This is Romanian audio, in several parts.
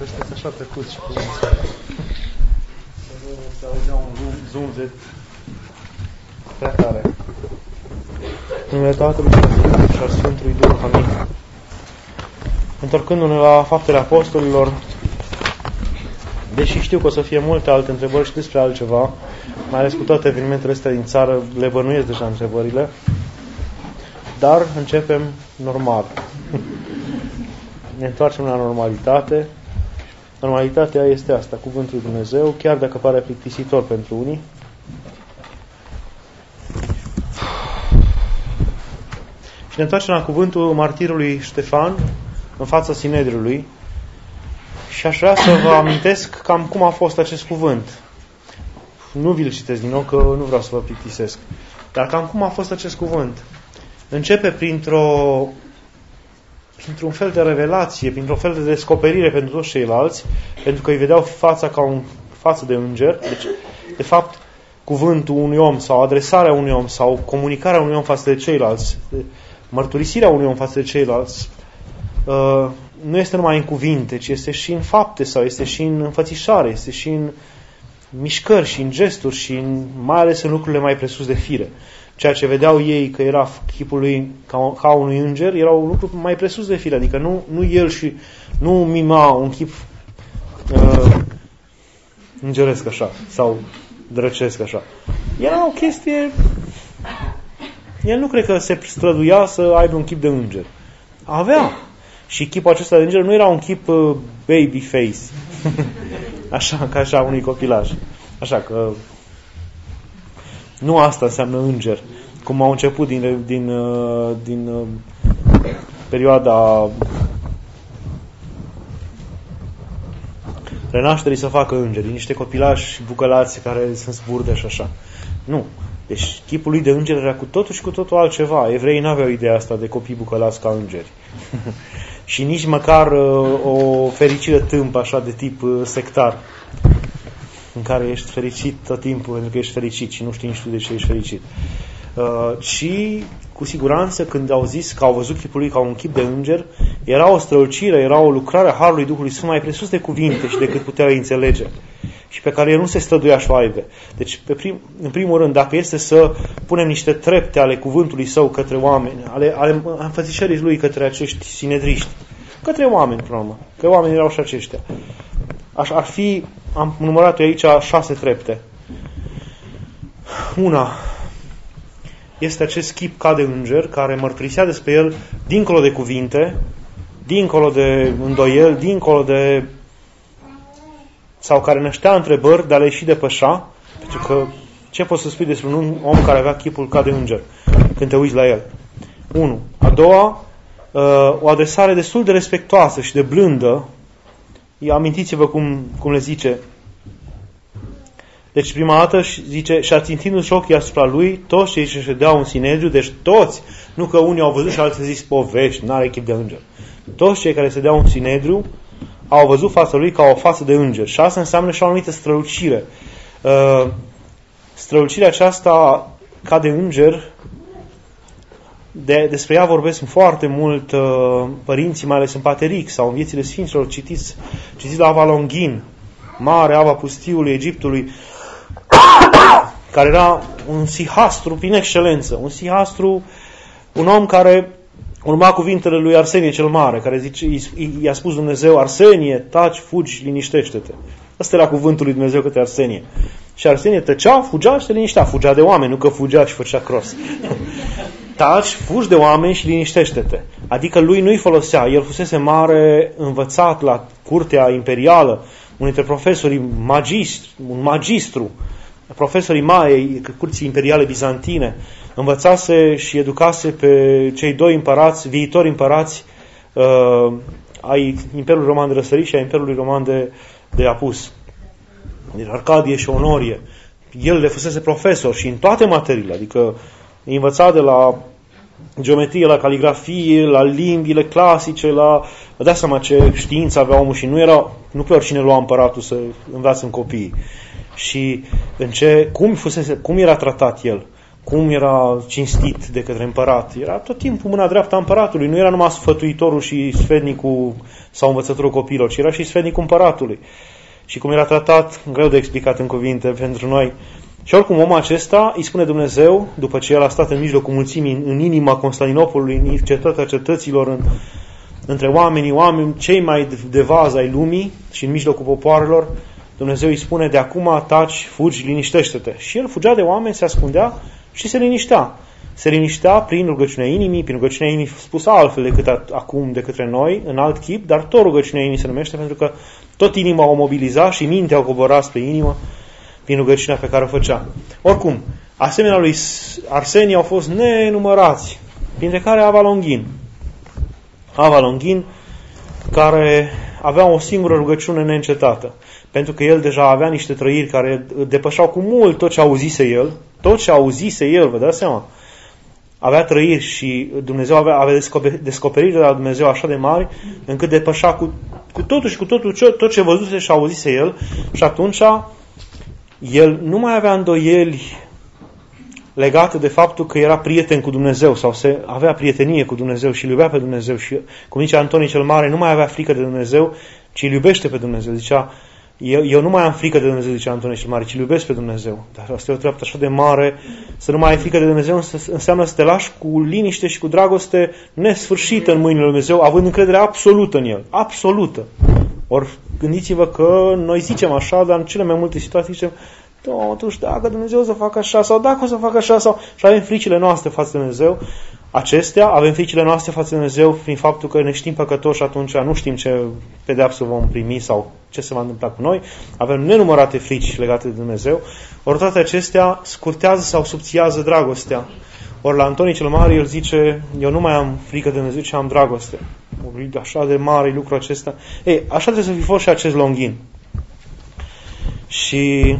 sunteți așa tăcuți și cuvânți. Nu se auzea un zumzet prea tare. În numele Tatălui și al Sfântului Duh. Amin. Întorcându-ne la Faptele Apostolilor, deși știu că o să fie multe alte întrebări și despre altceva, mai ales cu toate evenimentele astea din țară, le bănuiesc deja întrebările, dar începem normal. Ne întoarcem la normalitate. Normalitatea este asta, Cuvântul lui Dumnezeu, chiar dacă pare plictisitor pentru unii. Și ne întoarcem la cuvântul martirului Ștefan în fața Sinedriului și aș vrea să vă amintesc cam cum a fost acest cuvânt. Nu vi-l citesc din nou, că nu vreau să vă plictisesc. Dar cam cum a fost acest cuvânt. Începe printr-un fel de revelație, printr-un fel de descoperire pentru toți ceilalți, pentru că îi vedeau fața ca o față de înger. Deci, de fapt, cuvântul unui om sau adresarea unui om sau comunicarea unui om față de ceilalți, mărturisirea unui om față de ceilalți, nu este numai în cuvinte, ci este și în fapte sau este și în înfățișare, este și în mișcări și în gesturi și mai ales în lucrurile mai presus de fire. Ceea ce vedeau ei că era chipul lui ca unui înger, erau lucruri mai presus de fire, adică nu el și nu mima un chip îngeresc așa sau drăcesc așa. Era o chestie. El nu cred că se străduia să aibă un chip de înger. Avea. Și chipul acesta de înger nu era un chip baby face. Așa, ca așa unui copilaj. Așa că nu asta înseamnă înger. Cum au început din perioada renașterii să facă îngeri. Niște copilași bucălați care sunt zburde și așa. Nu. Deci chipul lui de înger era cu totul și cu totul altceva. Evreii n-aveau ideea asta de copii bucălați ca îngeri. Și nici măcar o fericire tâmpă așa de tip sectar, în care ești fericit tot timpul pentru că ești fericit și nu știi nici tu de ce ești fericit. Și cu siguranță când au zis că au văzut chipul lui ca un chip de înger, era o strălucire, era o lucrare a Harului Duhului Sfânt mai presus de cuvinte și decât puteau înțelege. Și pe care el nu se străduia să o aibă. Deci, în primul rând, dacă este să punem niște trepte ale cuvântului său către oameni, ale înfățișării lui către acești sinedriști, către oameni, până la urmă, că oamenii erau și aceștia. Ar fi, am numărat eu aici 6 trepte. Una este acest chip ca de înger, care mărturisea despre el dincolo de cuvinte, dincolo de îndoiel, dincolo de sau care năștea întrebări, dar le și depășa, pentru că ce poți să spui despre un om care avea chipul ca de înger când te uiți la el? 1. A doua, o adresare destul de respectoasă și de blândă. Amintiți-vă cum le zice. Deci prima dată zice, și ațintindu-și ochii asupra lui, toți cei ce ședeau în Sinedriu, deci toți, nu că unii au văzut și alții zis povești, n-are chip de înger. Toți cei care ședeau în Sinedriu au văzut fața lui ca o față de înger. Și asta înseamnă și o anumită strălucire. Strălucirea aceasta ca de înger, despre ea vorbesc foarte mult părinții, mai ales în Pateric sau în viețile Sfinților, citiți la Avalonghin, mare ava pustiului Egiptului, care era un sihastru prin excelență, un sihastru, un om care urma cuvintele lui Arsenie cel Mare, care zice, i-a spus Dumnezeu, Arsenie, taci, fugi, liniștește-te. Ăsta era cuvântul lui Dumnezeu către Arsenie. Și Arsenie tăcea, fugea și se liniștea. Fugea de oameni, nu că fugea și făcea cross. Taci, fugi de oameni și liniștește-te. Adică lui nu-i folosea. El fusese mare, învățat la curtea imperială, unul dintre profesorii un magistru, profesorii Maiei, curții imperiale bizantine, învățase și educase pe cei 2 împărați, viitori împărați ai Imperiului Roman de Răsărit și ai Imperiului Roman de Apus. Deci Arcadie și Onorie. El le fusese profesor și în toate materiile, adică învăța de la geometrie, la caligrafie, la limbile clasice, vă dați seama ce știință avea omul și nu pe oricine lua împăratul să înveață în copii. Și cum era tratat el? cum era cinstit de către împărat. Era tot timpul mâna dreaptă a împăratului. Nu era numai sfătuitorul și sfetnicul sau învățătorul copiilor, ci era și sfetnicul împăratului. Și cum era tratat, greu de explicat în cuvinte pentru noi. Și oricum omul acesta îi spune Dumnezeu, după ce el a stat în mijlocul mulțimii, în inima Constantinopolului, în cetatea cetăților, între oameni cei mai de vază ai lumii și în mijlocul popoarelor, Dumnezeu îi spune, de acum taci, fugi, liniștește-te. Și el fugea de oameni, se ascundea și se liniștea. Se liniștea prin rugăciunea inimii, prin rugăciunea inimii spusă altfel decât acum de către noi, în alt chip, dar tot rugăciunea inimii se numește, pentru că tot inima o mobiliza și mintea o cobora spre inimă prin rugăciunea pe care o făcea. Oricum, asemenea lui Arsenie au fost nenumărați, printre care Ava Longin, care avea o singură rugăciune neîncetată, pentru că el deja avea niște trăiri care depășeau cu mult tot ce auzise el, vă dați seama. Avea trăiri și Dumnezeu avea descoperiri de la Dumnezeu așa de mari, încât depășea cu totul și cu totul tot ce văzuse și auzise el, și atunci el nu mai avea îndoieli legate de faptul că era prieten cu Dumnezeu sau avea prietenie cu Dumnezeu și îl iubea pe Dumnezeu. Și, cum zice Antonie cel Mare, nu mai avea frică de Dumnezeu, ci îl iubește pe Dumnezeu. Zicea, eu nu mai am frică de Dumnezeu, zicea Antonie cel Mare, ci îl iubesc pe Dumnezeu. Dar asta e o treaptă așa de mare. Să nu mai ai frică de Dumnezeu înseamnă să te lași cu liniște și cu dragoste nesfârșită în mâinile lui Dumnezeu, având încredere absolută în El. Absolută. Ori gândiți-vă că noi zicem așa, dar în cele mai multe situații zicem, totuși, dacă Dumnezeu o să facă așa, sau dacă o să facă așa, sau... Și avem fricile noastre față de Dumnezeu. Avem fricile noastre față de Dumnezeu prin faptul că ne știm păcătoși și atunci nu știm ce pedeapsă vom primi sau ce se va întâmpla cu noi. Avem nenumărate frici legate de Dumnezeu. Ori toate acestea scurtează sau subțiază dragostea. Ori la Antonie cel Mare el zice, eu nu mai am frică de Dumnezeu, ci am dragoste. Așa de mare lucrul acesta. Ei, așa trebuie să fi fost și acest Longin. Și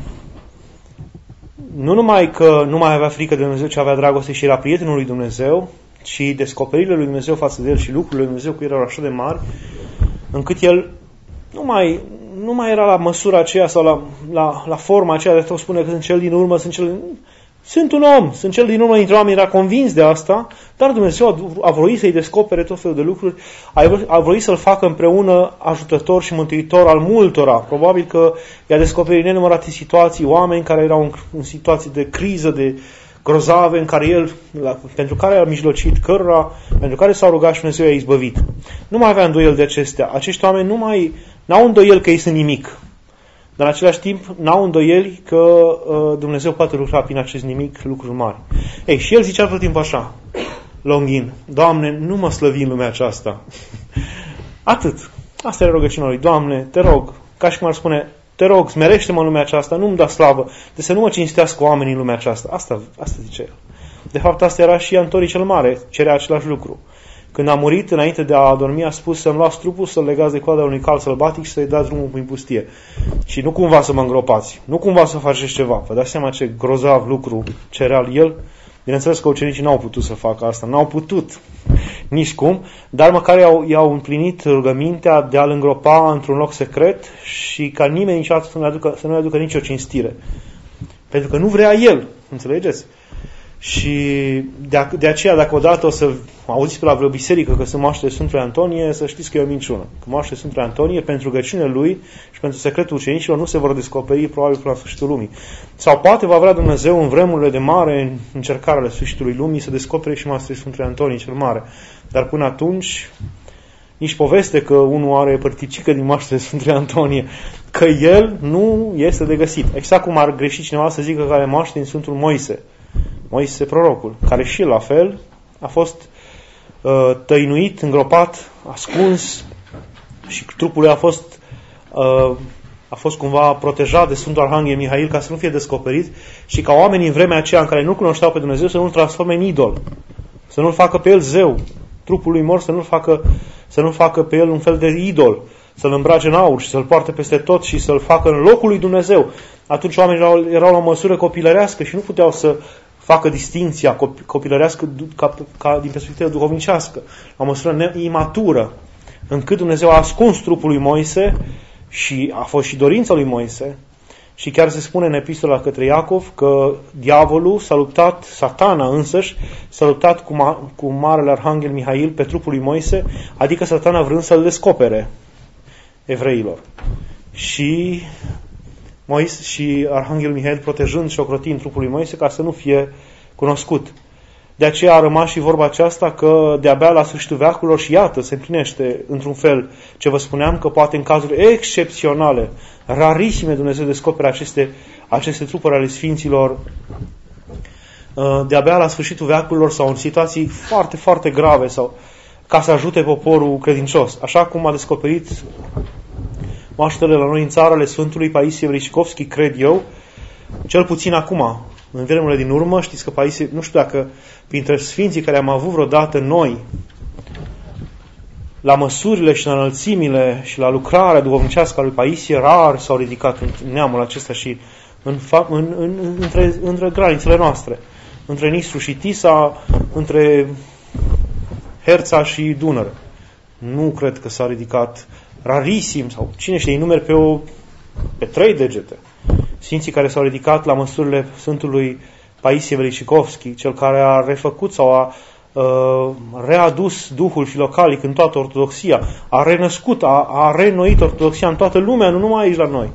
nu numai că nu mai avea frică de Dumnezeu, ci avea dragoste și era prietenul lui Dumnezeu, și descoperirile lui Dumnezeu față de el și lucrurile lui Dumnezeu cu el erau așa de mari, încât el nu mai era la măsura aceea sau la forma aceea de tot spune că sunt cel din urmă, sunt un om, sunt cel din urmă dintre oameni, era convins de asta, dar Dumnezeu a vrut să-i descopere tot felul de lucruri, a vrut să-l facă împreună ajutător și mântuitor al multora. Probabil că i-a descoperit nenumărate situații, oameni care erau în situații de criză, de grozave, în care pentru care a mijlocit, pentru care s-a rugat și Dumnezeu i-a izbăvit. Nu mai avea îndoiel de acestea. Acești oameni n-au îndoiel că ei sunt nimic. Dar în același timp n-au îndoieli că Dumnezeu poate lucra prin acest nimic lucruri mari. Ei, și el zicea tot timpul așa, Longin, Doamne, nu mă slăvi în lumea aceasta. Atât. Asta era rugăciunea lui. Doamne, te rog, ca și cum ar spune, te rog, smerește-mă în lumea aceasta, nu-mi da slavă, de să nu mă cinstească oamenii în lumea aceasta. Asta zice el. De fapt, asta era și Antonie cel Mare, cerea același lucru. Când a murit, înainte de a adormi, a spus să-mi luați trupul, să-l legați de coada unui cal sălbatic și să-i dați drumul prin pustie. Și nu cumva să mă îngropați, nu cumva să faceți ceva. Vă dați seama ce grozav lucru cerea el? Bineînțeles că ucenicii n-au putut să facă asta, n-au putut nici cum, dar măcar i-au împlinit rugămintea de a-l îngropa într-un loc secret și ca nimeni niciodată să nu-i aducă nicio cinstire. Pentru că nu vrea el, înțelegeți? Și de aceea, dacă odată o să auziți pe la vreo biserică că se moaște Sfântul Antonie, să știți că e o minciună. Că moaște Sfântul Antonie, pentru rugăciunile lui și pentru secretul ucenicilor nu se vor descoperi probabil până la sfârșitul lumii. Sau poate va vrea Dumnezeu în vremurile de mare încercare ale sfârșitului lumii să descopere și moaștele Sfântului Antonie cel Mare. Dar până atunci, nici poveste că unul are părticică din moaștele Sfântului Antonie, că el nu este de găsit. Exact cum ar greși cineva să zică că are moaște din Sfântul Moise prorocul, care și la fel a fost tăinuit, îngropat, ascuns și trupul lui a fost cumva protejat de Sfântul Arhanghel Mihail ca să nu fie descoperit și ca oamenii în vremea aceea în care nu cunoșteau pe Dumnezeu să nu-l transforme în idol, să nu-l facă pe el zeu, trupul lui mort să nu-l facă pe el un fel de idol, să-l îmbrace în aur și să-l poarte peste tot și să-l facă în locul lui Dumnezeu. Atunci oamenii erau la o măsură copilărească și nu puteau să facă distinția copilărească din perspectivă duhovnicească, la o măsură imatură, încât Dumnezeu a ascuns trupul lui Moise și a fost și dorința lui Moise Și chiar se spune în epistola către Iacov că diavolul s-a luptat, Satana însăși, s-a luptat cu marele arhanghel Mihail pe trupul lui Moise, adică Satana vrând să-l descopere evreilor. Și arhanghelul Mihail protejând și ocrotind trupul lui Moise ca să nu fie cunoscut. De aceea a rămas și vorba aceasta că de-abia la sfârșitul veacurilor și iată, se împlinește într-un fel ce vă spuneam, că poate în cazuri excepționale, rarisime, Dumnezeu descoperă aceste trupuri ale Sfinților de-abia la sfârșitul veacurilor sau în situații foarte, foarte grave sau ca să ajute poporul credincios. Așa cum a descoperit moaștele la noi în țară ale Sfântului Paisie Vricicovski, cred eu, cel puțin acum, în vremurile din urmă, știți că Paisie, nu știu dacă printre sfinții care am avut vreodată noi, la măsurile și la înălțimile și la lucrarea duhovnicească a lui Paisie, rar s-au ridicat în neamul acesta și între granițele noastre, între Nistru și Tisa, între Herța și Dunăre. Nu cred că s-a ridicat, rarisim, sau cine știe, îi numeri pe 3 degete. Sfinții care s-au ridicat la măsurile Sfântului Paisie Vricicovski, cel care a refăcut sau a readus Duhul filocalic în toată Ortodoxia, a renăscut, a reînnoit Ortodoxia în toată lumea, nu numai aici la noi.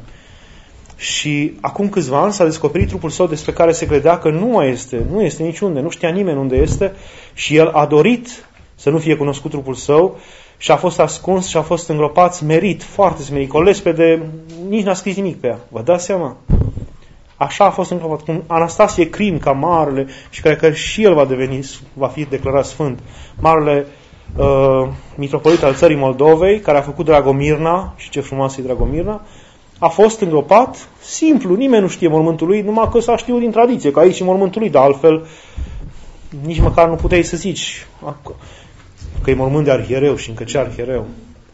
Și acum câțiva ani s-a descoperit trupul său despre care se credea că nu este niciunde, nu știa nimeni unde este și el a dorit să nu fie cunoscut trupul său și a fost ascuns și a fost îngropat smerit, foarte smerit, cu o lespede, nici n-a scris nimic pe ea. Vă dați seama? Așa a fost îngropat. Cum Anastasie Crim, ca marele, și cred că și el va fi declarat sfânt, marele mitropolit al țării Moldovei, care a făcut Dragomirna, și ce frumoasă e Dragomirna, a fost îngropat, simplu, nimeni nu știe mormântul lui, numai că s-a știut din tradiție, că aici e mormântul lui, dar altfel nici măcar nu puteai să zici că e mormânt de arhiereu și încă ce arhiereu.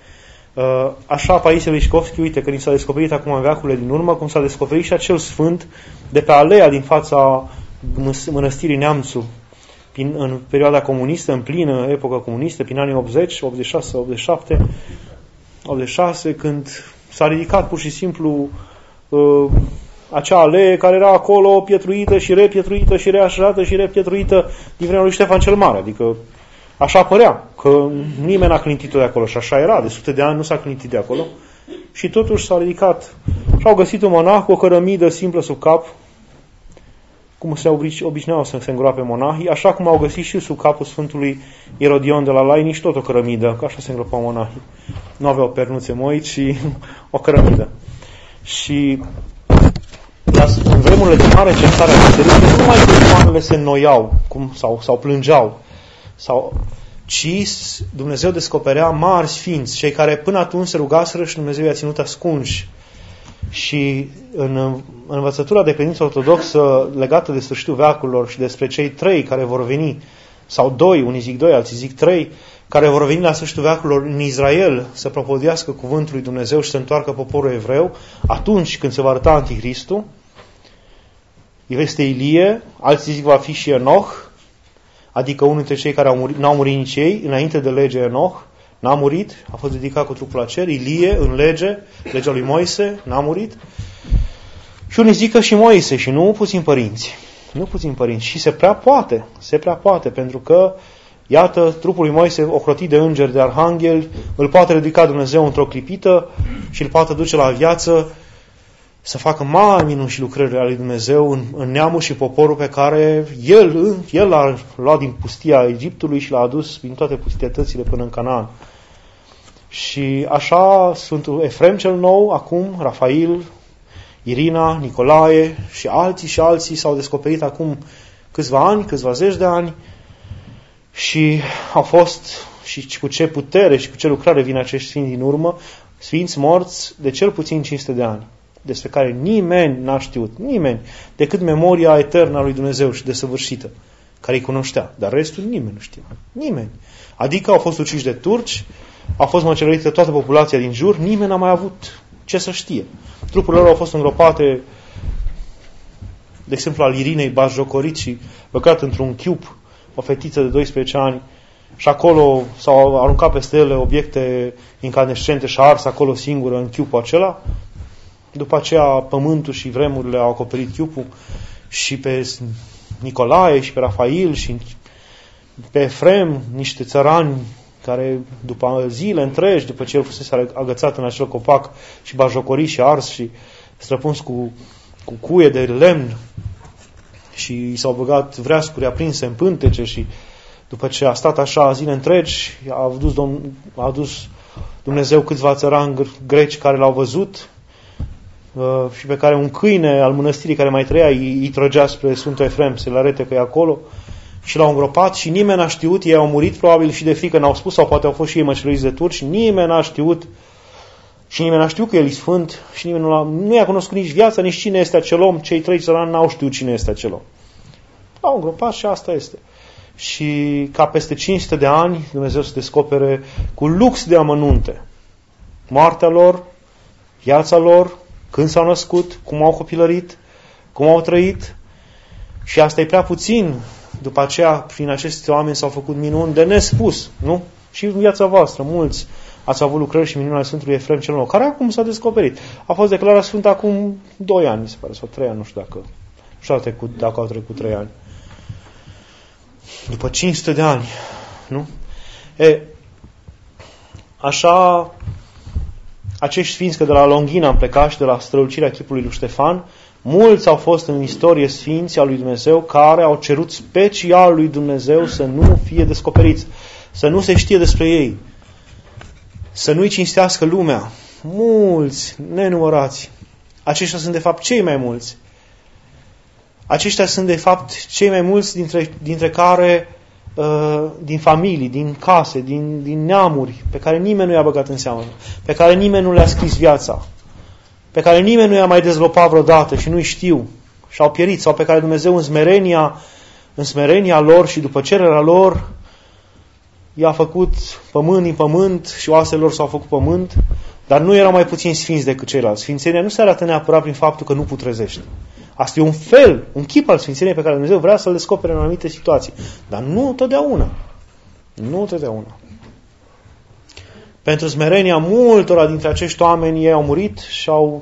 Așa Paisie Vricicovski, uite, că ni s-a descoperit acum în veacurile din urmă, cum s-a descoperit și acel sfânt de pe alea din fața mănăstirii Neamțu, în perioada comunistă, în plină epocă comunistă, prin anii 80, 86, 87, 86, când s-a ridicat pur și simplu acea alee care era acolo pietruită și repietruită și reașezată și repietruită din vremea lui Ștefan cel Mare. Adică așa părea, că nimeni n-a clintit-o de acolo și așa era, de sute de ani nu s-a clintit de acolo. Și totuși s-a ridicat și au găsit un monah cu o cărămidă simplă sub cap, cum se obișnuiau să se îngroape monahii, așa cum au găsit și sub capul Sfântului Irodion de la Lainici tot o cărămidă, că așa se îngropau monahii. Nu aveau pernuțe moi, ci o cărămidă. Și în vremurile de mare cercare a bisericii, nu numai că oamenele se înnoiau sau plângeau, ci Dumnezeu descoperea mari sfinți, cei care până atunci se rugaseră și Dumnezeu i-a ținut ascunși. Și în învățătura de credință ortodoxă legată de sfârșitul veacurilor și despre cei 3 care vor veni, sau 2, unii zic 2, alții zic 3, care vor veni la sfârșitul veacurilor în Israel să propovăduiască cuvântul lui Dumnezeu și să întoarcă poporul evreu, atunci când se va arăta Anticristul, este Ilie, alții zic va fi și Enoch, adică unul dintre cei care n-au murit nici ei, înainte de lege Enoch, n-a murit, a fost dedicat cu trupul la cer, Ilie în legea lui Moise, n-a murit. Și unii zic că și Moise și nu puțin părinți. Nu puțin părinți. Și se prea poate, pentru că, iată, trupul lui Moise, ocrotit de îngeri, de arhangheli, îl poate ridica Dumnezeu într-o clipită și îl poate duce la viață să facă mari minuni și lucrări ale lui Dumnezeu în neamul și poporul pe care El l-a luat din pustia Egiptului și l-a adus prin toate pustietățile până în Canaan. Și așa Sfântul Efrem cel Nou, acum Rafail, Irina, Nicolae și alții s-au descoperit acum câțiva ani, câțiva zeci de ani și au fost și cu ce putere și cu ce lucrare vin acești sfinți din urmă, sfinți morți de cel puțin 500 de ani, despre care nimeni n-a știut, nimeni, decât memoria eternă a lui Dumnezeu și desăvârșită, care îi cunoștea, dar restul nimeni nu știa, nimeni. Adică au fost uciși de turci, au fost măcelărită toată populația din jur, nimeni n-a mai avut ce să știe. Trupurile lor au fost îngropate, de exemplu al Irinei batjocorit și băgat într-un chiup, o fetiță de 12 ani, și acolo s-au aruncat peste ele obiecte incandescente și a ars acolo singură în chiupul acela. După aceea pământul și vremurile au acoperit Chiupul și pe Nicolae și pe Rafael și pe Efrem, niște țărani care după zile întregi, după ce el fusese agățat în acel copac și bajocorit și ars și străpuns cu cuie de lemn și i s-au băgat vreascuri aprinse în pântece și după ce a stat așa zile întregi, a adus Dumnezeu câțiva țărani greci care l-au văzut și pe care un câine al mănăstirii care mai trăia îi trăgea spre Sfântul Efrem să le arete că e acolo și l-au îngropat și nimeni n-a știut, ei au murit probabil și de frică n-au spus sau poate au fost și ei măceluiți de turci și nimeni n-a știut și nimeni n-a știut că el e sfânt și nimeni nu i-a cunoscut nici viața, nici cine este acel om, cei 3 țărani n-au știut cine este acel om. L-au îngropat și asta este. Și ca peste 500 de ani Dumnezeu se descopere cu lux de amănunte moartea lor, viața lor, când s-au născut, cum au copilărit, cum au trăit și asta e prea puțin. După aceea, prin aceste oameni s-au făcut minuni de nespus, nu? Și în viața voastră, mulți ați avut lucrări și minuni ale Sfântului Efrem cel Nou, care acum s-a descoperit. A fost declarat sfânt acum 2 ani, mi se pare, sau 3 ani, nu știu dacă au trecut 3 ani. După 500 de ani, nu? Așa, acești sfinți, că de la Longhina am plecat și de la strălucirea chipului lui Ștefan, mulți au fost în istorie sfinți al lui Dumnezeu care au cerut special lui Dumnezeu să nu fie descoperiți, să nu se știe despre ei, să nu-i cinstească lumea. Mulți, nenumărați. Aceștia sunt de fapt cei mai mulți. Aceștia sunt de fapt cei mai mulți dintre care din familii, din case, din neamuri, pe care nimeni nu i-a băgat în seamă, pe care nimeni nu le-a scris viața, pe care nimeni nu i-a mai dezvoltat vreodată și nu-i știu și au pierit, sau pe care Dumnezeu în smerenia lor și după cererea lor i-a făcut pământ din pământ și oasele lor s-au făcut pământ, dar nu erau mai puțini sfinți decât ceilalți. Sfințenia nu se arată neapărat prin faptul că nu putrezește. Asta e un chip al sfințeniei pe care Dumnezeu vrea să-l descopere în anumite situații. Dar nu totdeauna. Nu totdeauna. Pentru smerenia multora dintre acești oameni, ei au murit și au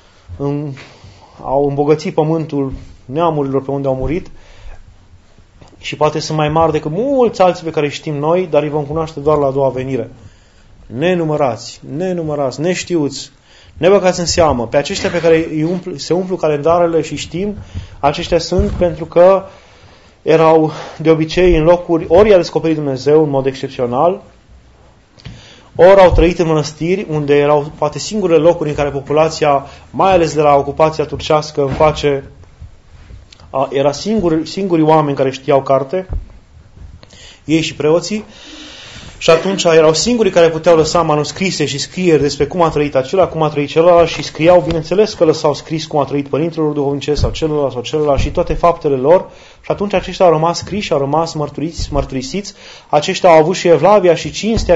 îmbogățit pământul neamurilor pe unde au murit și poate sunt mai mari decât mulți alții pe care îi știm noi, dar îi vom cunoaște doar la a doua venire. Nenumărați, neștiuți, nebăgați în seamă. Pe aceștia pe care se umplu calendarele și știm, aceștia sunt pentru că erau de obicei în locuri, ori i-a descoperit Dumnezeu în mod excepțional, ori au trăit în mănăstiri, unde erau poate singurele locuri în care populația, mai ales de la ocupația turcească încoace, era singurii oameni care știau carte, ei și preoții, și atunci erau singurii care puteau lăsa manuscrise și scrieri despre cum a trăit acela, cum a trăit celălalt și scriau, bineînțeles că lăsau scris cum a trăit părintelor duhovnicesc sau celălalt și toate faptele lor și atunci aceștia au rămas scriși, au rămas mărturisiți, aceștia au avut și evlavia și cinstea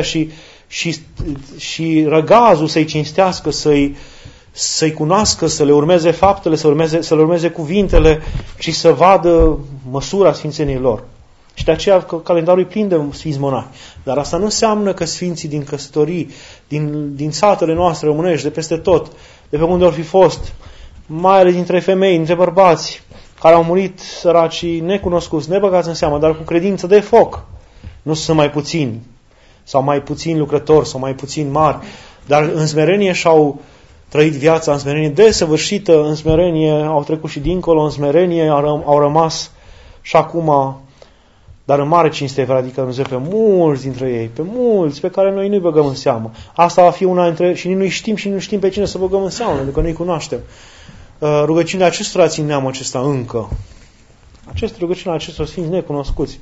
și răgazul să-i cinstească, să-i cunoască, să le urmeze faptele, să le urmeze cuvintele și să vadă măsura sfințeniei lor. Și de aceea calendarul e plin de sfinți monahi. Dar asta nu înseamnă că sfinții din căsătorii, din satele noastre românești, de peste tot, de pe unde ar fi fost, mai ales dintre femei, dintre bărbați, care au murit săracii, necunoscuți, nebăgați în seamă, dar cu credință de foc. Nu sunt mai puțini, sau mai puțini lucrători, sau mai puțini mari, dar în smerenie și-au trăit viața, în smerenie desăvârșită, în smerenie au trecut și dincolo, în smerenie au rămas și acum. Dar în mare cinste va ridica Dumnezeu pe mulți dintre ei, pe mulți pe care noi nu-i băgăm în seamă. Asta va fi una dintre... și nu știm și nu știm pe cine să băgăm în seamă, pentru că nu-i cunoaștem. Rugăciunea acestora țin neamul acesta încă. Rugăciunea acestor sfinți necunoscuți.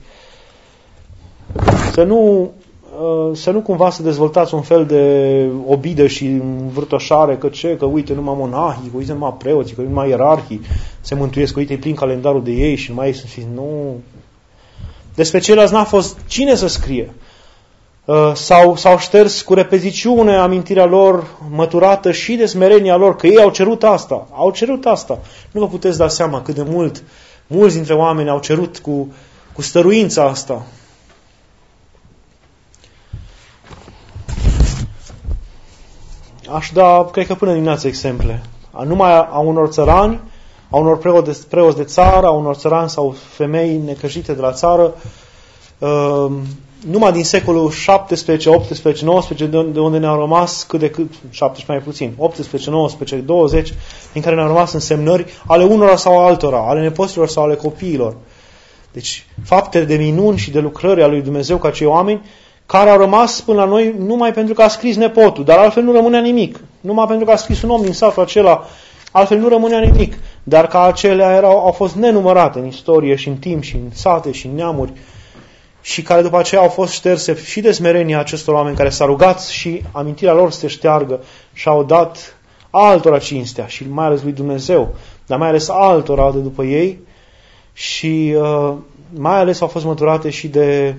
Să nu cumva să dezvoltați un fel de obidă și învârtoșare că uite numai monahii, că uite numai preoții, că numai ierarhii se mântuiesc, că uite e plin calendarul de ei și numai ei sunt sfinți. Nu... Despre ceilalți n-a fost cine să scrie. S-au șters cu repeziciune amintirea lor măturată și de smerenia lor, că ei au cerut asta. Au cerut asta. Nu vă puteți da seama cât de mulți dintre oameni au cerut cu stăruința asta. Aș da, cred că până dimineața exemple. numai a unor țărani, a unor preoți de țară, a unor țărani sau femei necăjite de la țară, numai din secolul 17, 18, 19, de unde ne-au rămas cât de cât, 17 mai puțin, 18, 19, 20, din care ne-au rămas însemnări ale unora sau altora, ale nepoților sau ale copiilor. Deci, fapte de minuni și de lucrări ale lui Dumnezeu ca cei oameni, care au rămas până la noi numai pentru că a scris nepotul, dar altfel nu rămânea nimic. Numai pentru că a scris un om din satul acela, altfel nu rămânea nimic. Dar că acelea au fost nenumărate în istorie și în timp și în sate și în neamuri și care după aceea au fost șterse și de smerenia acestor oameni care s-au rugat și amintirea lor să se șteargă și au dat altora cinstea și mai ales lui Dumnezeu, dar mai ales altora de după ei și mai ales au fost măturate și de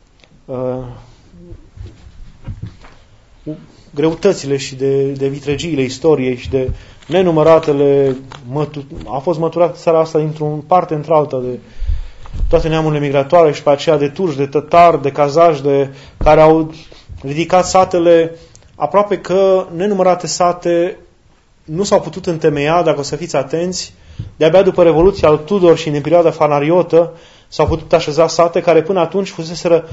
greutățile și de vitregiile istoriei și de nenumăratele a fost măturată țara asta dintr-un parte într-alta de toate neamurile migratoare și pe aceea de turci, de tătari, de kazași, care au ridicat satele, aproape că nenumărate sate nu s-au putut întemeia, dacă o să fiți atenți, de-abia după Revoluția lui Tudor și în perioada fanariotă s-au putut așeza sate care până atunci fuseseră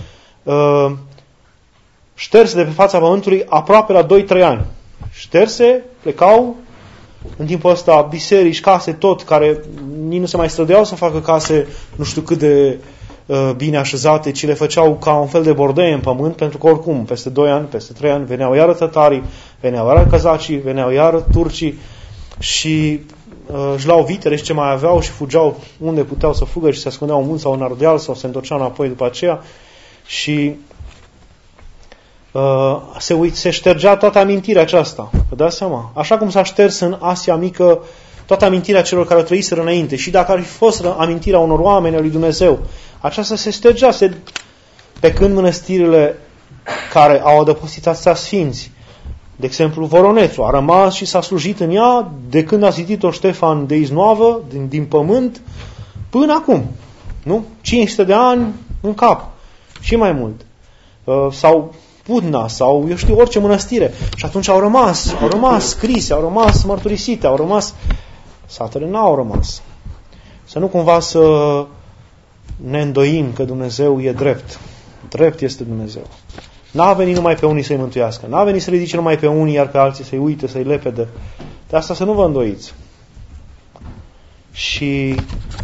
șterse de pe fața pământului aproape la 2-3 ani. Șterse, plecau, în timpul ăsta biserici, case, tot, care nici nu se mai străduiau să facă case nu știu cât de bine așezate, ci le făceau ca un fel de bordeie în pământ, pentru că oricum, peste 2 ani, peste 3 ani, veneau iară tătarii, veneau iară cazacii, veneau iară turcii și își luau vitele și ce mai aveau și fugeau unde puteau să fugă și se ascundeau în munți sau în Ardeal sau se întorceau înapoi după aceea și se ștergea toată amintirea aceasta. Vă dați seama? Așa cum s-a șters în Asia Mică toată amintirea celor care au trăiseră înainte și dacă ar fi fost amintirea unor oameni al lui Dumnezeu, aceasta se ștergea. Pe când mănăstirile care au adăpostit atâția sfinți, de exemplu Voronețu, a rămas și s-a slujit în ea de când a zidit-o Ștefan de Iznoavă, din pământ, până acum. Nu? 500 de ani în cap. Și mai mult. Sau Pudna, sau eu știu, orice mănăstire. Și atunci au rămas scrise, au rămas mărturisite, au rămas. Satele n-au rămas. Să nu cumva să ne îndoim că Dumnezeu e drept. Drept este Dumnezeu. N-a venit numai pe unii să-i mântuiască. N-a venit să ridice numai pe unii, iar pe alții să-i uite, să-i lepede. De asta să nu vă îndoiți. Și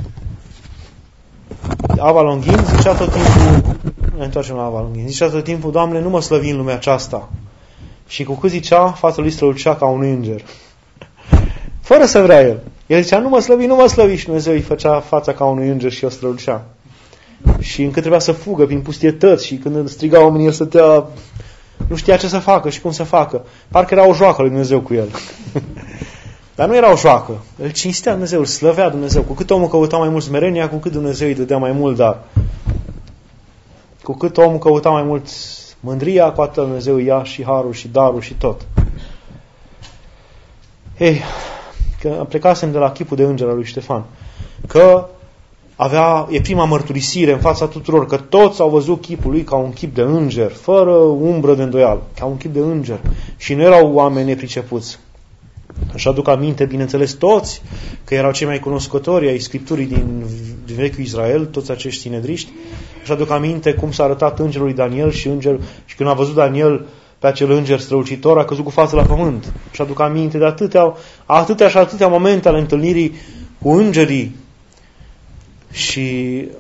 Ava Longin zicea tot timpul, ne întoarcem la Ava Longin, zicea tot timpul, Doamne, nu mă slăvi în lumea aceasta. Și cu cât zicea, fața lui strălucea ca un înger. Fără să vrea el. El zicea, nu mă slăvi și Dumnezeu îi făcea fața ca unui înger și el strălucea. Și încă trebuia să fugă prin pustietăți și când îl striga oamenii, el stătea, nu știa ce să facă și cum să facă. Parcă era o joacă lui Dumnezeu cu el. Dar nu era o joacă. Îl cinstea Dumnezeu, îl slăvea Dumnezeu. Cu cât omul căuta mai mult smerenia, cu cât Dumnezeu îi dădea mai mult dar. Cu cât omul căuta mai mult mândria, cu atât Dumnezeu îi ia și harul și darul și tot. Ei, că plecasem de la chipul de înger al lui Ștefan, că e prima mărturisire în fața tuturor, că toți au văzut chipul lui ca un chip de înger, fără umbră de îndoială, ca un chip de înger. Și nu erau oameni nepricepuți. Își aduc aminte, bineînțeles, toți, că erau cei mai cunoscători ai Scripturii din vechiul Israel, toți acești sinedriști. Își aduc aminte cum s-a arătat îngerul lui Daniel și când a văzut Daniel pe acel înger strălucitor, a căzut cu fața la pământ. Își aduc aminte de atâtea momente ale întâlnirii cu îngerii și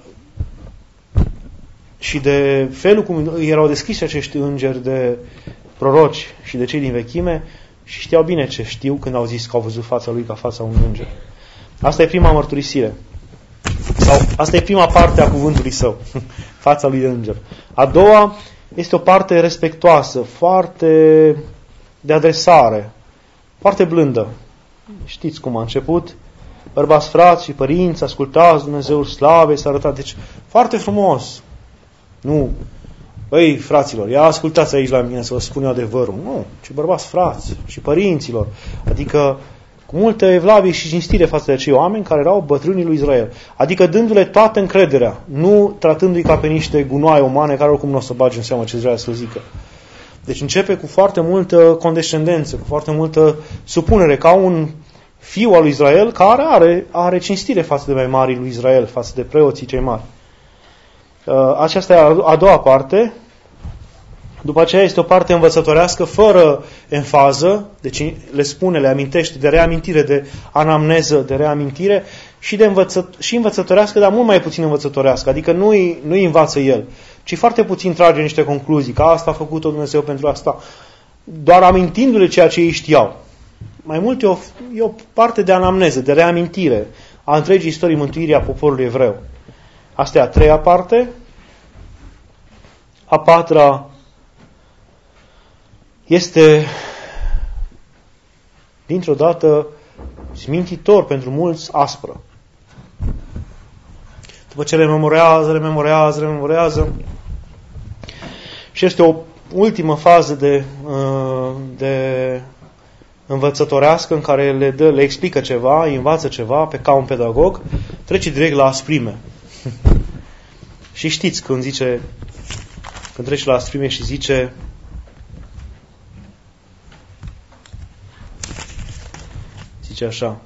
de felul cum erau descriși acești îngeri de proroci și de cei din vechime și știau bine ce știu când au zis că au văzut fața lui ca fața unui înger. Asta e prima mărturisire. Sau asta e prima parte a cuvântului său, fața lui de înger. A doua este o parte respectoasă, foarte de adresare, foarte blândă. Știți cum a început? Bărbați, frați și părinți, ascultați Dumnezeul slavei, s-a arătat. Deci, foarte frumos. Nu, băi, fraților, ia ascultați aici la mine să vă spun eu adevărul. Nu, ci bărbați, frați și părinților. Adică cu multă evlavie și cinstire față de acei oameni care erau bătrânii lui Israel. Adică dându-le toată încrederea, nu tratându-i ca pe niște gunoaie umane care oricum nu o să bage în seamă ce vrea să zică. Deci începe cu foarte multă condescendență, cu foarte multă supunere, ca fiul al lui Israel, care are cinstire față de mai marii lui Israel, față de preoții cei mari. Aceasta e a doua parte. După aceea este o parte învățătorească, fără enfază, deci le spune, le amintește de reamintire, de anamneză, de reamintire și și învățătorească, dar mult mai puțin învățătorească, adică nu-i învață el, ci foarte puțin trage niște concluzii, că asta a făcut-o Dumnezeu pentru asta, doar amintindu-le ceea ce ei știau. Mai mult e o parte de anamneză, de reamintire a întregii istorii mântuirii a poporului evreu. Asta e a treia parte. A patra este, dintr-o dată, smintitor pentru mulți, aspră. După ce rememorează, și este o ultimă fază de învățătorească în care le explică ceva, îi învață ceva ca un pedagog, trece direct la asprime. Și știți când trece la asprime și zice așa.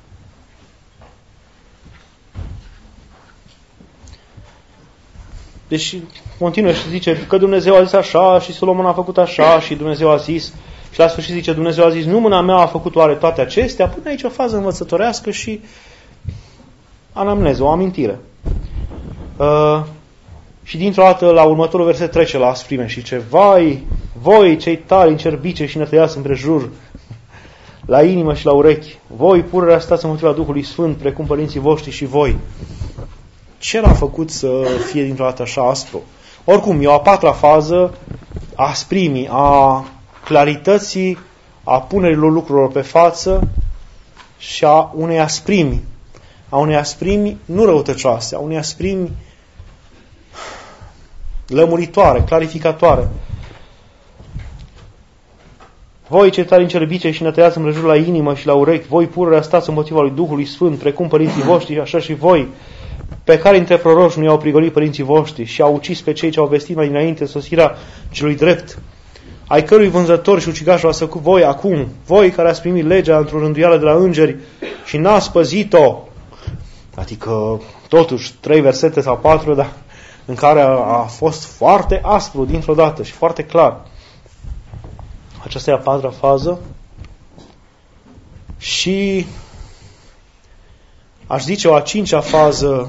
Deci continuă și zice că Dumnezeu a zis așa și Solomon a făcut așa și Dumnezeu a zis și la sfârșit zice Dumnezeu a zis nu mâna mea a făcut oare toate acestea, până aici o fază învățătorească și anamneză, o amintire. Și dintr-o dată la următorul verset trece la asprime și zice vai, voi cei tari în cerbice și nătăiați împrejur la inimă și la urechi, voi pururea stați împotriva Duhului Sfânt precum părinții voștri și voi. Ce l-a făcut să fie dintr-o dată așa aspru? Oricum, e o a patra fază a asprimii, a clarității, a punerilor lucrurilor pe față și a unei asprimi. A unei asprimi nu răutăcioase, a unei asprimi lămuritoare, clarificatoare. Voi cei tari în cerbice și nătăiați împrejur la inimă și la urechi, voi pururea stați împotriva lui Duhului Sfânt, precum părinții voștri, așa și voi, pe care între proroși nu i-au prigolit părinții voștri și au ucis pe cei ce au vestit mai dinainte sosirea celui drept, ai cărui vânzător și ucigaș v-ați făcut voi acum, voi care ați primit legea într-o rânduială de la îngeri și n-ați păzit-o. Adică, totuși, 3 versete sau 4, dar în care a fost foarte aspru dintr-o dată și foarte clar. Aceasta e a patra fază. Și aș zice o a cincea fază,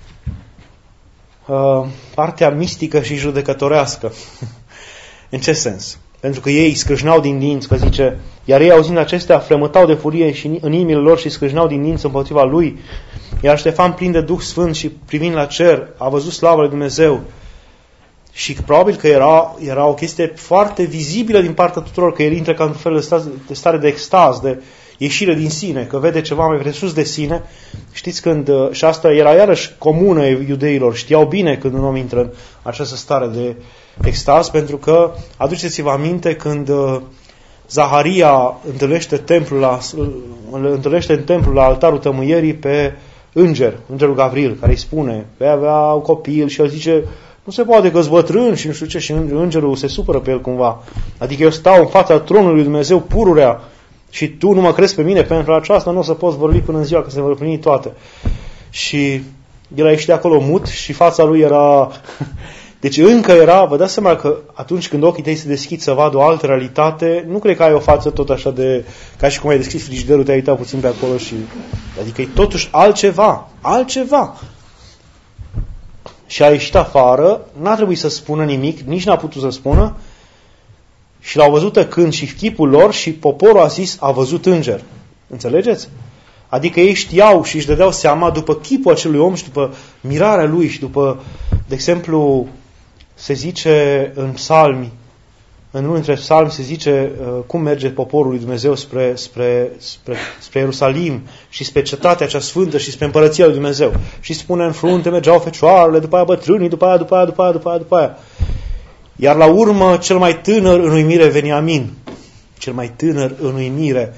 partea mistică și judecătorească. În ce sens? Pentru că ei scrâșneau din dinți, că zice, iar ei auzind acestea frământau de furie și în inimile lor și scrâșneau din dinți împotriva lui. Iar Ștefan, plin de Duh Sfânt și privind la cer, a văzut slava lui Dumnezeu. Și probabil că era o chestie foarte vizibilă din partea tuturor, că el intră ca într-un fel de stare de extaz, de ieșire din sine, că vede ceva mai presus de sine. Știți când, și asta era iarăși comună iudeilor, știau bine când un om intră în această stare de extaz, pentru că, aduceți-vă aminte, când Zaharia întâlnește în templul la altarul tămâierii pe îngerul Gavril, care îi spune, vei avea un copil și el zice, nu se poate că-s bătrân și nu știu ce, și îngerul se supără pe el cumva. Adică eu stau în fața tronului lui Dumnezeu pururea și tu nu mă crezi pe mine pentru aceasta, nu o să poți vorbi până în ziua că se vor plini toate. Și el a ieșit de acolo mut și fața lui era... Deci încă era, vă dați seama că atunci când ochii tăi se deschid să vadă o altă realitate, nu cred că ai o față tot așa de... Ca și cum ai deschis frigiderul, te-ai uitat puțin pe acolo și... Adică e totuși altceva. Și a ieșit afară, n-a trebuit să spună nimic, nici n-a putut să spună, și l-au văzut tăcând și chipul lor și poporul a zis, a văzut înger. Înțelegeți? Adică ei știau și își dădeau seama după chipul acelui om și după mirarea lui și după, de exemplu, se zice în psalmi, în unul dintre psalmi se zice cum merge poporul lui Dumnezeu spre Ierusalim și spre cetatea cea sfântă și spre împărăția lui Dumnezeu. Și spune în frunte mergeau fecioarele, după aia bătrânii, după aia. Iar la urmă, cel mai tânăr în uimire, Veniamin. Cel mai tânăr în uimire.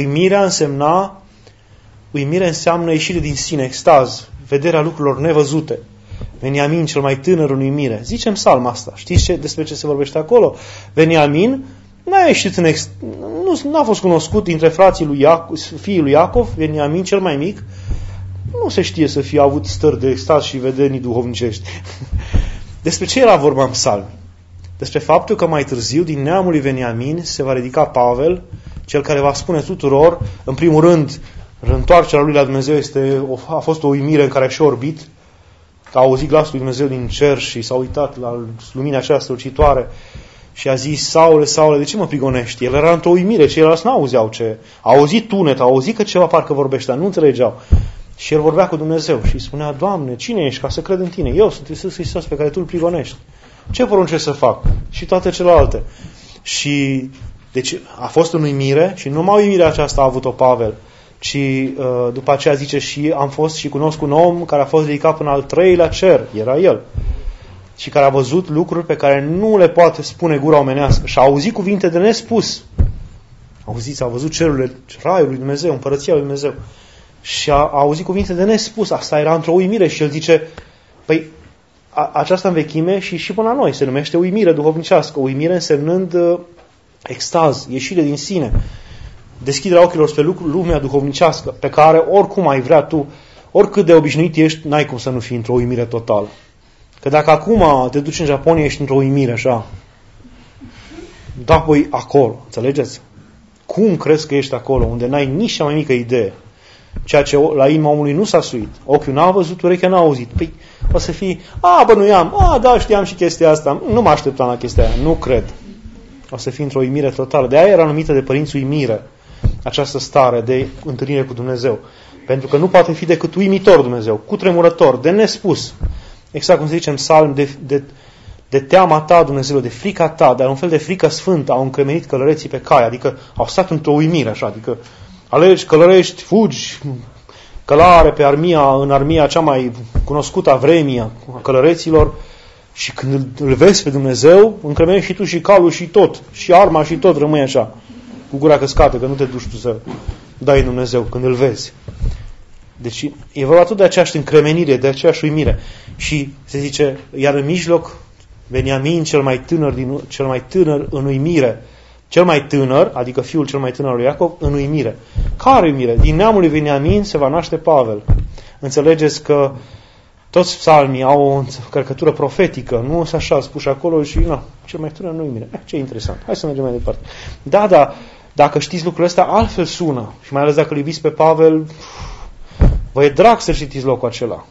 Uimire înseamnă ieșire din sine, extaz, vederea lucrurilor nevăzute. Veniamin, cel mai tânăr în uimire. Zicem psalma asta. Știți despre ce se vorbește acolo? Veniamin nu a fost cunoscut dintre frații lui fiii lui Iacov, Beniamin cel mai mic. Nu se știe să fie avut stări de extaz și vedenii duhovnicești. Despre ce era vorba în psalmi? Despre faptul că mai târziu, din neamul lui Beniamin, se va ridica Pavel, cel care va spune tuturor, în primul rând, întoarcerea lui la Dumnezeu a fost o uimire în care și-a orbit, că a auzit glasul lui Dumnezeu din cer și s-a uitat la lumina aceea strălucitoare și a zis: Saule, Saule, de ce mă prigonești? El era într-o uimire, ceilalți n-auzeau ce. A auzit tunet, a auzit că ceva parcă vorbește, dar nu înțelegeau. Și el vorbea cu Dumnezeu și îi spunea: Doamne, cine ești ca să cred în tine? Eu sunt Iisus Hristos pe care tu îl prigonești. Ce poruncesc să fac? Și toate celelalte. Și deci a fost în uimire și numai uimirea aceasta a avut-o Pavel, ci după aceea zice: și am fost și cunosc un om care a fost ridicat până al 3-lea cer, era el, și care a văzut lucruri pe care nu le poate spune gura omenească și a auzit cuvinte de nespus. Auziți, a văzut cerurile, raiul lui Dumnezeu, împărăția lui Dumnezeu. Și a auzit cuvinte de nespus. Asta era într-o uimire și el zice: păi, aceasta în vechime și până la noi se numește uimire duhovnicească. Uimire însemnând extaz, ieșire din sine, deschiderea ochilor spre lumea duhovnicească, pe care oricum ai vrea tu, oricât de obișnuit ești, n-ai cum să nu fii într-o uimire totală. Că dacă acum te duci în Japonia, ești într-o uimire așa, da, păi acolo, înțelegeți? Cum crezi că ești acolo, unde n-ai nici cea mai mică idee? Ceea ce la inima omului nu s-a suit. Ochiul n-a văzut, urechea n-a auzit. Păi o să fii: bănuiam, da, știam și chestia asta, nu mă așteptam la chestia aia, nu cred. O să fii într-o uimire totală. De aia era numită de părinți uimire, această stare de întâlnire cu Dumnezeu. Pentru că nu poate fi decât uimitor Dumnezeu, cutremurător, de nespus. Exact cum se zice în psalm, de teama ta, Dumnezeu, de frica ta, dar un fel de frică sfântă, au încremenit călăreții pe cai, adică au stat într-o uimire așa, adică alergi, călărești, fugi, călare pe în armia cea mai cunoscută a vremii a călăreților, și când îl vezi pe Dumnezeu, încremenești și tu și calul și tot, și arma și tot rămâi așa, cu gura căscată, că nu te duci tu să dai Dumnezeu când îl vezi. Deci e vorba tot de aceeași încremenire, de aceeași uimire. Și se zice, iar în mijloc, Beniamin, cel mai tânăr în uimire. Cel mai tânăr, adică fiul cel mai tânăr lui Iacov, în uimire. Care uimire? Din neamul lui Beniamin se va naște Pavel. Înțelegeți că toți psalmii au o încărcătură profetică, nu sunt așa spuși acolo și cel mai tânăr în uimire. Ce interesant. Hai să mergem mai departe. Da, dacă știți lucrurile astea, altfel sună. Și mai ales dacă îl iubiți pe Pavel, vă e drag să știți locul acela.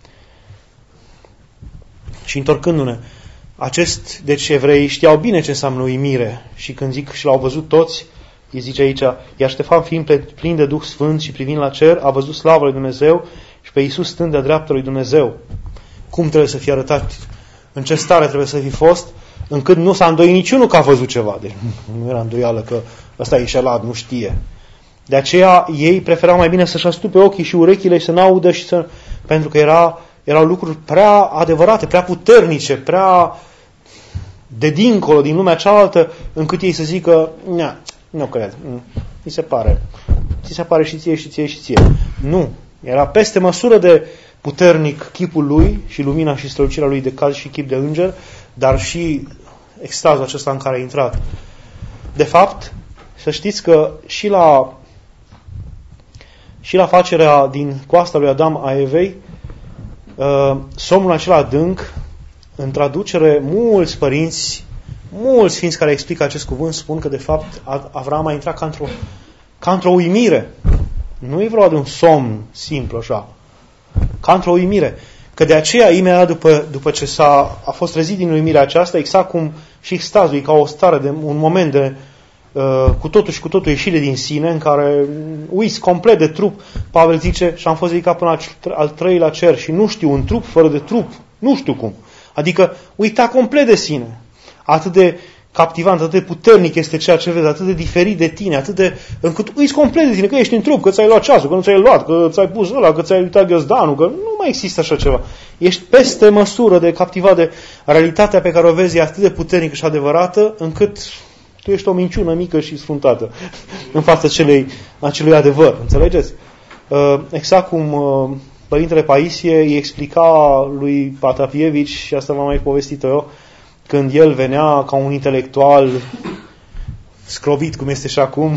Și întorcându-ne, deci evrei știau bine ce înseamnă uimire și când zic și l-au văzut toți, îi zice aici, iar Ștefan fiind plin de Duh Sfânt și privind la cer, a văzut slavă lui Dumnezeu și pe Iisus stând de-a dreapta lui Dumnezeu. Cum trebuie să fie arătat, în ce stare trebuie să fi fost, încât nu s-a îndoit niciunul că a văzut ceva. Deci nu era îndoială că ăsta e înșelat, nu știe. De aceea ei preferau mai bine să-și astupe ochii și urechile și să n-audă pentru că erau lucruri prea adevărate, prea puternice, prea de dincolo, din lumea cealaltă, încât ei să zică, nu cred, mi se pare. Ți se pare și ție, și ție, și ție. Nu. Era peste măsură de puternic chipul lui și lumina și strălucirea lui de caz și chip de înger, dar și extazul acesta în care a intrat. De fapt, să știți că și la facerea din coasta lui Adam a Evei, somnul acela adânc, în traducere, mulți părinți, mulți sfinți care explică acest cuvânt spun că de fapt Avram a intrat ca într-o uimire. Nu e vorba de un somn simplu așa, ca într-o uimire. Că de aceea, imediat după ce a fost trezit din uimirea aceasta, exact cum și extazul, ca o stare de un moment de cu totul și cu totul ieșire din sine, în care uiți complet de trup. Pavel zice, și am fost ridicat până al 3-lea cer și nu știu, un trup fără de trup, nu știu cum. Adică uita complet de sine. Atât de captivant, atât de puternic este ceea ce vezi, atât de diferit de tine, încât uiți complet de tine, că ești în trup, că ți-ai luat ceasul, că nu ți-ai luat, că ți-ai pus ăla, că ți-ai uitat ghiozdanul, că nu mai există așa ceva. Ești peste măsură de captivat de realitatea pe care o vezi, e atât de puternică și adevărată, încât tu ești o minciună mică și sfruntată în fața acelui adevăr. Înțelegeți? Exact cum Părintele Paisie îi explica lui Patapievici, și asta v-am mai povestit eu, când el venea ca un intelectual scrovit cum este și acum,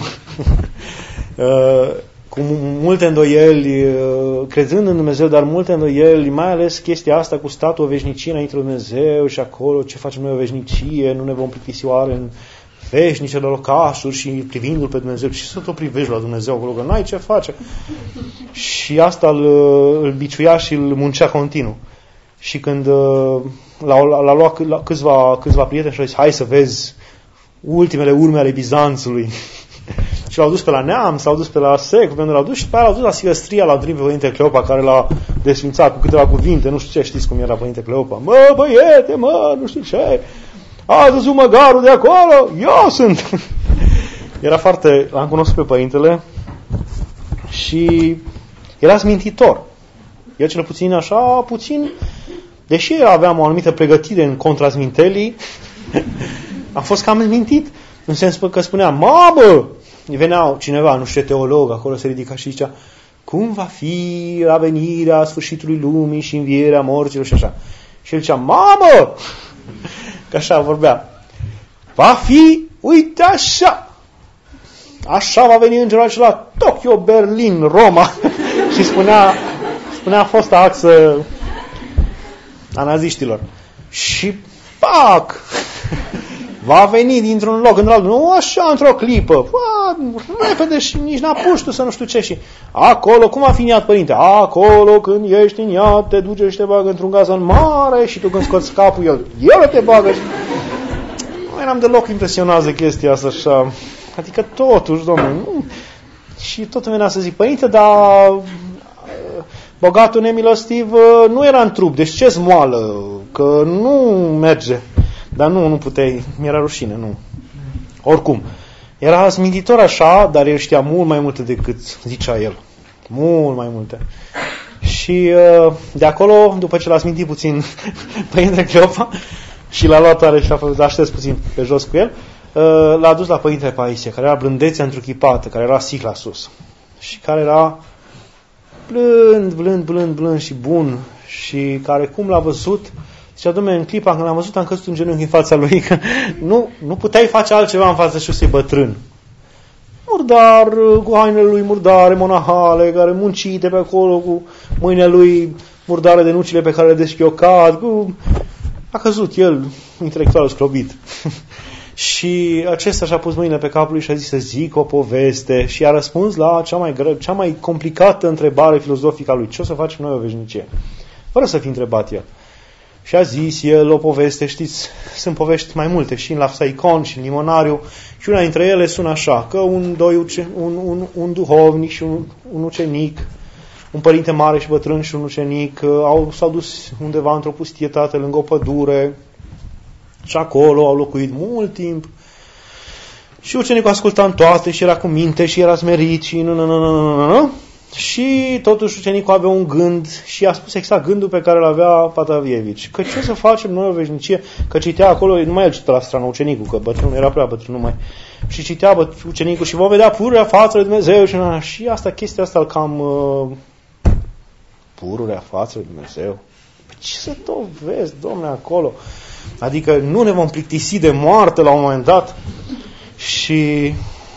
cu multe îndoieli, crezând în Dumnezeu, dar multe îndoieli, mai ales chestia asta cu statul o veșnicie înainte de Dumnezeu și acolo ce facem noi o veșnicie, nu ne vom plictisi oare în veșnicele locașuri și privindu-L pe Dumnezeu, și să tot privești la Dumnezeu acolo, că n-ai ce face. Și asta îl biciuia și îl muncea continuu. Și când l-a luat câțiva prieteni și a zis, hai să vezi ultimele urme ale Bizanțului. Și l-au dus pe la Neamț, l-au dus pe la Sec, pentru l-au dus și pe aia l-au dus la Silvestria, l-au trimis pe Părinte Cleopa, care l-a desfințat cu câteva cuvinte, nu știu ce, știți cum era Părinte Cleopa. Mă, băiete, mă, nu știu ce, a văzut măgarul de acolo, eu sunt. Era foarte, l-am cunoscut pe Părintele și era smintitor. El cel puțin așa, puțin, deși aveam o anumită pregătire în contra smintelii, am fost cam mintit, în sensul că spunea, mamă, venea cineva, nu știu, teolog, acolo se ridica și zicea, cum va fi venirea sfârșitului lumii și învierea morților și așa. Și el zicea, mamă, că așa vorbea, va fi, uite așa, așa va veni îngerul acela, Tokyo, Berlin, Roma. Și spunea fosta axă a naziștilor. Și pac! Va veni dintr-un loc într-altul, nu așa, într-o clipă, repede și nici n-apuci tu să nu știu ce. Și acolo, cum a fi în iad, Părinte? Acolo, când ești în iad, te duce și te bagă într-un gazon mare și tu când scoți capul, el te bagă. Nu eram deloc impresionat de chestia asta așa. Adică totuși, domnule, nu. Și tot venea să zic, Părinte, dar bogatul nemilostiv nu era în trup, deci ce smoală, că nu merge. Dar nu puteai, mi-era rușine, nu. Oricum, era smintitor așa, dar el știa mult mai multe decât zicea el. Mult mai multe. Și de acolo, după ce l-a smintit puțin Părintele Cleopa și l-a luat tare și l-a așters puțin pe jos cu el, l-a dus la Părintele Paisie, care era blândețea întruchipată, care era sicla sus. Și care era blând și bun. Și care, cum l-a văzut, zicea, dom'le, în clipa când l-am văzut, am căzut în genunchi în fața lui, că nu puteai face altceva în fața acestui bătrân. Murdar, cu hainele lui murdare, monahale, care muncite pe acolo, cu mâinile lui murdare de nucile pe care le deșchiocat, a căzut el, intelectual scrobit. Și acesta și-a pus mâinile pe capul lui și a zis să zic o poveste și a răspuns la cea mai complicată întrebare filozofică a lui. Ce o să facem noi o veșnicie? Fără să fi întrebat el. Și a zis el o poveste, știți, sunt povești mai multe, și în Lapsaicon, și în Limonariu, și una dintre ele sună așa, că un duhovnic și un ucenic, un părinte mare și bătrân și un ucenic, s-au dus undeva într-o pustietate, lângă o pădure, și acolo au locuit mult timp. Și ucenicul asculta în toate și era cu minte și era smerit și Și totuși ucenicul avea un gând și a spus exact gândul pe care îl avea Patavievici. Că ce să facem noi o veșnicie? Că citea acolo, numai el citea la strană ucenicul, că bătrânul era prea bătrân numai. Și citea ucenicul și vom vedea pururea față lui Dumnezeu. Și asta, chestia asta îl cam... pururea față lui Dumnezeu? Păi ce să tot vezi, domne, acolo? Adică nu ne vom plictisi de moarte la un moment dat. Și...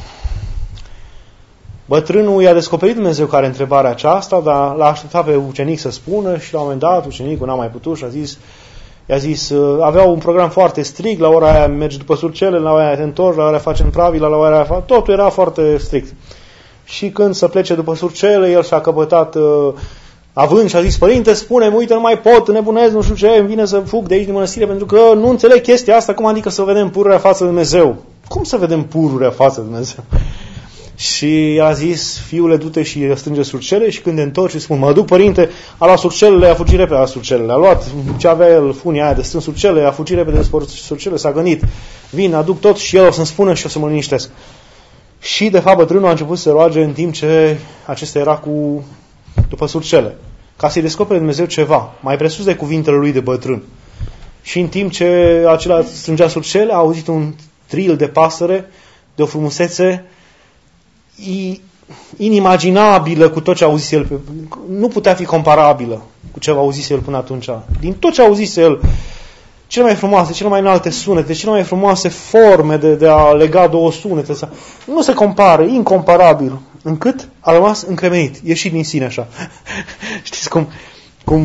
bătrânul i-a descoperit Dumnezeu care întrebarea aceasta, dar l-a așteptat pe ucenic să spună și la un moment dat ucenicul n-a mai putut și i-a zis, avea un program foarte strict, la ora aia mergi după surcele, la ora aia te întorci, la ora aia faci în pravila, la ora aia totul era foarte strict. Și când să plece după surcele, el și-a căpătat având și a zis, Părinte, spune-mi, uite, nu mai pot, nebunez, nu știu ce, îmi vine să fug de aici din mănăstire, pentru că nu înțeleg chestia asta, cum adică să vedem pururea față de Dumnezeu? Cum să vedem pururea față de Dumnezeu? Și a zis, fiule, du-te și strânge surcele și când te întorci și spun, mă duc, Părinte, a luat surcelele, a fugit repede la surcelele, a luat ce avea el, funia aia de strâns surcele, a fugit repede de surcele, s-a gândit, vin, aduc tot și el o să-mi spună și o să mă liniștesc. Și de fapt bătrânul a început să se roage în timp ce acesta era după surcele, ca să-i descopere Dumnezeu ceva, mai presus de cuvintele lui de bătrân. Și în timp ce acela strângea surcele, a auzit un tril de pasăre, de o frumusețe inimaginabilă cu tot ce a auzit el, nu putea fi comparabilă cu ce a auzit el până atunci. Din tot ce a auzit el, cele mai frumoase, cele mai înalte sunete, cele mai frumoase forme de a lega două sunete. Nu se compară, incomparabil, încât a rămas încremenit, ieșit din sine așa. Știți cum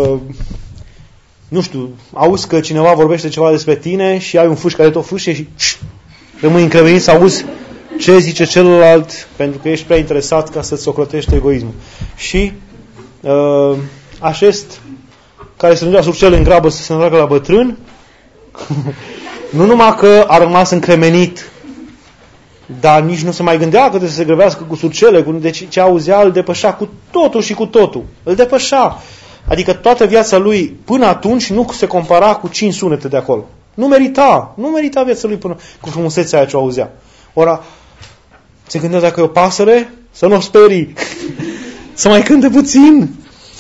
nu știu, auzi că cineva vorbește ceva despre tine și ai un fâș care tot fâșe și rămâi încremenit să auzi ce zice celălalt, pentru că ești prea interesat ca să-ți ocrotești egoismul. Și acest care se strângea surcele în grabă să se întoarcă la bătrân, nu numai că a rămas încremenit, dar nici nu se mai gândea că trebuie să se grăbească cu surcele, deci ce auzea îl depășea cu totul și cu totul. Îl depășea. Adică toată viața lui până atunci nu se compara cu 5 sunete de acolo. Nu merita viața lui până cu frumusețea aia ce o auzea. Ora, se gândea dacă e o pasăre, să nu o sperii. Să mai cânte puțin.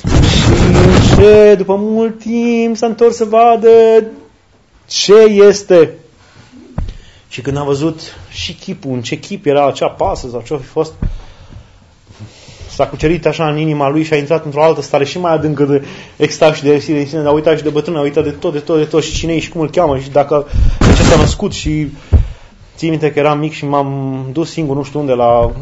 Și după mult timp s-a întors să vadă ce este. Și când a văzut și chipul, în ce chip era acea pasă sau ce-o fi fost, s-a cucerit așa în inima lui și a intrat într-o altă stare și mai adâncă de extaz și de resire în sine. A uitat și de bătrân, a uitat de tot și cine e și cum îl cheamă și dacă de ce s-a născut. Și ții minte că eram mic și m-am dus singur nu știu unde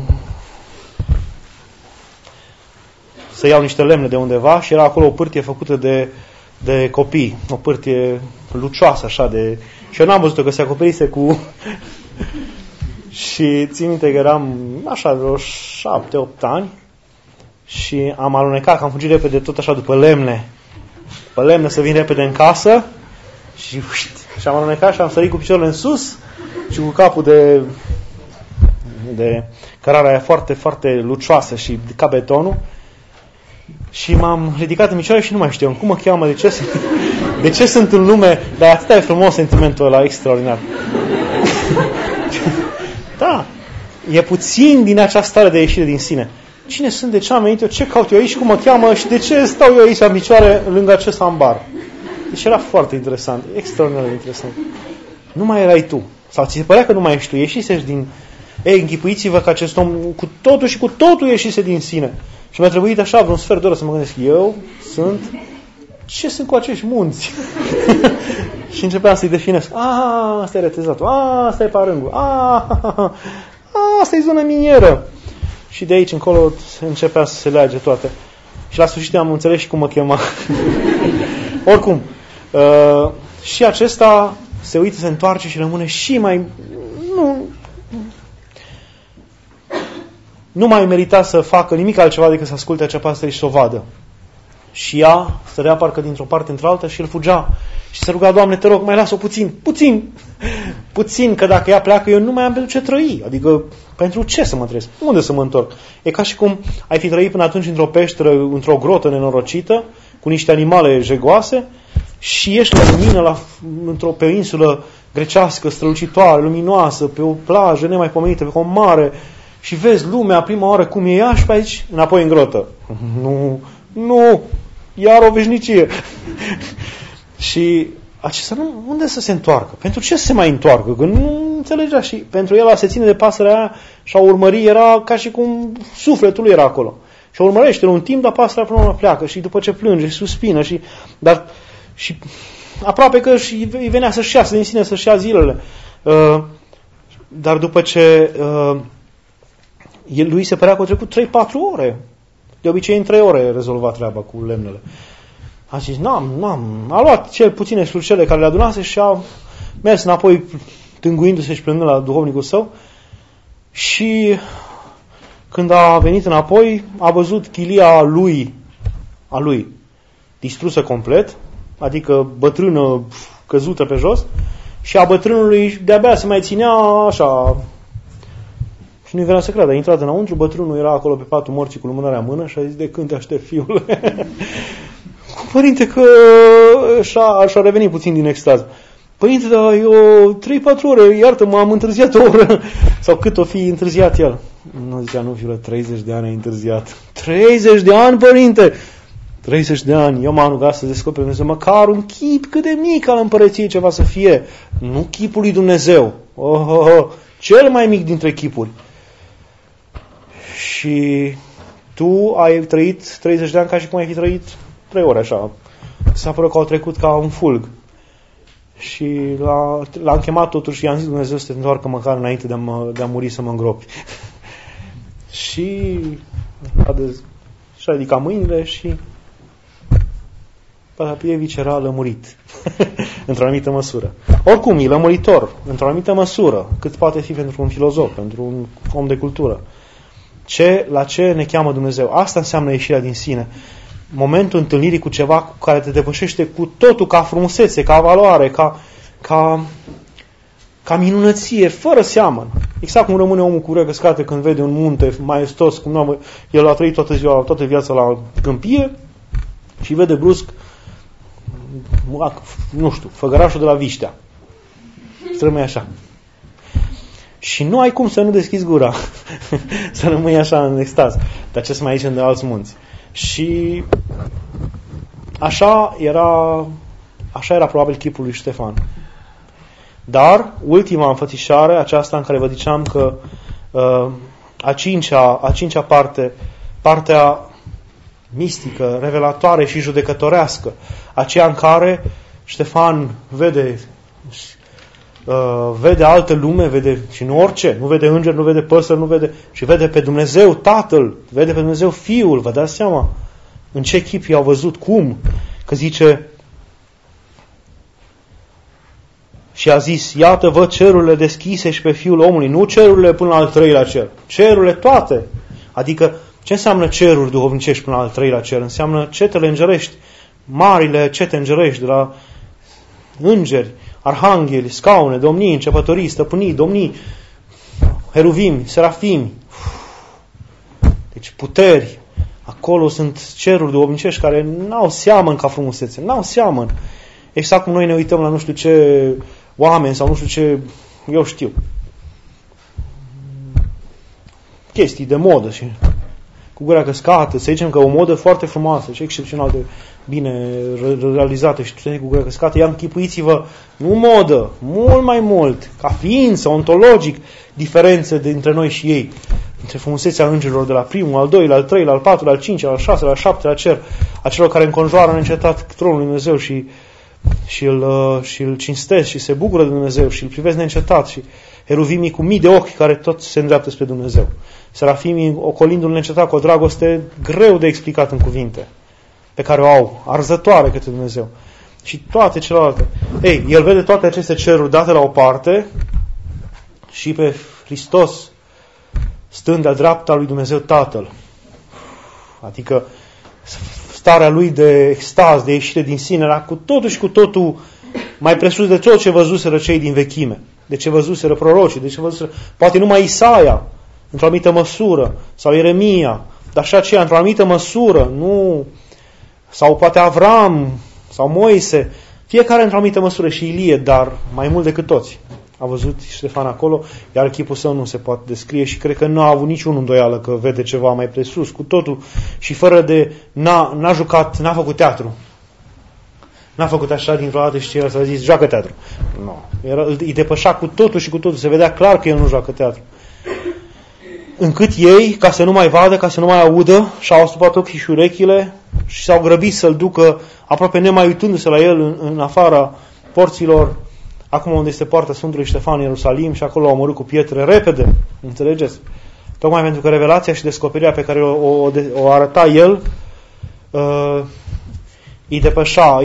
să iau niște lemne de undeva și era acolo o pârtie făcută de copii, o pârtie lucioasă așa și eu n-am văzut-o că se acoperise cu și țin minte că eram așa vreo 7-8 ani și am alunecat, că am fugit repede tot așa după lemne să vin repede în casă și am alunecat și am sărit cu picioarele în sus și cu capul de cărarea aia foarte, foarte lucioasă și ca betonul. Și m-am ridicat în picioare și nu mai știu cum mă cheamă, de ce sunt în lume, dar atât e frumos sentimentul ăla, extraordinar. Da, e puțin din această stare de ieșire din sine. Cine sunt, de ce am venit eu, ce caut eu aici, cum mă cheamă și de ce stau eu aici în picioare lângă acest ambar. Deci era foarte interesant, extraordinar de interesant. Nu mai erai tu, sau ți se părea că nu mai ești tu, ieșisești din... închipuiți-vă că acest om cu totul și cu totul ieșise din sine. Și mi-a trebuit așa vreun sfert de oră să mă gândesc, ce sunt cu acești munți? Și începeam să-i definesc. Asta e retezatul, asta e parângul, asta e zona minieră. Și de aici încolo începea să se leage toate. Și la sfârșit am înțeles și cum mă chema. Oricum, și acesta se uită, se întoarce și rămâne și mai... Nu mai merita să facă nimic altceva decât să asculte acea pasăre și să o vadă. Și ea stărea parcă dintr-o parte într-alta și el fugea. Și se ruga, Doamne, te rog, mai las-o puțin, că dacă ea pleacă, eu nu mai am pentru ce trăi. Adică, pentru ce să mă trăiesc? Unde să mă întorc? E ca și cum ai fi trăit până atunci într-o peșteră, într-o grotă nenorocită, cu niște animale jegoase, și ești la lumină, pe o insulă grecească, strălucitoare, luminoasă, pe o plajă nemaipomenită, pe o mare, și vezi lumea prima oară cum e ea și pe aici, înapoi în grotă. Nu, iar o veșnicie. Și acesta unde să se întoarcă? Pentru ce să se mai întoarcă? Că nu înțelegea. Și pentru el a se ține de pasărea aia și a urmări era ca și cum sufletul lui era acolo. Și a urmărește un timp, dar pasărea până la pleacă. Și după ce plânge și suspină și aproape că îi venea să-și iasă din sine, să-și ia zilele. Dar după ce lui se părea că au trecut 3-4 ore. De obicei în 3 ore rezolva treaba cu lemnele. A zis, a luat cel puține slucele care le adunase și a mers înapoi tânguindu-se și plângând la duhovnicul său. Și când a venit înapoi, a văzut chilia a lui distrusă complet, adică bătrână căzută pe jos, și a bătrânului de-abia se mai ținea așa. Și nu-i venea să creadă. A intrat înăuntru, bătrânul era acolo pe patul morții cu lumânarea în mână și a zis, de când te aștept, fiule? Părinte, că și-a revenit puțin din extaz. Părinte, dar eu 3-4 ore, iartă-mă, am întârziat o oră. Sau cât o fi întârziat el? Nu zicea, nu, fiule, 30 de ani ai întârziat. 30 de ani, părinte! 30 de ani. Eu m-am rugat să descoper Dumnezeu măcar un chip cât de mic al împărăției ceva să fie. Nu chipul lui Dumnezeu. Cel mai mic dintre chipuri. Și tu ai trăit 30 de ani ca și cum ai fi trăit 3 ore așa. S-a părut că au trecut ca un fulg. Și l-am chemat totuși și i-am zis: Dumnezeu să te întoarcă măcar înainte de a muri să mă îngropi. Și și-a ridicat mâinile și Parapievici era lămurit. Într-o anumită măsură. Oricum, e lămuritor, într-o anumită măsură, cât poate fi pentru un filozof, pentru un om de cultură. La ce ne cheamă Dumnezeu? Asta înseamnă ieșirea din sine. Momentul întâlnirii cu ceva cu care te depășește cu totul, ca frumusețe, ca valoare, ca minunăție, fără seamăn. Exact cum rămâne omul cu ureche scate când vede un munte maestos, cum el a trăit toată viața la câmpie și vede brusc, nu știu, făgărașul de la Viștea. Rămâi așa. Și nu ai cum să nu deschizi gura. Să rămâi așa în extaz. Dar ce să mai zicem de alți munți? Și așa era probabil chipul lui Ștefan. Dar ultima înfățișare, aceasta în care vă ziceam că a cincea parte, partea mistică, revelatoare și judecătorească, aceea în care Ștefan vede altă lume, vede și nu orice, nu vede îngeri, nu vede păsări, nu vede, și vede pe Dumnezeu Tatăl, vede pe Dumnezeu Fiul, vă dați seama în ce chip i-au văzut, cum, că zice, și a zis: iată, văd cerurile deschise și pe Fiul omului, nu cerurile până la al treilea cer, cerurile toate. Adică, ce înseamnă ceruri duhovnicești până la al treilea cer? Înseamnă cetele îngerești, marile cete îngerești, de la îngeri, arhangheli, scaune, domnii, începătorii, stăpânii, domnii, heruvimi, serafimi. Deci puteri. Acolo sunt ceruri duhovnicești care n-au seamăn ca frumusețe, n-au seamăn. Exact cum noi ne uităm la nu știu ce oameni sau nu știu ce, eu știu, chestii de modă și cu gura căscată, să zicem că o modă foarte frumoasă și excepțional de bine realizată și cu gura căscată, iar închipuiți-vă, nu modă, mult mai mult, ca ființă, ontologic, diferențe dintre noi și ei, între frumusețea îngerilor de la primul, al doilea, al treilea, al patrulea, al cincilea, al șaselea, al șaptelea cer, a celor care înconjoară neîncetat tronul lui Dumnezeu și îl cinstesc și se bucură de Dumnezeu și îl privesc neîncetat, și heruvimii cu mii de ochi care tot se îndreaptă spre Dumnezeu. Serafimii ocolindu-l neîncetat cu o dragoste greu de explicat în cuvinte, pe care o au, arzătoare către Dumnezeu. Și toate celelalte. Ei, el vede toate aceste ceruri date la o parte și pe Hristos stând de-a dreapta lui Dumnezeu Tatăl. Adică starea lui de extaz, de ieșire din sine, era cu totul și cu totul mai presus de tot ce văzuseră cei din vechime, de ce văzuseră prorocii, de ce văzuseră, poate numai Isaia, într-o anumită măsură, sau Ieremia, dar și aceea, într-o anumită măsură, nu, sau poate Avram, sau Moise, fiecare într-o anumită măsură, și Ilie, dar mai mult decât toți. A văzut Ștefan acolo, iar chipul său nu se poate descrie și cred că nu a avut niciun îndoială că vede ceva mai presus, cu totul, și fără de, n-a jucat, n-a făcut teatru. N-a făcut așa dintr-o dată și el s-a zis, joacă teatru. Nu. Îi depășea cu totul și cu totul, se vedea clar că el nu joacă teatru. Încât ei, ca să nu mai vadă, ca să nu mai audă, și-au astupat ochii și urechile și s-au grăbit să-l ducă, aproape nemai uitându-se la el în afara porților, acum unde este poarta Sfântului Ștefan în Ierusalim, și acolo au omorât cu pietre repede, înțelegeți? Tocmai pentru că revelația și descoperirea pe care o arăta el îi depășa,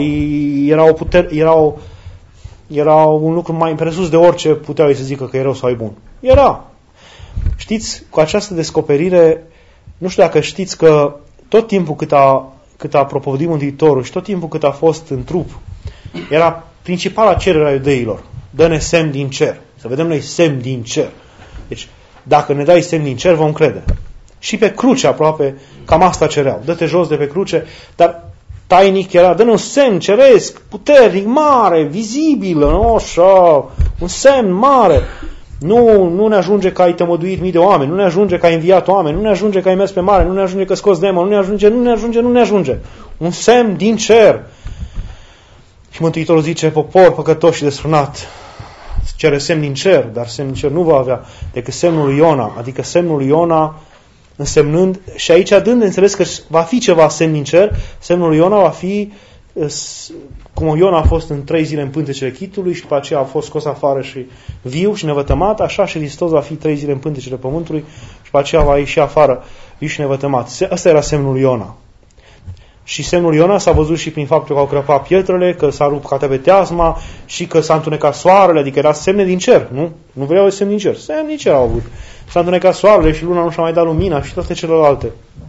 era un lucru mai presus de orice puteau să zică că e rău sau e bun. Era. Știți, cu această descoperire, nu știu dacă știți că tot timpul cât a propovăduit Mântuitorul și tot timpul cât a fost în trup, era principala cerere a iudeilor. Dă-ne semn din cer. Să vedem noi semn din cer. Deci, dacă ne dai semn din cer, vom crede. Și pe cruce aproape, cam asta cereau. Dă-te jos de pe cruce, dar tainic era, dă-ne un semn ceresc, puternic, mare, vizibil, așa, un semn mare. Nu ne ajunge că ai tămăduit mii de oameni, nu ne ajunge că ai înviat oameni, nu ne ajunge că ai mers pe mare, nu ne ajunge că scoți demon, nu ne ajunge. Un semn din cer. Și Mântuitorul zice, popor păcătos și desfrânat, cere semn din cer, dar semn din cer nu va avea decât semnul lui Iona, adică semnul lui Iona însemnând, și aici dând de înțeles că va fi ceva semn din cer, semnul lui Iona va fi cum Iona a fost în 3 zile în pântecele chitului și după aceea a fost scos afară și viu și nevătămat, așa și Hristos va fi 3 zile în pântecele pământului și după aceea va ieși afară viu și nevătămat. Ăsta era semnul Iona. Și semnul Iona s-a văzut și prin faptul că au crăpat pietrele, că s-a rupt catebeteasma și că s-a întunecat soarele, adică era semne din cer, nu? Nu vreau semne din cer, semne din cer au avut. S-a întunecat soarele și luna nu și-a mai dat lumina și toate celelalte.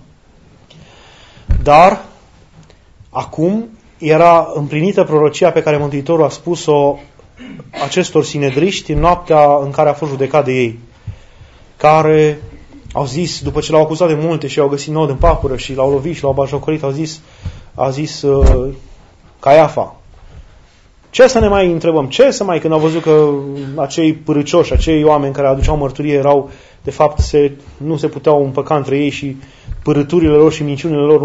Dar, acum, era împlinită prorocia pe care Mântuitorul a spus-o acestor sinedriști în noaptea în care a fost judecat de ei, care au zis, după ce l-au acuzat de multe și au găsit nod în papură și l-au lovit și l-au batjocorit, a zis Caiafa, ce să ne mai întrebăm? Ce să mai, când au văzut că acei pârâcioși, acei oameni care aduceau mărturie erau, de fapt, nu se puteau împăca între ei și pârâturile lor și minciunile lor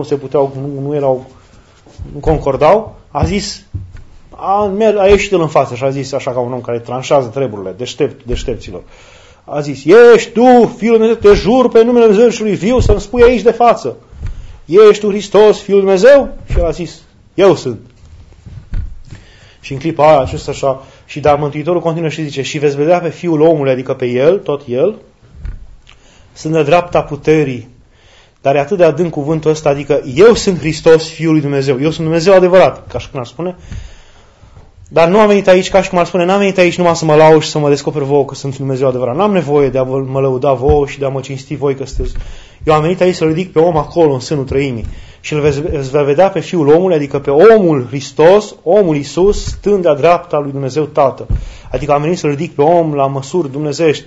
nu concordau, a zis, a ieșit el în față și a zis, așa ca un om care tranșează treburile, deștepților. A zis, ești tu, Fiul Dumnezeu, te jur pe numele Dumnezeului viu să-mi spui aici de față. Ești tu Hristos, Fiul Dumnezeu? Și el a zis, eu sunt. Și în clipa aia, acesta așa, și dar Mântuitorul continuă și zice, și veți vedea pe Fiul omului, adică pe el, tot el, sunt de dreapta puterii. Dar e atât de adânc cuvântul ăsta, adică eu sunt Hristos, Fiul lui Dumnezeu. Eu sunt Dumnezeu adevărat, ca și cum ar spune. Dar nu am venit aici, ca și cum ar spune, n-am venit aici numai să mă laud și să mă descoper vouă că sunt Dumnezeu adevărat. N-am nevoie de a mă lăuda vouă și de a mă cinsti voi că sunteți. Eu am venit aici să ridic pe om acolo, în sânul trăimii. Și îl veți vedea pe Fiul omului, adică pe omul Hristos, omul Iisus, stând de-a dreapta lui Dumnezeu Tatăl. Adică am venit să ridic pe om la măsuri dumnezeiești.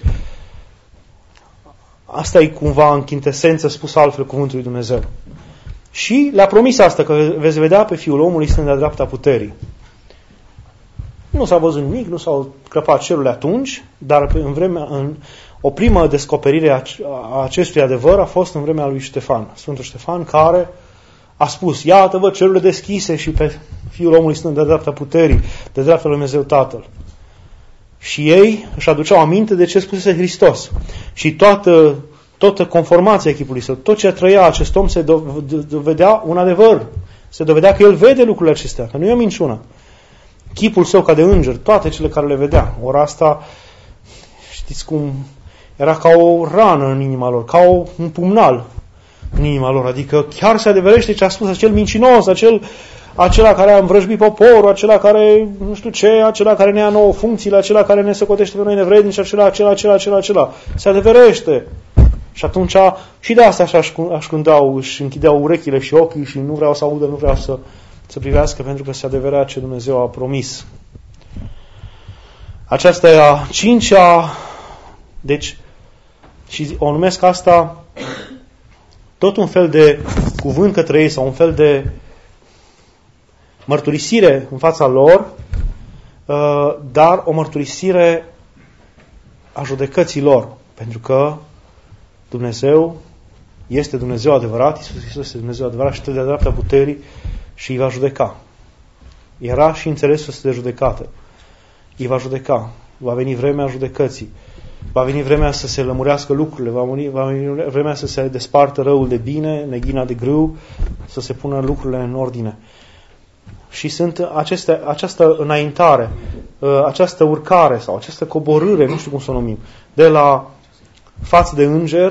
Asta e cumva în chintesență spus altfel cuvântul lui Dumnezeu. Și le-a promis asta, că veți vedea pe Fiul omului stând de-a dreapta puterii. Nu s-a văzut nimic, nu s-au crăpat cerurile atunci, dar în o primă descoperire a acestui adevăr a fost în vremea lui Ștefan, Sfântul Ștefan, care a spus, iată-vă cerurile deschise și pe Fiul omului stând de dreapta puterii, de dreapta lui Dumnezeu Tatăl. Și ei își aduceau aminte de ce spusese Hristos. Și toată conformația echipului său, tot ce trăia acest om se dovedea un adevăr. Se dovedea că el vede lucrurile acestea, că nu e o minciună. Chipul său ca de înger, toate cele care le vedea. Ori asta, știți cum, era ca o rană în inima lor, ca un pumnal în inima lor. Adică chiar se adeverește ce a spus acel mincinos, acela care a învrăjbit poporul, acela care nu știu ce, acela care ne ia nouă funcțiile, acela care ne socotește pe noi nevrednici, acela. Se adeverește. Și atunci, și de asta așa ascundeau, își închideau urechile și ochii și nu vreau să audă, nu vreau să privească, pentru că se adeverea ce Dumnezeu a promis. Aceasta e a 5-a, deci, și o numesc asta tot un fel de cuvânt către ei sau un fel de mărturisire în fața lor, dar o mărturisire a judecății lor, pentru că Dumnezeu este Dumnezeu adevărat, Iisus Hristos este Dumnezeu adevărat și stă de-a dreapta puterii și îi va judeca. Era și înțelesul ăsta de judecată. Îi va judeca. Va veni vremea judecății. Va veni vremea să se lămurească lucrurile. Va veni vremea să se despartă răul de bine, neghina de grâu, să se pună lucrurile în ordine. Și sunt această înaintare, această urcare sau această coborâre, nu știu cum să o numim, de la față de înger,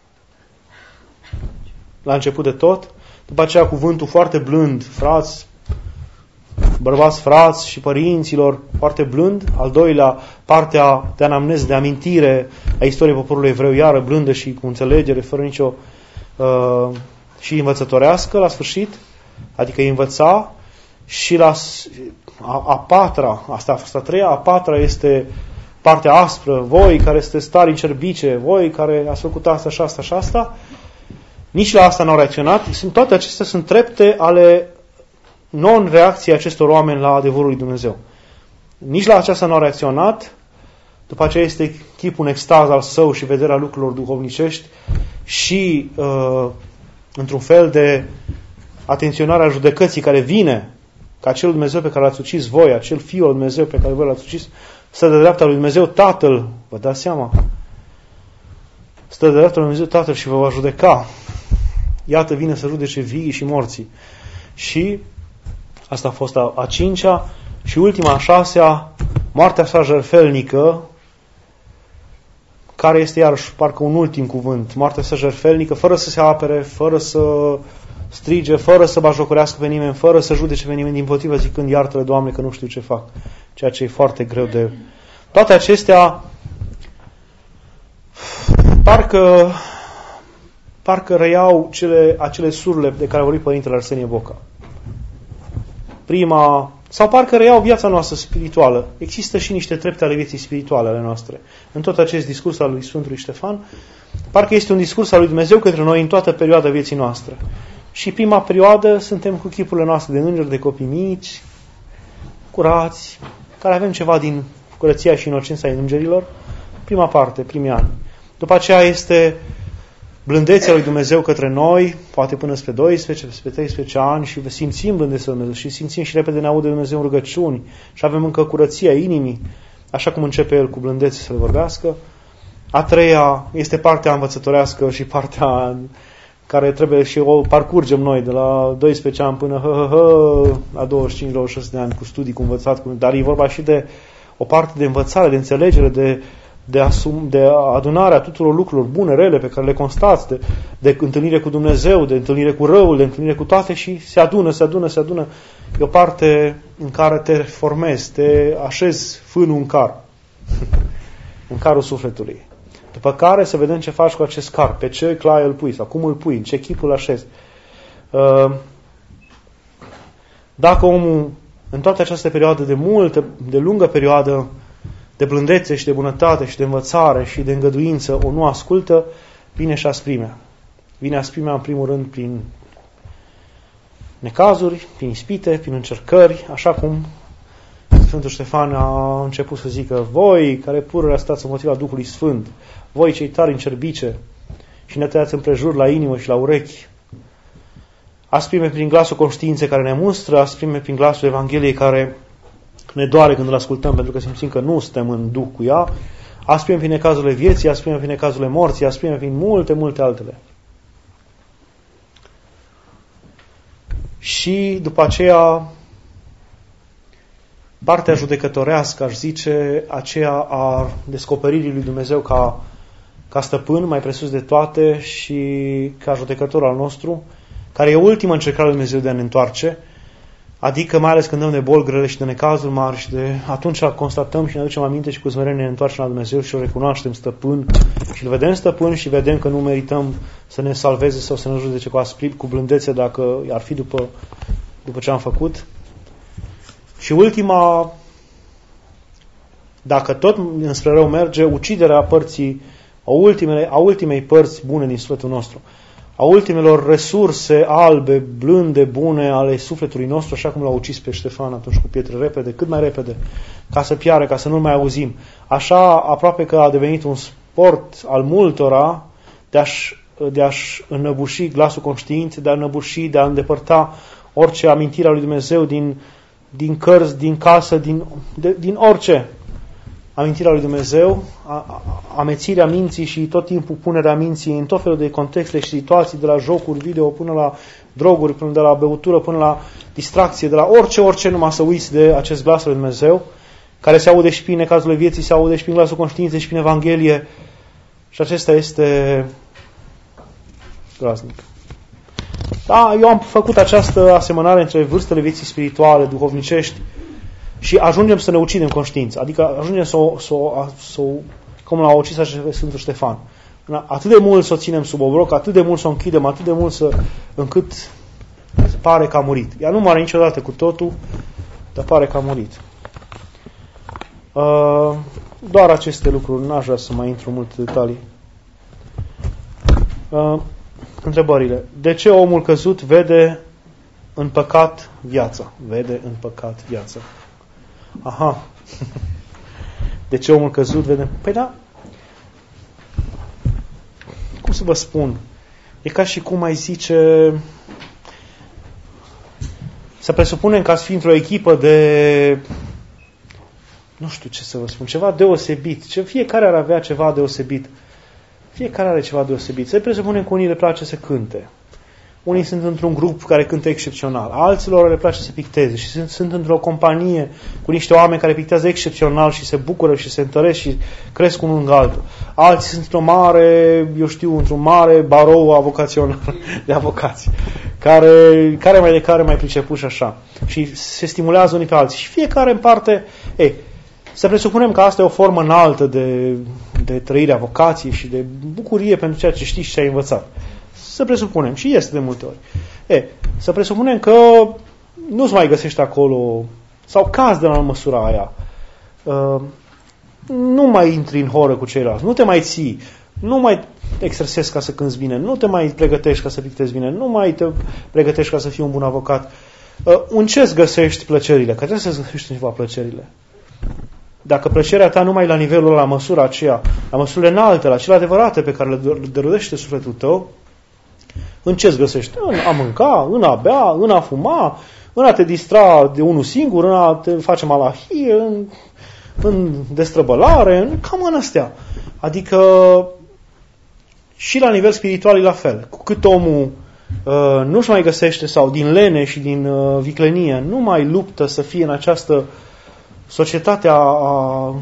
la început de tot, după aceea cuvântul foarte blând, frați, bărbați frați și părinților, foarte blând, al doilea, partea de anamneză, de amintire a istoriei poporului evreu, iară blândă și cu înțelegere, fără nicio și învățătorească la sfârșit, adică îi învăța, și la a patra, asta a fost a treia, a patra este partea aspră, voi care sunteți tari în cerbice, voi care ați făcut asta și asta și asta, nici la asta n-au reacționat. Toate acestea sunt trepte ale non-reacției acestor oameni la adevărul lui Dumnezeu. Nici la aceasta n-au reacționat, după aceea este chipul în extaz al său și vederea lucrurilor duhovnicești și într-un fel de atenționarea judecății care vine, ca acel Dumnezeu pe care l-ați ucis voi, acel Fiul al Dumnezeu pe care voi l-ați ucis, stă de dreapta lui Dumnezeu Tatăl, vă dați seama? Stă de dreapta lui Dumnezeu Tatăl și vă va judeca. Iată, vine să judece vii și morții. Și Asta a fost a cincea. Și ultima, a șasea, moartea sa jertfelnică, care este iarăși parcă un ultim cuvânt. Moartea sa jertfelnică, fără să se apere, fără să strige, fără să bajocorească pe nimeni, fără să judece pe nimeni, dimpotrivă zicând, iartă-le, Doamne, că nu știu ce fac. Ceea ce e foarte greu de... Toate acestea parcă reiau acele surle de care a vorbit Părintele Arsenie Boca. Prima, sau parcă reiau viața noastră spirituală. Există și niște trepte ale vieții spirituale ale noastre. În tot acest discurs al lui Sfântului Ștefan, parcă este un discurs al lui Dumnezeu către noi în toată perioada vieții noastre. Și prima perioadă suntem cu chipurile noastre de îngeri, de copii mici, curați, care avem ceva din curăția și inocența îngerilor. Prima parte, primii ani. După aceea este blândețea lui Dumnezeu către noi, poate până spre 12, spre 13 ani și simțim blândețea lui Dumnezeu și simțim și repede ne aude Dumnezeu în rugăciuni și avem încă curăția inimii, așa cum începe El cu blândețe să le vorbească. A treia este partea învățătorească și partea care trebuie și o parcurgem noi de la 12 ani până la 25-26 de ani cu studii, cu învățat, dar e vorba și de o parte de învățare, de înțelegere, de adunarea tuturor lucrurilor bune, rele, pe care le constați, de întâlnire cu Dumnezeu, de întâlnire cu răul, de întâlnire cu toate și se adună. E o parte în care te formezi, te așezi fânul în car, în carul sufletului. După care să vedem ce faci cu acest car, pe ce claie îl pui sau cum îl pui, în ce chip îl așezi. Dacă omul, în toată această perioadă de lungă perioadă, de blândețe și de bunătate și de învățare și de îngăduință o nu ascultă, vine și asprimea. Vine asprimea în primul rând prin necazuri, prin ispite, prin încercări, așa cum Sfântul Ștefan a început să zică: voi care pururea stați împotriva Duhului Sfânt, voi cei tari în cerbice și ne tăiați împrejur la inimă și la urechi. Asprime prin glasul conștiinței care ne mustră, asprime prin glasul Evangheliei care ne doare când îl ascultăm pentru că simțim că nu suntem în duh cu ea, asprime prin necazurile vieții, asprime prin necazurile morții, asprime prin multe altele. Și după aceea, partea judecătorească, aș zice, aceea a descoperirii lui Dumnezeu ca stăpân, mai presus de toate, și ca judecător al nostru, care e ultima încercare lui Dumnezeu de a ne întoarce, adică mai ales când dăm de boli grele și de necazuri mari și atunci constatăm și ne aducem aminte și cu smerenie ne întoarcem la Dumnezeu și o recunoaștem stăpân și îl vedem stăpân și vedem că nu merităm să ne salveze sau să ne judece cu blândețe dacă ar fi după ce am făcut. Și ultima, dacă tot înspre rău merge, uciderea a ultimei părți bune din sufletul nostru, a ultimelor resurse albe, blânde, bune ale sufletului nostru, așa cum l-a ucis pe Ștefan atunci cu pietre repede, cât mai repede, ca să piară, ca să nu-l mai auzim. Așa aproape că a devenit un sport al multora de a-și înnăbuși glasul conștiinței, de a înnăbuși, de a îndepărta orice amintire a lui Dumnezeu din cărți, din casă, din orice amintirea lui Dumnezeu, amețirea minții și tot timpul punerea minții în tot felul de contexte și situații, de la jocuri video până la droguri, până de la băutură, până la distracție, de la orice, numai să uiți de acest glas al lui Dumnezeu, care se aude și prin necazurile vieții, se aude și prin glasul conștiinței și prin Evanghelie. Și acesta este groaznic. Da, eu am făcut această asemănare între vârstele vieții spirituale, duhovnicești, și ajungem să ne ucidem conștiința. Adică ajungem cum l-a ucis Sfântul Ștefan. Atât de mult să o ținem sub obroc, atât de mult să o închidem, atât de mult încât pare că a murit. Ea nu moare niciodată cu totul, dar pare că a murit. Doar aceste lucruri, n-aș vrea să mai intru în multe detalii. Întrebările. De ce omul căzut vede în păcat viața? Vede în păcat viața. Aha. De ce omul căzut vede? Păi da. Cum să vă spun? E ca și cum ai zice... Să presupunem că ați fi într-o echipă de... Nu știu ce să vă spun. Ceva deosebit. Fiecare ar avea ceva deosebit. Fiecare are ceva deosebit. Să presupunem că unii le place să cânte. Unii sunt într-un grup care cântă excepțional, alților le place să picteze și sunt într-o companie cu niște oameni care pictează excepțional și se bucură și se întăresc și cresc unul lângă altul. Alții sunt într-un mare barou avocațional de avocați, care mai priceput și așa. Și se stimulează unii pe alții. Și fiecare în parte, să presupunem că asta e o formă înaltă de trăire a vocației și de bucurie pentru ceea ce știi și ce ai învățat. Să presupunem, și este de multe ori. Să presupunem că nu-ți mai găsești acolo, sau cazi de la măsura aia. Nu mai intri în horă cu ceilalți, nu te mai ții, nu mai exersezi ca să cânți bine, nu te mai pregătești ca să pictezi bine, nu mai te pregătești ca să fii un bun avocat. În ce-ți găsești plăcerile? Că trebuie să-ți găsești undeva plăcerile. Dacă plăcerea ta numai la nivelul, la măsura aceea, la măsurile înalte, la cele adevărate pe care le dăruiește sufletul tău, în ce-ți găsești? În a mânca, în a bea, în a fuma, în a te distra de unul singur, în a te face malahie, în destrăbălare, cam în astea. Adică și la nivel spiritual e la fel. Cu cât omul nu-și mai găsește sau din lene și din viclenie nu mai luptă să fie în această societate a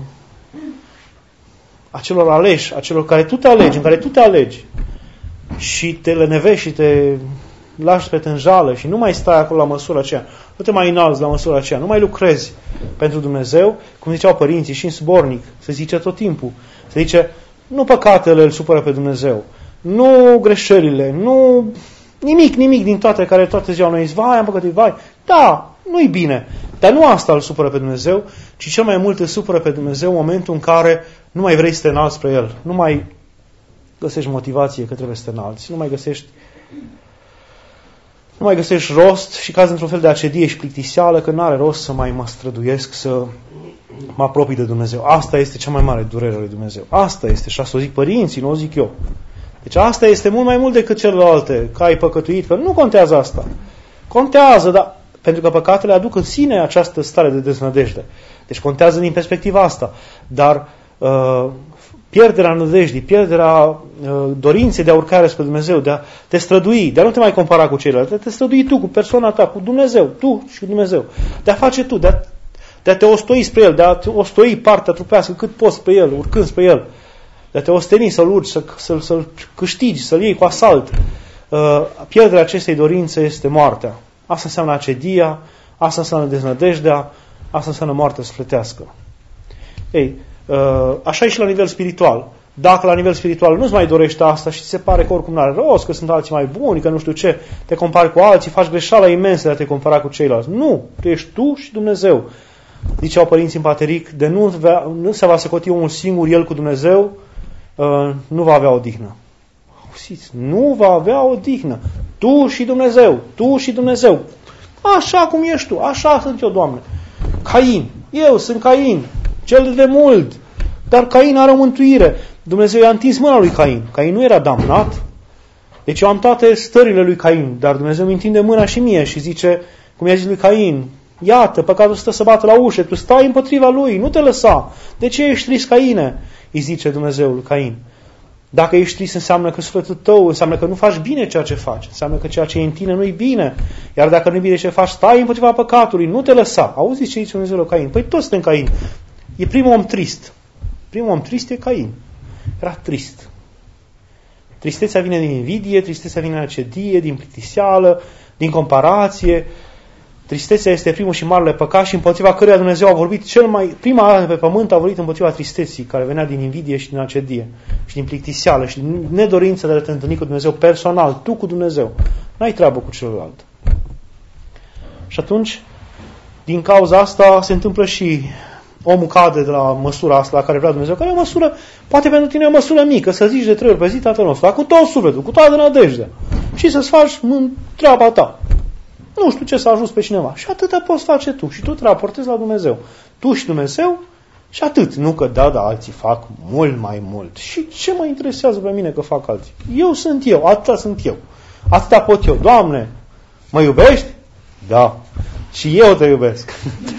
celor aleși, a celor care tu te alegi, în care tu te alegi și te lenevești și te lași pe tânjală și nu mai stai acolo la măsura aceea, nu te mai înalți la măsura aceea, nu mai lucrezi pentru Dumnezeu, cum ziceau părinții și în sbornic, se zice tot timpul, se zice, nu păcatele îl supără pe Dumnezeu, nu greșelile, nu nimic din toate ziua noi vai, am păcătuit, vai, da, nu-i bine, dar nu asta îl supără pe Dumnezeu, ci cel mai mult îl supără pe Dumnezeu în momentul în care nu mai vrei să te înalți spre El, nu mai găsești motivație că trebuie să te înalți, nu mai găsești rost și cazi într-un fel de acedie și plictiseală că n-are rost să mai mă străduiesc să mă apropii de Dumnezeu. Asta este cea mai mare durere lui Dumnezeu. Asta este, și asta o zic părinții, nu o zic eu. Deci asta este mult mai mult decât celelalte, că ai păcătuit, că nu contează asta. Contează, dar pentru că păcatele aduc în sine această stare de deznădejde. Deci contează din perspectiva asta. Dar pierderea nădejdii, pierderea dorinței de a urca spre Dumnezeu, de a te strădui, de a nu te mai compara cu ceilalți, de a te strădui tu cu persoana ta, cu Dumnezeu, tu și cu Dumnezeu, de a face tu, de a te ostoi spre El, de a te ostoi partea trupească cât poți spre El, urcând spre El, de a te osteni să-L urci, să-L câștigi, să-L iei cu asalt. Pierderea acestei dorințe este moartea. Asta înseamnă acedia, asta înseamnă deznădejdea, asta înseamnă moartea sufletească. Așa e și la nivel spiritual. Dacă la nivel spiritual nu-ți mai dorești asta și ți se pare că oricum n-are rost, că sunt alții mai buni, că nu știu ce, te compari cu alții, faci greșeala imensă de a te compara cu ceilalți. Nu, tu ești tu și Dumnezeu. Ziceau părinții în Pateric, de nu se va secoti omul singur, el cu Dumnezeu, nu va avea odihnă. Auziți? Nu va avea odihnă. Tu și Dumnezeu, tu și Dumnezeu. Așa cum ești tu, așa sunt eu, Doamne. Cain, eu sunt Cain, cel de mult. Dar Cain are o mântuire. Dumnezeu i-a întins mâna lui Cain. Cain nu era damnat. Deci eu am toate stările lui Cain, dar Dumnezeu îmi întinde mâna și mie și zice, cum i-a zis lui Cain, iată, păcatul stă să bată la ușă, tu stai împotriva lui, nu te lăsa. De ce ești trist, Caine? Îi zice Dumnezeu lui Cain. Dacă ești trist, înseamnă că sufletul tău, înseamnă că nu faci bine ceea ce faci, înseamnă că ceea ce e în tine nu-i bine. Iar dacă nu-i bine ce faci, stai împotriva păcatului, nu te lăsa. Auziți ce zice Dumnezeu lui Cain? Păi toți suntem Cain. E primul om trist. Primul om trist e Cain. Era trist. Tristețea vine din invidie, tristețea vine din acedie, din plictiseală, din comparație. Tristețea este primul și marele păcat și împotriva căruia Dumnezeu a vorbit prima dată pe pământ a vorbit împotriva tristeții, care venea din invidie și din acedie și din plictiseală și din nedorință de a te întâlni cu Dumnezeu personal, tu cu Dumnezeu. N-ai treabă cu celălalt. Și atunci, din cauza asta, se întâmplă și omul cade de la măsura asta la care vrea Dumnezeu, care e o măsură, poate pentru tine e o măsură mică, să zici de 3 ori pe zi Tatăl nostru, dar cu tot sufletul, cu toată nădejdea și să-ți faci treaba ta. Nu știu ce s-a ajuns pe cineva. Și atâta poți face tu. Și tu te raportezi la Dumnezeu. Tu și Dumnezeu și atât. Nu că da, alții fac mult mai mult. Și ce mă interesează pe mine că fac alții? Eu sunt eu, atâta sunt eu. Atâta pot eu. Doamne, mă iubești? Da. Și eu te iubesc.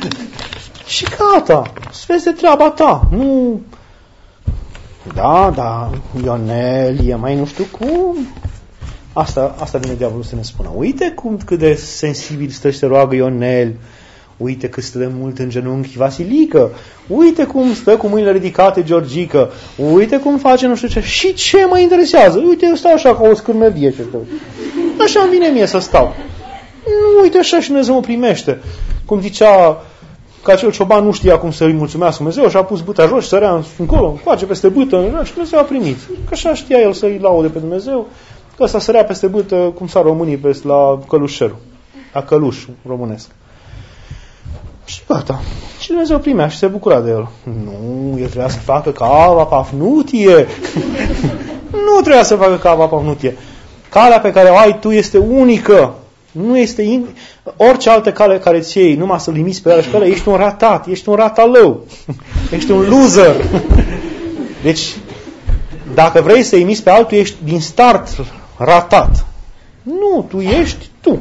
Și gata. Să vezi de treaba ta. Nu... Da, Ionel, e mai nu știu cum. Asta vine diavolul să ne spună. Uite cât de sensibil stă și se roagă Ionel, uite cât stă de mult în genunchi Vasilică, uite cum stă cu mâinile ridicate Georgică, uite cum face nu știu ce, și ce mă interesează? Uite, eu stau așa ca o scârmăvie, așa îmi vine mie să stau. Nu, uite așa și Dumnezeu mă primește. Cum zicea că acel cioban nu știa cum să-i mulțumească Dumnezeu și a pus bâta jos și sărea încolo, încoace peste bâtă și Dumnezeu a primit. Că așa știa el să-i laude pe Dumnezeu, că ăsta sărea peste bâtă cum s-a românii la călușerul, la căluș românesc. Și gata. Și Dumnezeu primea și se bucura de el. Nu, el trebuia să facă ca Ava Pafnutie. Nu trebuia să facă ca Ava Pafnutie. Calea pe care o ai tu este unică. Nu este orice altă cale care ți iei, numai să limiți pe ea și pe ea, ești un ratat, ești un ratalău. Ești un loser. Deci, dacă vrei să imiți pe altul, ești din start ratat. Nu, tu ești tu.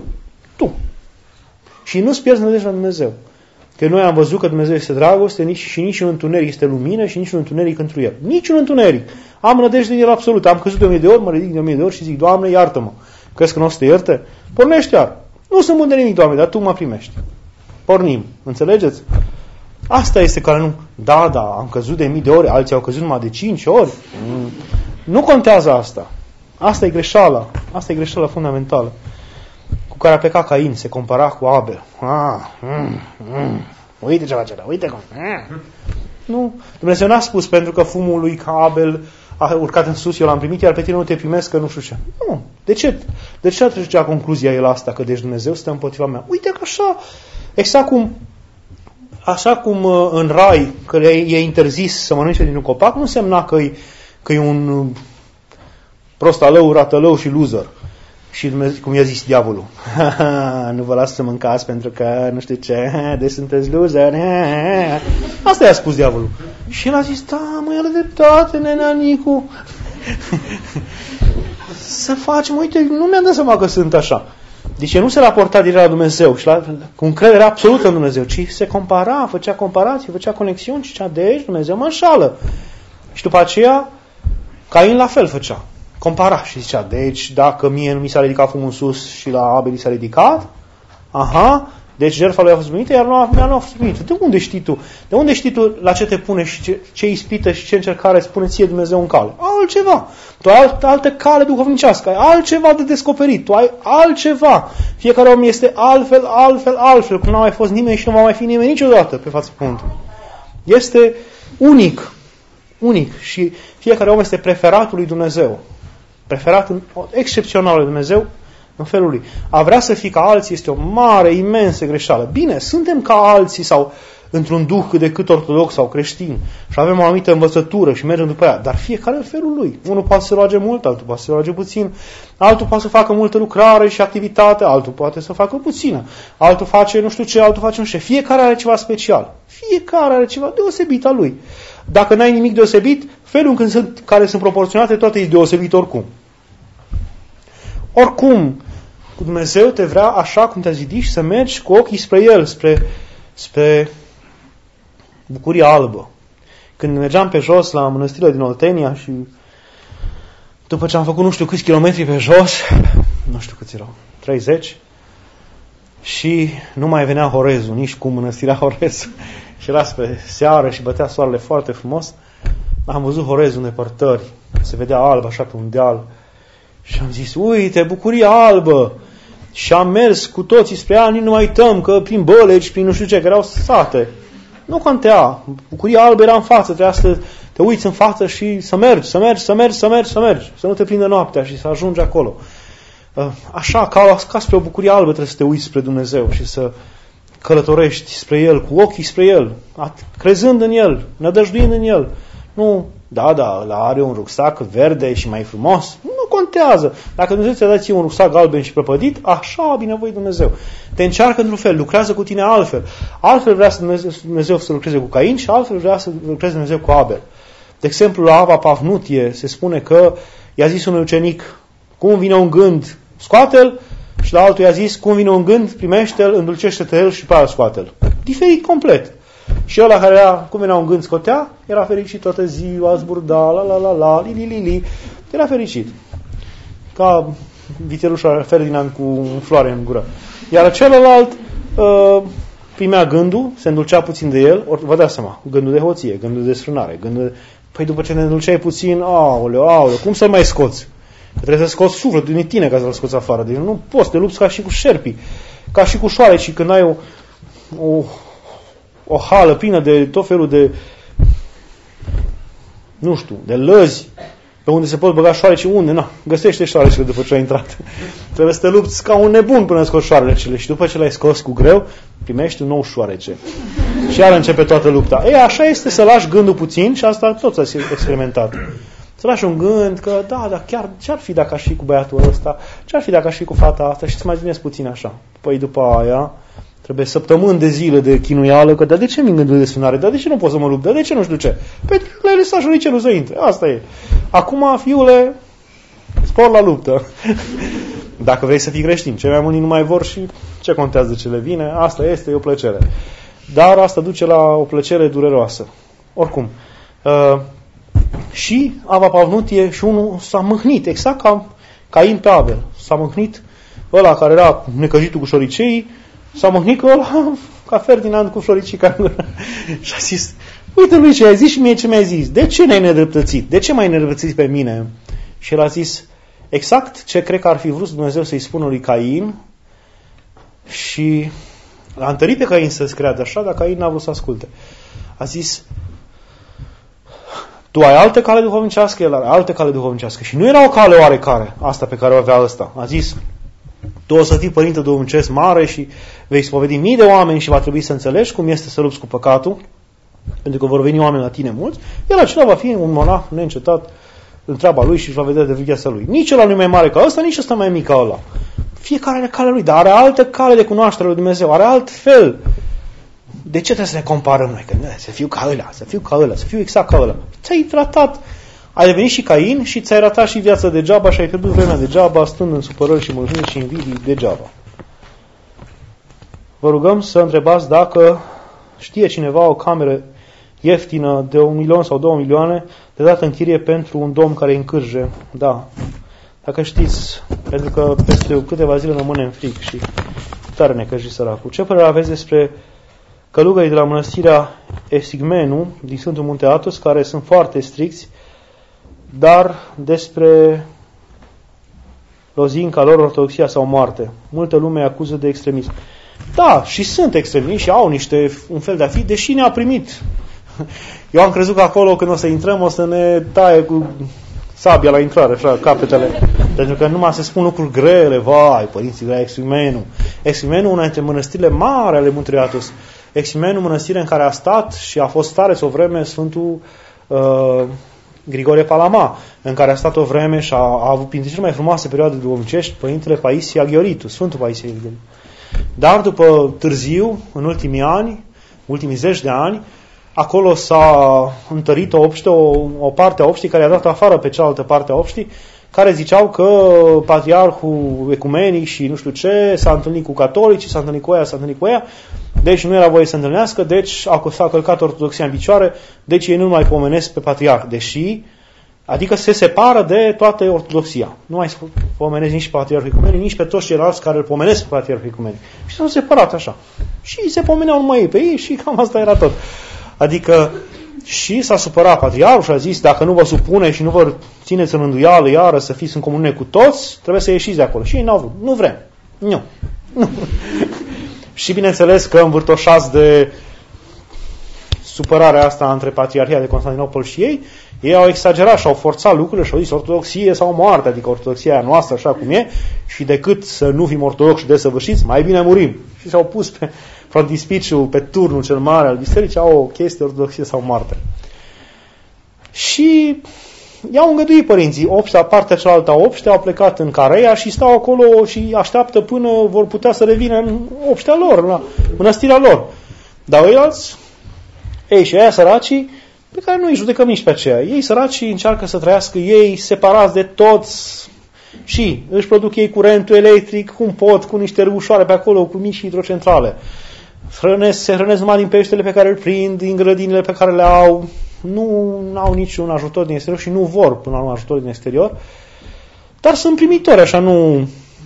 Și nu-ți pierzi nădejdea la Dumnezeu. Că noi am văzut că Dumnezeu este dragoste și nici un întuneric este lumină și nici un întuneric întru el. Nici un întuneric. Am nădejde în el absolut. Am căzut de 1000 de ori, mă ridic de 1000 de ori și zic, Doamne, iartă-mă. Crezi că nu o să te ierte? Pornește iar. Nu sunt bun de nimic, Doamne, dar Tu mă primești. Pornim. Înțelegeți? Asta este care nu... Da, am căzut de 1000 de ori, alții au căzut numai de 5 ori. Nu contează asta. Asta e greșeala. Asta e greșeala fundamentală. Cu care a plecat Cain, se compara cu Abel. Uite ce face, uite cum. Nu. Dumnezeu n-a spus pentru că fumul lui Abel a urcat în sus, eu l-am primit, iar pe tine nu te primesc, că nu știu ce. Nu. De ce? De ce trece concluzia el asta, că deci Dumnezeu stă împotriva mea? Uite că așa, exact așa cum în rai, că e interzis să mănânce din un copac, nu însemna că e un prostalău, ratălău și loser. Și cum i-a zis diavolul, nu vă las să mâncați pentru că nu știu ce, deci sunteți loser. Asta i-a spus diavolul. Și el a zis, da, mă, el are dreptate, nenanicu. Să facem, uite, nu mi-am dat seama că sunt așa. Deci nu se raporta direct la Dumnezeu și cu încredere absolută în Dumnezeu, ci se compara, făcea comparații, făcea conexiuni și zicea, deci Dumnezeu mă înșală. Și după aceea, Cain la fel făcea. Compara și zicea, deci dacă mie nu mi s-a ridicat fumul în sus și la Abel i s-a ridicat, deci jertfa lui a fost primită, iar mea nu a fost primită. De unde știi tu? De unde știi tu la ce te pune și ce ispită și ce încercare îți pune ție Dumnezeu în cale? Altceva. Tu ai altă cale duhovnicească, ai altceva de descoperit, tu ai altceva. Fiecare om este altfel, cum n-a mai fost nimeni și nu va mai fi nimeni niciodată pe fața pământului. Este unic și fiecare om este preferatul lui Dumnezeu. Preferat excepțional lui Dumnezeu în felul lui. A vrea să fii ca alții este o mare, imensă greșeală. Bine, suntem ca alții sau într-un duh cât de cât ortodox sau creștin și avem o anumită învățătură și mergem după ea, dar fiecare în felul lui. Unul poate să roage mult, altul poate să roage puțin, altul poate să facă multă lucrare și activitate, altul poate să facă puțină, altul face nu știu ce, altul face nu știu ce. Fiecare are ceva special. Fiecare are ceva deosebit al lui. Dacă n-ai nimic deosebit, felul în care sunt proporționate, toate e deosebit oricum. Oricum, cu Dumnezeu te vrea așa cum te-a zidit și să mergi cu ochii spre El, spre bucuria albă. Când mergeam pe jos la mănăstirea din Oltenia și după ce am făcut nu știu câți kilometri pe jos, nu știu câți erau, 30, și nu mai venea Horezul, nici cu mănăstirea Horez. Și era spre seară și bătea soarele foarte frumos. Am văzut Horezul în depărtări, se vedea alb așa pe un deal. Și am zis, uite, bucuria albă. Și am mers cu toții spre ea, nici nu mai uităm că prin Băleci, prin nu știu ce, că erau sate. Nu contea. Bucuria albă era în față, trebuia să te uiți în față și să mergi. Să nu te prindă noaptea și să ajungi acolo. Așa, ca spre o bucurie albă trebuie să te uiți spre Dumnezeu și să călătorești spre El, cu ochii spre El, crezând în El, nădăjduind în El. Nu, ăla are un rucsac verde și mai frumos. Nu contează. Dacă Dumnezeu ți-a dat ție un rucsac galben și prăpădit, așa a binevoit Dumnezeu. Te încearcă într-un fel, lucrează cu tine altfel. Altfel vrea Dumnezeu să lucreze cu Cain și altfel vrea să lucreze Dumnezeu cu Abel. De exemplu, la Ava Pafnutie se spune că i-a zis unui ucenic, cum vine un gând, scoate-l, și la altul i-a zis, cum vine un gând, primește-l, îndulcește-te el și pe aia scoate-l. Diferit complet. Și ăla care era, cum venea un gând, scotea, era fericit toată ziua, zburda, li. Era fericit. Ca vitelușul Ferdinand cu floare în gură. Iar celălalt primea gândul, se îndulcea puțin de el, ori vă dați seama, gândul de hoție, gândul de desfrânare, gândul de... Păi după ce ne îndulceai puțin, aoleu, cum să-l mai scoți? Că trebuie să scoți sufletul din tine ca să-l scoți afară. Deci nu poți, te lupți ca și cu șerpii, ca și cu șoarecii, când ai o hală plină de tot felul de, nu știu, de lăzi, pe unde se pot băga șoareci, unde? Găsește șoarecele după ce ai intrat. Trebuie să te lupți ca un nebun până scoți șoarecele și după ce l-ai scos cu greu, primești un nou șoarece. Și iar începe toată lupta. Așa este să lași gândul puțin și asta toți ați experimentat. Să lași un gând că, dar chiar ce-ar fi dacă aș fi cu băiatul ăsta? Ce-ar fi dacă aș fi cu fata asta? Și să mai gândesc puțin așa. Păi după aia trebuie săptămâni de zile de chinuială, că de ce mi gândul de sfânare? Dar de ce nu pot să mă lupt? Dar de ce nu știu ce? Pentru că le-ai lăsat șoricelul să intre. Asta e. Acum, fiule, spor la luptă. Dacă vrei să fii creștin. Cei mai mulți nu mai vor și ce contează ce le vine? Asta este, e o plăcere. Dar asta duce la o plăcere dureroasă. Oricum. Și Ava Pavnutie și unul s-a mâhnit, exact ca Cain pe Abel. S-a mâhnit ăla care era necăjitul cu șoricei, s-a mâhnit ăla ca Ferdinand cu floricica. Și a zis, uite lui ce ai zis și mie ce mi-ai zis. De ce ne-ai nedreptățit? De ce m-ai nedreptățit pe mine? Și el a zis, exact ce cred că ar fi vrut Dumnezeu să-i spună lui Cain și l-a întărit pe Cain să-ți creadă așa, dar Cain n-a vrut să asculte. A zis, tu ai altă cale duhovnicească, el are altă cale duhovnicească. Și nu era o cale oarecare, asta pe care o avea ăsta. A zis, tu o să fii părinte duhovnicesc mare și vei spovedi mii de oameni și va trebui să înțelegi cum este să lupți cu păcatul, pentru că vor veni oameni la tine mulți. El acela va fi un monah neîncetat în treaba lui și își va vedea de viața lui. Nici ăla nu e mai mare ca ăsta, nici ăsta mai mic ca ăla. Fiecare are calea lui, dar are altă cale de cunoaștere lui Dumnezeu, are alt fel. De ce trebuie să ne comparăm noi? Că să fiu ca ăla, să fiu exact ca ăla. Ți-ai tratat, ai devenit și Cain și ți-ai ratat și viața degeaba și ai pierdut vremea degeaba, stând în supărări și mâhniri și invidii degeaba. Vă rugăm să întrebați dacă știe cineva o cameră ieftină de 1 milion sau 2 milioane de dat în chirie pentru un domn care îi încârje. Da. Dacă știți, pentru că peste câteva zile rămâne în fric și tare necăjit săracul. Ce părere aveți despre călugării de la mănăstirea Esigmenu din Sfântul Munte Athos, care sunt foarte stricți, dar despre lozinca lor, ortodoxia sau moarte? Multă lume acuză de extremism. Da, și sunt extremiști și au un fel de a fi, deși ne-a primit. Eu am crezut că acolo, când o să intrăm, o să ne taie cu sabia la intrare, așa, capetele. Pentru că numai se spun lucruri grele, vai, părinții de la Eximenu. Eximenu, una dintre mănăstirile mari ale Muntelui Athos. Eximenu, mănăstire în care a stat și a fost stareț o vreme Sfântul Grigore Palama, în care a stat o vreme și a avut printre cele mai frumoase perioade duhovnicești Părintele Paisie Aghioritu, Sfântul Paisie Aghioritu. Dar după târziu, în ultimii ani, ultimii 10 de ani, acolo s-a întărit o obște, o parte a obștii care a dat afară pe cealaltă parte a obștii, care ziceau că patriarhul ecumenic și nu știu ce s-a întâlnit cu catolici, s-a întâlnit cu aia, deci nu era voie să întâlnească, deci s-a călcat ortodoxia în picioare, deci ei nu mai pomenesc pe patriarh, adică se separă de toată ortodoxia. Nu mai pomenesc nici pe patriarhul ecumenic, nici pe toți ceilalți care îl pomenesc pe patriarhul ecumenic. Și s-au separat așa. Și se pomeneau numai ei pe ei și cam asta era tot. Adică și s-a supărat patriarhul și a zis, dacă nu vă supune și nu vă țineți în înduială iară să fiți în comunie cu toți, trebuie să ieșiți de acolo. Și ei n-au vrut. Nu vrem. Nu. Și bineînțeles că învârtoșați de supărarea asta între Patriarhia de Constantinopol și ei au exagerat și au forțat lucrurile și au zis ortodoxie sau moarte, adică ortodoxia noastră așa cum e și decât să nu fim ortodoxi desăvârșiți, mai bine murim. Și s-au pus pe frontispiciul, pe turnul cel mare al bisericii, au o chestie ortodoxie sau moarte. Și i-au îngăduit părinții, partea cealaltă a obște, au plecat în Careia și stau acolo și așteaptă până vor putea să revină în obștea lor, la mănăstirea lor. Dar ei și aia săracii, pe care nu îi judecăm nici pe aceea. Ei săracii încearcă să trăiască ei separați de toți și își produc ei curentul electric cum pot, cu niște râușoare pe acolo, cu mici hidrocentrale. Se hrănesc numai din peștele pe care îl prind, din grădinile pe care le au. Nu au niciun ajutor din exterior și nu vor până la un ajutor din exterior. Dar sunt primitori, așa, nu...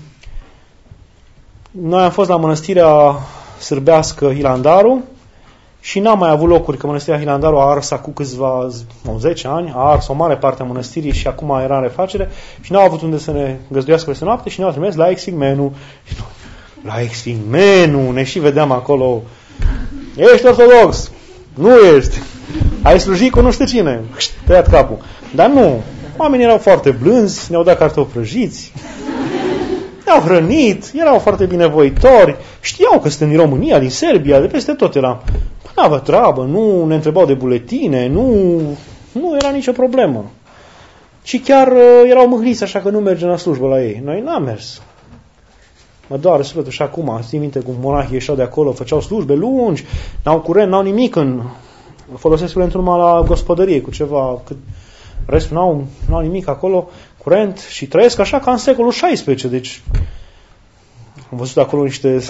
Noi am fost la mănăstirea sârbească Hilandaru și n-am mai avut locuri, că mănăstirea Hilandaru a ars acum câțiva, 10 ani, a ars o mare parte a mănăstirii și acum era în refacere și n-au avut unde să ne găzduiască peste noapte și ne-au trimis la Exingmenu. La Exingmenu, ne și vedeam acolo. Ești ortodox? Nu ești. Ai slujit cu nu știu cine. Tăiat capul. Dar nu. Oamenii erau foarte blânzi, ne-au dat cartofi prăjiți, ne-au hrănit, erau foarte binevoitori, știau că suntem din România, din Serbia, de peste tot eram. N-avea treabă, nu ne întrebau de buletine, nu era nicio problemă. Și chiar erau mâhniți așa că nu mergem la slujbă la ei. Noi n-am mers. Mă doare sufletul și acum, țin minte cum monahii ieșeau de acolo, făceau slujbe lungi, n-au curent, n-au nimic folosesc curentul numai la gospodărie, cu ceva, restul n-au nimic acolo, curent, și trăiesc așa ca în secolul XVI, deci am văzut acolo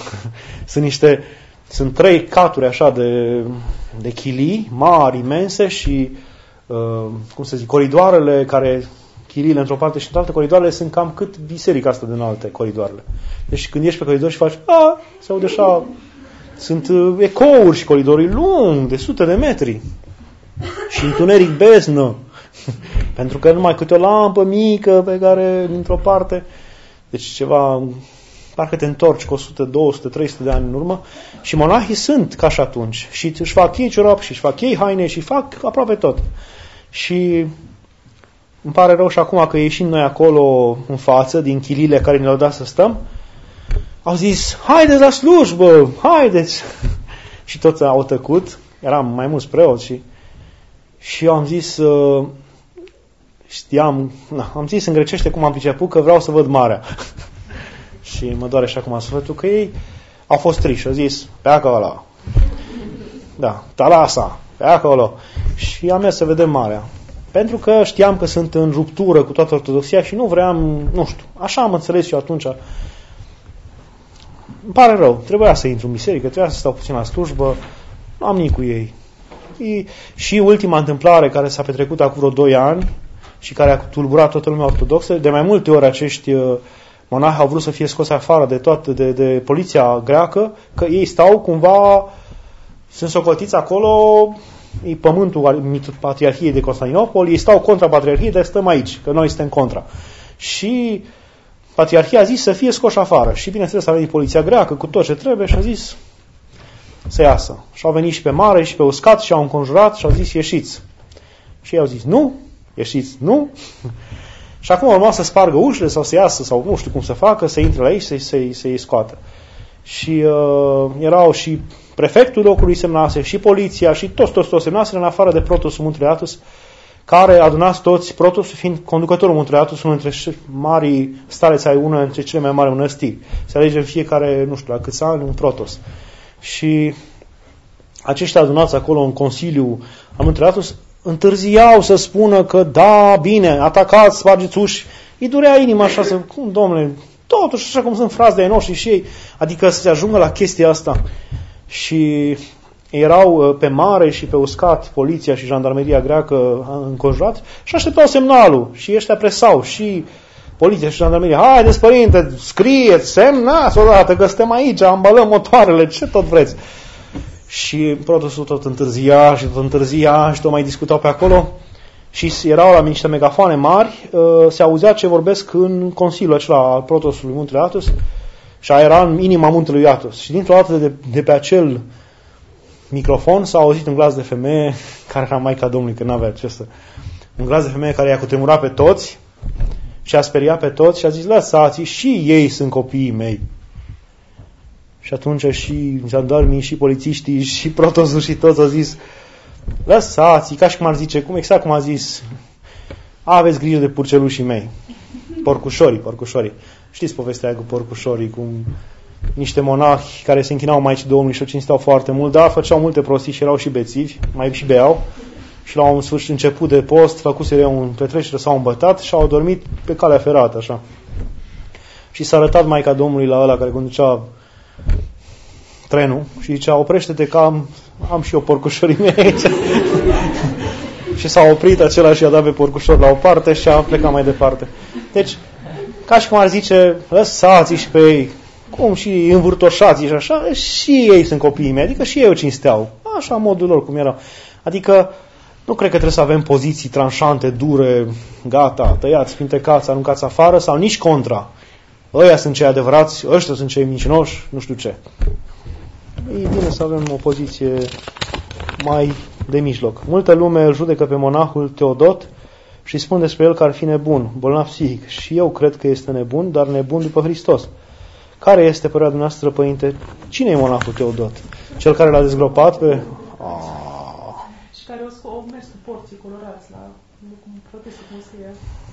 sunt 3 caturi așa de chilii mari, imense și coridoarele care chiliile într-o parte și într-altă, coridoarele sunt cam cât biserica asta de înalte, coridoarele. Deci când ieși pe coridor și faci, se aude așa, sunt ecouri și coridorii lungi, de sute de metri. Și întuneric beznă. Pentru că numai câte o lampă mică pe care, dintr-o parte, deci ceva, parcă te întorci cu 100, 200, 300 de ani în urmă și monahii sunt ca și atunci. Și își fac ei ciorapi și își fac ei haine și fac aproape tot. Și îmi pare rău și acum că ieșim noi acolo în față, din chiliile care ne-au dat să stăm, au zis, haideți la slujbă, haideți! Și toți au tăcut, eram mai mulți preoți și eu am zis, am zis în grecește cum am priceput că vreau să văd marea. Și mă doare și acum sufletul că ei au fost triși, au zis, pe acolo, da, Talasa, pe acolo. Și am mers să vedem marea. Pentru că știam că sunt în ruptură cu toată ortodoxia și nu vreau, nu știu, așa am înțeles eu atunci. Îmi pare rău, trebuia să intru în biserică, trebuia să stau puțin la slujbă, nu am nimic cu ei. Și ultima întâmplare care s-a petrecut acum vreo 2 ani și care a tulburat toată lumea ortodoxă, de mai multe ori acești monahi au vrut să fie scoși afară de poliția greacă, că ei stau cumva, sunt socotiți acolo, e pământul Patriarhiei de Constantinopol, ei stau contra Patriarhiei, dar stăm aici, că noi suntem contra. Și Patriarhia a zis să fie scoși afară. Și bineînțeles a venit poliția greacă cu tot ce trebuie și a zis să iasă. Și au venit și pe mare și pe uscat și au înconjurat și au zis ieșiți. Și ei au zis nu, ieșiți nu. Și acum urma să spargă ușile sau să iasă sau nu știu cum să facă, să intre la ei și să-i scoată. Și erau și prefectul locului semnase și poliția și toți semnase în afară de protosul Muntele Athos, care adunați toți, protosul fiind conducătorul Muntele Athos, unul dintre marii stareți ai una dintre cele mai mari mănăstiri. Se alege în fiecare, nu știu, la câți ani, un protos. Și aceștia adunați acolo în Consiliu al Muntele Athos întârziau să spună că da, bine, atacați, spargeți uși. Îi durea inima așa să, cum, domnule, totuși așa cum sunt frați de ai noștri și ei, adică să se ajungă la chestia asta. Și erau pe mare și pe uscat poliția și jandarmeria greacă înconjurați și așteptau semnalul și ăștia presau și poliția și jandarmeria, haideți părinte, scrieți, semnați odată că suntem aici, ambalăm motoarele, ce tot vreți. Și protosul tot întârzia și tot mai discutau pe acolo și erau la niște megafoane mari, se auzea ce vorbesc în consiliul acela al protosului Muntele Athos și era în inima Muntelui Athos. Și dintr-o dată de pe acel microfon s-a auzit un glas de femeie care era Maica Domnului, că n-avea acesta. Un glas de femeie care i-a cutremurat pe toți și a speriat pe toți și a zis, lăsați, și ei sunt copiii mei. Și atunci și jandarmii, și polițiștii, și protosul și toți au zis, lăsați, ca și cum ar zice, exact cum a zis, aveți grijă de purcelușii mei. Porcușorii. Știți povestea aia cu porcușorii, cum niște monahi care se închinau Maicii Domnului și o cinsteau foarte mult, dar făceau multe prostii și erau și bețivi, mai și beau. Și la un sfârșit început de post, făcuseră un petrecere, s-au îmbătat și au dormit pe calea ferată, așa. Și s-a arătat Maica Domnului la ăla care conducea trenul și zicea, oprește-te că am și eu porcușorii mei aici. Și s-a oprit acela și a dat pe porcușor la o parte și a plecat mai departe. Deci, ca și cum ar zice, lăsați-i și pe ei, cum și învârtoșați și așa, și ei sunt copiii mei, adică și ei o cinsteau. Așa, modul lor, cum era. Adică, nu cred că trebuie să avem poziții tranșante, dure, gata, tăiați, spintecați, aruncați afară, sau nici contra. Ăia sunt cei adevărați, ăștia sunt cei mincinoși, nu știu ce. E bine să avem o poziție mai de mijloc. Multă lume îl judecă pe monahul Teodot și spun despre el că ar fi nebun, bolnav psihic. Și eu cred că este nebun, dar nebun după Hristos. Care este părerea dumneavoastră, părinte? Cine e monahul Teodot? Cel care l-a dezgropat pe... Și care o mers cu porții colorați la protestul cum scrie.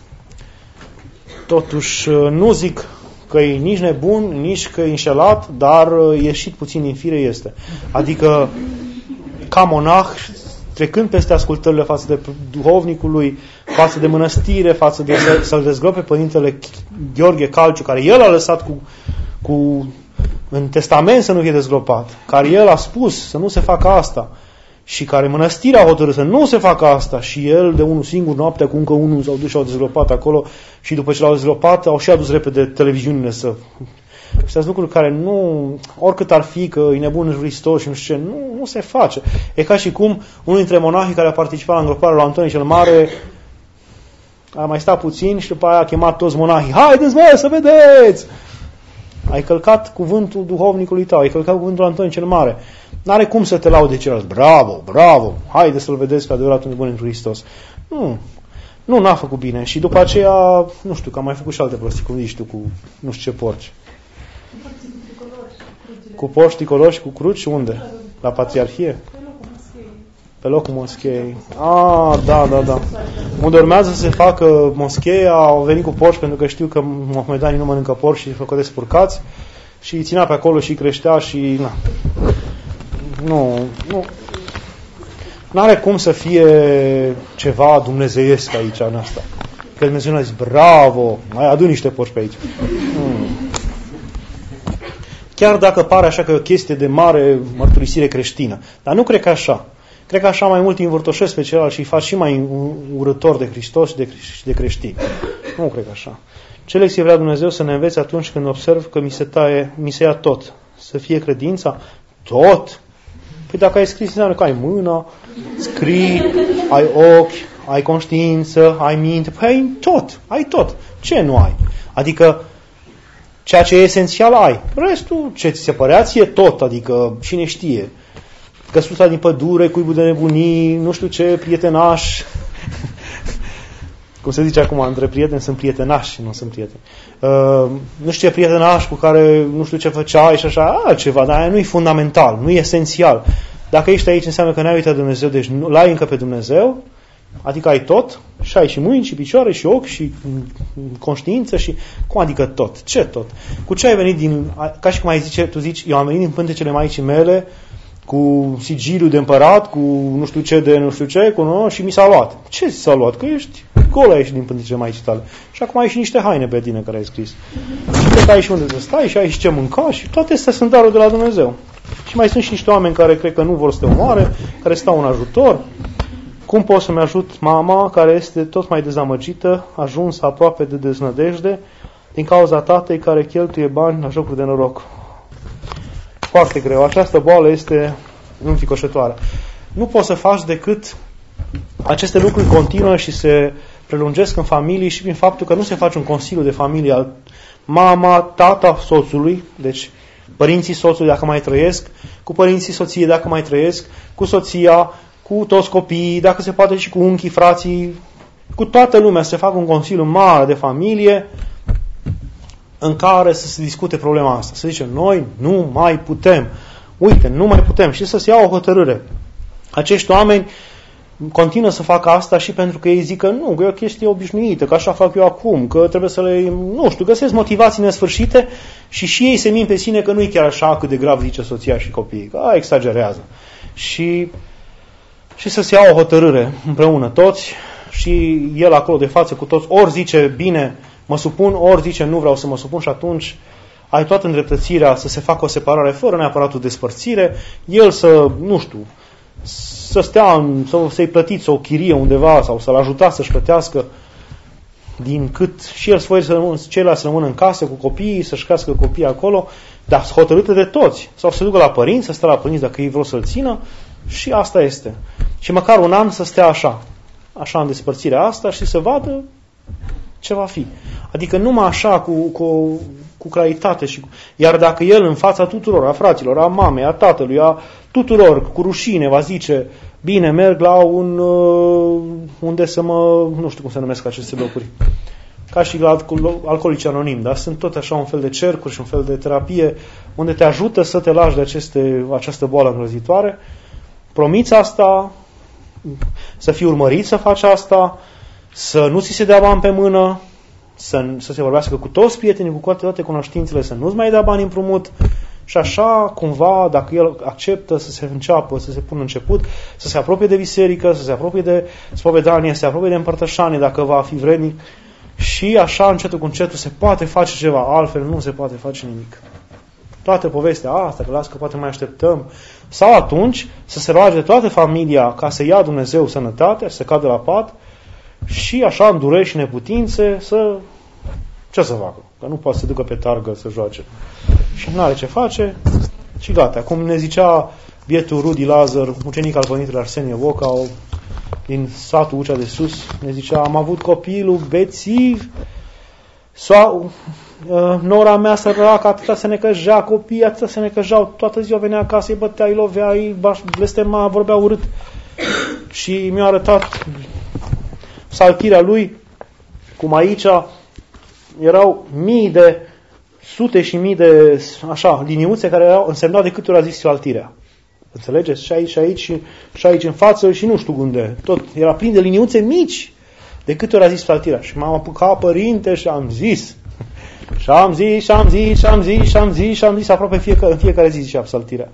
Totuși, nu zic că e nici nebun, nici că e înșelat, dar ieșit puțin din fire este. Adică, ca monah, trecând peste ascultările față de duhovnicului, față de mănăstire, față de să-l dezgrope părintele Gheorghe Calciu, care el a lăsat în testament să nu fie dezgropat, care el a spus să nu se facă asta și care mănăstirea a hotărât să nu se facă asta și el de unul singur noaptea cu încă unul s-au dus și au dezgropat acolo și după ce l-au dezgropat au și adus repede televiziunile să... Sunt lucruri care nu, oricât ar fi că e nebun în Hristos și nu știu ce, nu se face. E ca și cum unul dintre monahii care a participat la îngroparea lui Antonie cel Mare a mai stat puțin și după aia a chemat toți monahii. Haideți, mă, să vedeți! Ai călcat cuvântul duhovnicului tău, ai călcat cuvântul Antonie cel Mare. N-are cum să te laude celălalt. Bravo, bravo, haide să-l vedeți pe adevăratul nebun în Hristos. Nu, n-a făcut bine. Și după aceea, nu știu, că am mai făcut și alte prostii, cum zici tu, cu nu știu ce porci. Cu porci tricoloși, cu cruci, unde? La Patriarhie? Pe locul moscheei. Da. Unde urmează să se facă moscheea, au venit cu porci pentru că știu că mohamedanii nu mănâncă porci și făcodesc spurcați și îi ținea pe acolo și creștea și... Nu. N-are cum să fie ceva dumnezeiesc aici în asta. Că Dumnezeu a zis, bravo, mai adu niște porci pe aici. Chiar dacă pare așa că e o chestie de mare mărturisire creștină. Dar nu cred că așa. Cred că așa mai mult îi învârtoșesc pe celălalt și îi fac și mai urător de Hristos și de creștini. Nu cred că așa. Ce lecție vrea Dumnezeu să ne învețe atunci când observ că mi se ia tot? Să fie credința? Tot? Păi dacă ai scris, înseamnă că ai mână, scrii, ai ochi, ai conștiință, ai minte. Păi ai tot. Ce nu ai? Adică ceea ce e esențial ai. Restul, ce ți se părea, ție tot, adică cine știe. Căsuța din pădure, cuibul de nebunii, nu știu ce, prietenaș. Cum se zice acum, între prieteni sunt prietenași, nu sunt prieteni. Nu știu ce prietenaș cu care nu știu ce făceai și așa, altceva, dar aia nu e fundamental, nu e esențial. Dacă ești aici, înseamnă că n-ai uitat Dumnezeu, deci l-ai încă pe Dumnezeu, adică ai tot, și ai și mâini, și picioare, și ochi, și conștiință, și... Cum adică tot? Ce tot? Cu ce ai venit ca și cum tu zici, eu am venit din pântecele Maicii mele, cu sigiliu de împărat, cu nu știu ce de nu știu ce, și mi s-a luat. Ce ți s-a luat? Că ești gol aici din pântecele Maicii tale. Și acum ai și niște haine pe tine care ai scris. Și cred că ai și unde să stai, și ai și ce mânca, și toate astea sunt daruri de la Dumnezeu. Și mai sunt și niște oameni care cred că nu vor să te omoare, care stau în ajutor. Cum pot să-mi ajut mama, care este tot mai dezamăgită, ajunsă aproape de deznădejde, din cauza tatei care cheltuie bani la jocuri de noroc? Foarte greu. Această boală este înficoșătoare. Nu poți să faci decât aceste lucruri continuă și se prelungesc în familii și prin faptul că nu se face un consiliu de familie al mama, tata soțului, deci părinții soțului dacă mai trăiesc, cu părinții soției dacă mai trăiesc, cu soția, cu toți copiii, dacă se poate și cu unchii, frații, cu toată lumea se facă un consiliu mare de familie în care să se discute problema asta. Să zicem, noi nu mai putem. Uite, nu mai putem. Și să se ia o hotărâre. Acești oameni continuă să facă asta și pentru că ei zic că nu, că e o chestie obișnuită, că așa fac eu acum, că trebuie să le, nu știu, găsesc motivații nesfârșite și ei se mint pe sine că nu e chiar așa cât de grav zice soția și copiii, că exagerează. Și să se ia o hotărâre împreună toți și el acolo de față cu toți, ori zice bine, mă supun, ori zice nu vreau să mă supun și atunci ai toată îndreptățirea să se facă o separare fără neapărat o despărțire, el să, nu știu, să stea, să-i plătiți o chirie undeva sau să-l ajutați să-și plătească. din cât și el ceilalți să rămână în casă cu copiii, să-și crească copiii acolo, dar hotărâtă de toți. Sau să se ducă la părinți, să stea la părinți dacă ei vreau să-l țină, și asta este. Și măcar un an să stea așa în despărțirea asta și să vadă ce va fi. Adică numai așa, cu claritate. Iar dacă el în fața tuturor, a fraților, a mamei, a tatălui, a tuturor, cu rușine, va zice, bine, merg la unde să nu știu cum se numesc aceste locuri, ca și la alcoolici anonim, dar sunt tot așa un fel de cercuri și un fel de terapie unde te ajută să te lași de această boală îngrozitoare. Promiți asta, să fii urmărit să faci asta, să nu ți se dea bani pe mână, să se vorbească cu toți prietenii, cu toate cunoștințele, să nu-ți mai dea bani împrumut și așa, cumva, dacă el acceptă să se înceapă, să se pună început, să se apropie de biserică, să se apropie de spovedanie, să se apropie de împărtășanie, dacă va fi vrednic, și așa, încetul cu încetul, se poate face ceva, altfel nu se poate face nimic. Toată povestea asta, că las că poate mai așteptăm, sau atunci să se roage de toată familia ca să ia Dumnezeu sănătatea și să cadă la pat și așa în dureri și neputințe ce să facă? Că nu poate să ducă pe targă să joace. Și nu are ce face și gata. Cum ne zicea bietul Rudi Lazar, ucenic al părintelui Arsenie Voca, din satul Ucea de Sus, ne zicea, am avut copilul bețiv, sau nora mea săracă, atâta se necăjea, copiii atâta se necăjeau, toată ziua venea acasă, îi bătea, îi lovea, îi blestema, vorbea urât. Și mi-a arătat saltirea lui, cum aici erau sute și mii de așa, liniuțe care erau însemnat de câte ori a zis saltirea. Înțelegeți? Și aici în față și nu știu unde. Tot era plin de liniuțe mici de câte ori a zis saltirea. Și m-am apucat, părinte, și am zis. Și am zis aproape în fiecare zi zicea saltirea.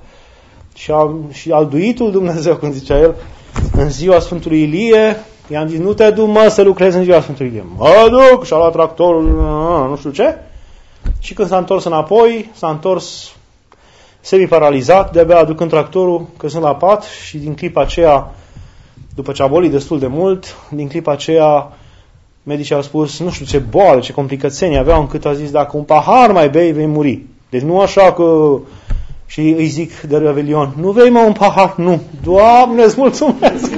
Și alduitul Dumnezeu, cum zicea el, în ziua Sfântului Ilie, i-am zis, nu te du, mă, să lucrezi în ziua Sfântului Ilie. Mă duc, și-a luat tractorul, nu știu ce. Și când s-a întors înapoi, s-a întors semi-paralizat, de-abia aducând tractorul, căzând la pat, și din clipa aceea, după ce a bolit destul de mult, din clipa aceea medicii au spus, nu știu ce boală, ce complicățenii aveau, încât a zis, dacă un pahar mai bei, vei muri. Deci nu așa că... Și îi zic de Revelion, nu vei, mă, un pahar? Nu. Doamne, îți mulțumesc!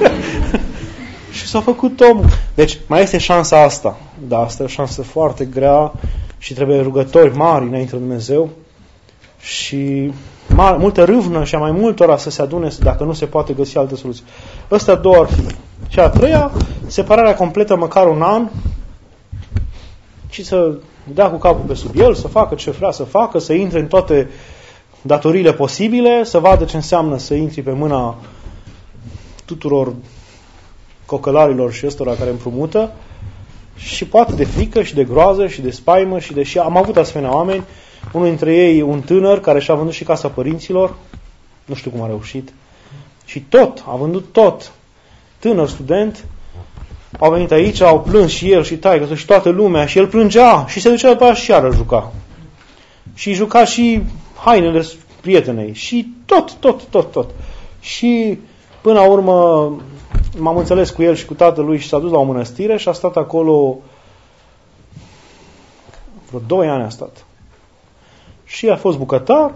Și s-a făcut omul. Deci mai este șansa asta. Da, asta e o șansă foarte grea și trebuie rugători mari înainte de Dumnezeu și multă râvnă și a mai multora să se adune dacă nu se poate găsi alte soluții. Astea două ar fi. Și a treia, separarea completă măcar un an și să dea cu capul pe sub el, să facă ce vrea să facă, să intre în toate datoriile posibile, să vadă ce înseamnă să intri pe mâna tuturor cocălarilor și ăstora care împrumută și poate de frică și de groază și de spaimă și am avut asemenea oameni, unul dintre ei un tânăr care și-a vândut și casa părinților, nu știu cum a reușit, și a vândut tot, tânăr student, au venit aici, au plâns și el și taică și toată lumea și el plângea și se ducea după aia și iară juca. Și juca și hainele prietenei și tot. Și până la urmă m-am înțeles cu el și cu tatălui și s-a dus la o mănăstire și a stat acolo vreo 2 ani a stat. Și a fost bucătar,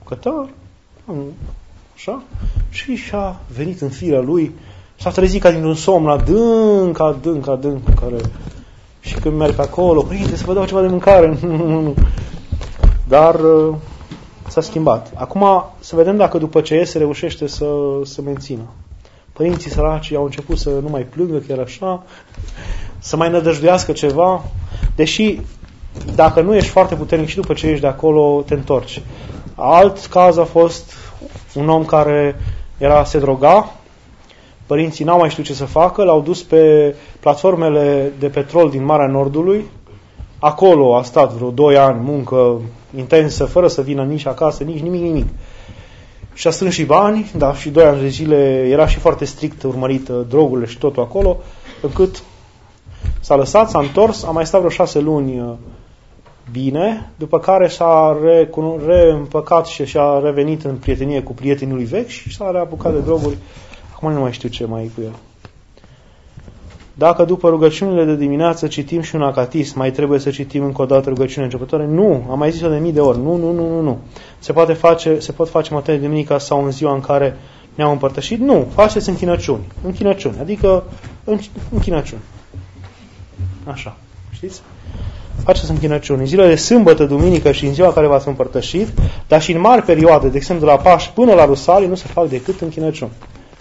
așa, și și-a venit în firea lui, s-a trezit ca dintr-un somn adânc, care... Și când merg acolo, părinte, să vă dau ceva de mâncare. Dar s-a schimbat. Acum să vedem dacă după ce iese reușește să mențină. Părinții săraci au început să nu mai plângă chiar așa, să mai nădăjduiască ceva, deși dacă nu ești foarte puternic și după ce ești de acolo, te întorci. Alt caz a fost un om care se droga, părinții n-au mai știut ce să facă, l-au dus pe platformele de petrol din Marea Nordului, acolo a stat vreo 2 ani, muncă intensă, fără să vină nici acasă, nici nimic. Și a strâns și bani, dar și 2 ani de zile era și foarte strict urmărită drogurile și totul acolo, încât s-a lăsat, s-a întors, a mai stat vreo 6 luni bine, după care s-a reîmpăcat și și-a revenit în prietenie cu prietenul vechi și s-a reapucat de droguri. Acum nu mai știu ce mai e cu el. Dacă după rugăciunile de dimineață citim și un acatism, mai trebuie să citim încă o dată rugăciunea începătoare? Nu, am mai zis-o de mii de ori. Nu. Se pot face materie de duminica sau în ziua în care ne-am împărtășit? Nu, faceți închinăciuni, adică închinăciuni. Așa, știți? Faceți închinăciuni. În zilele de sâmbătă, duminică și în ziua în care v-ați împărtășit, dar și în mari perioade, de exemplu de la Paști până la Rusalii, nu se fac decât închinăciuni.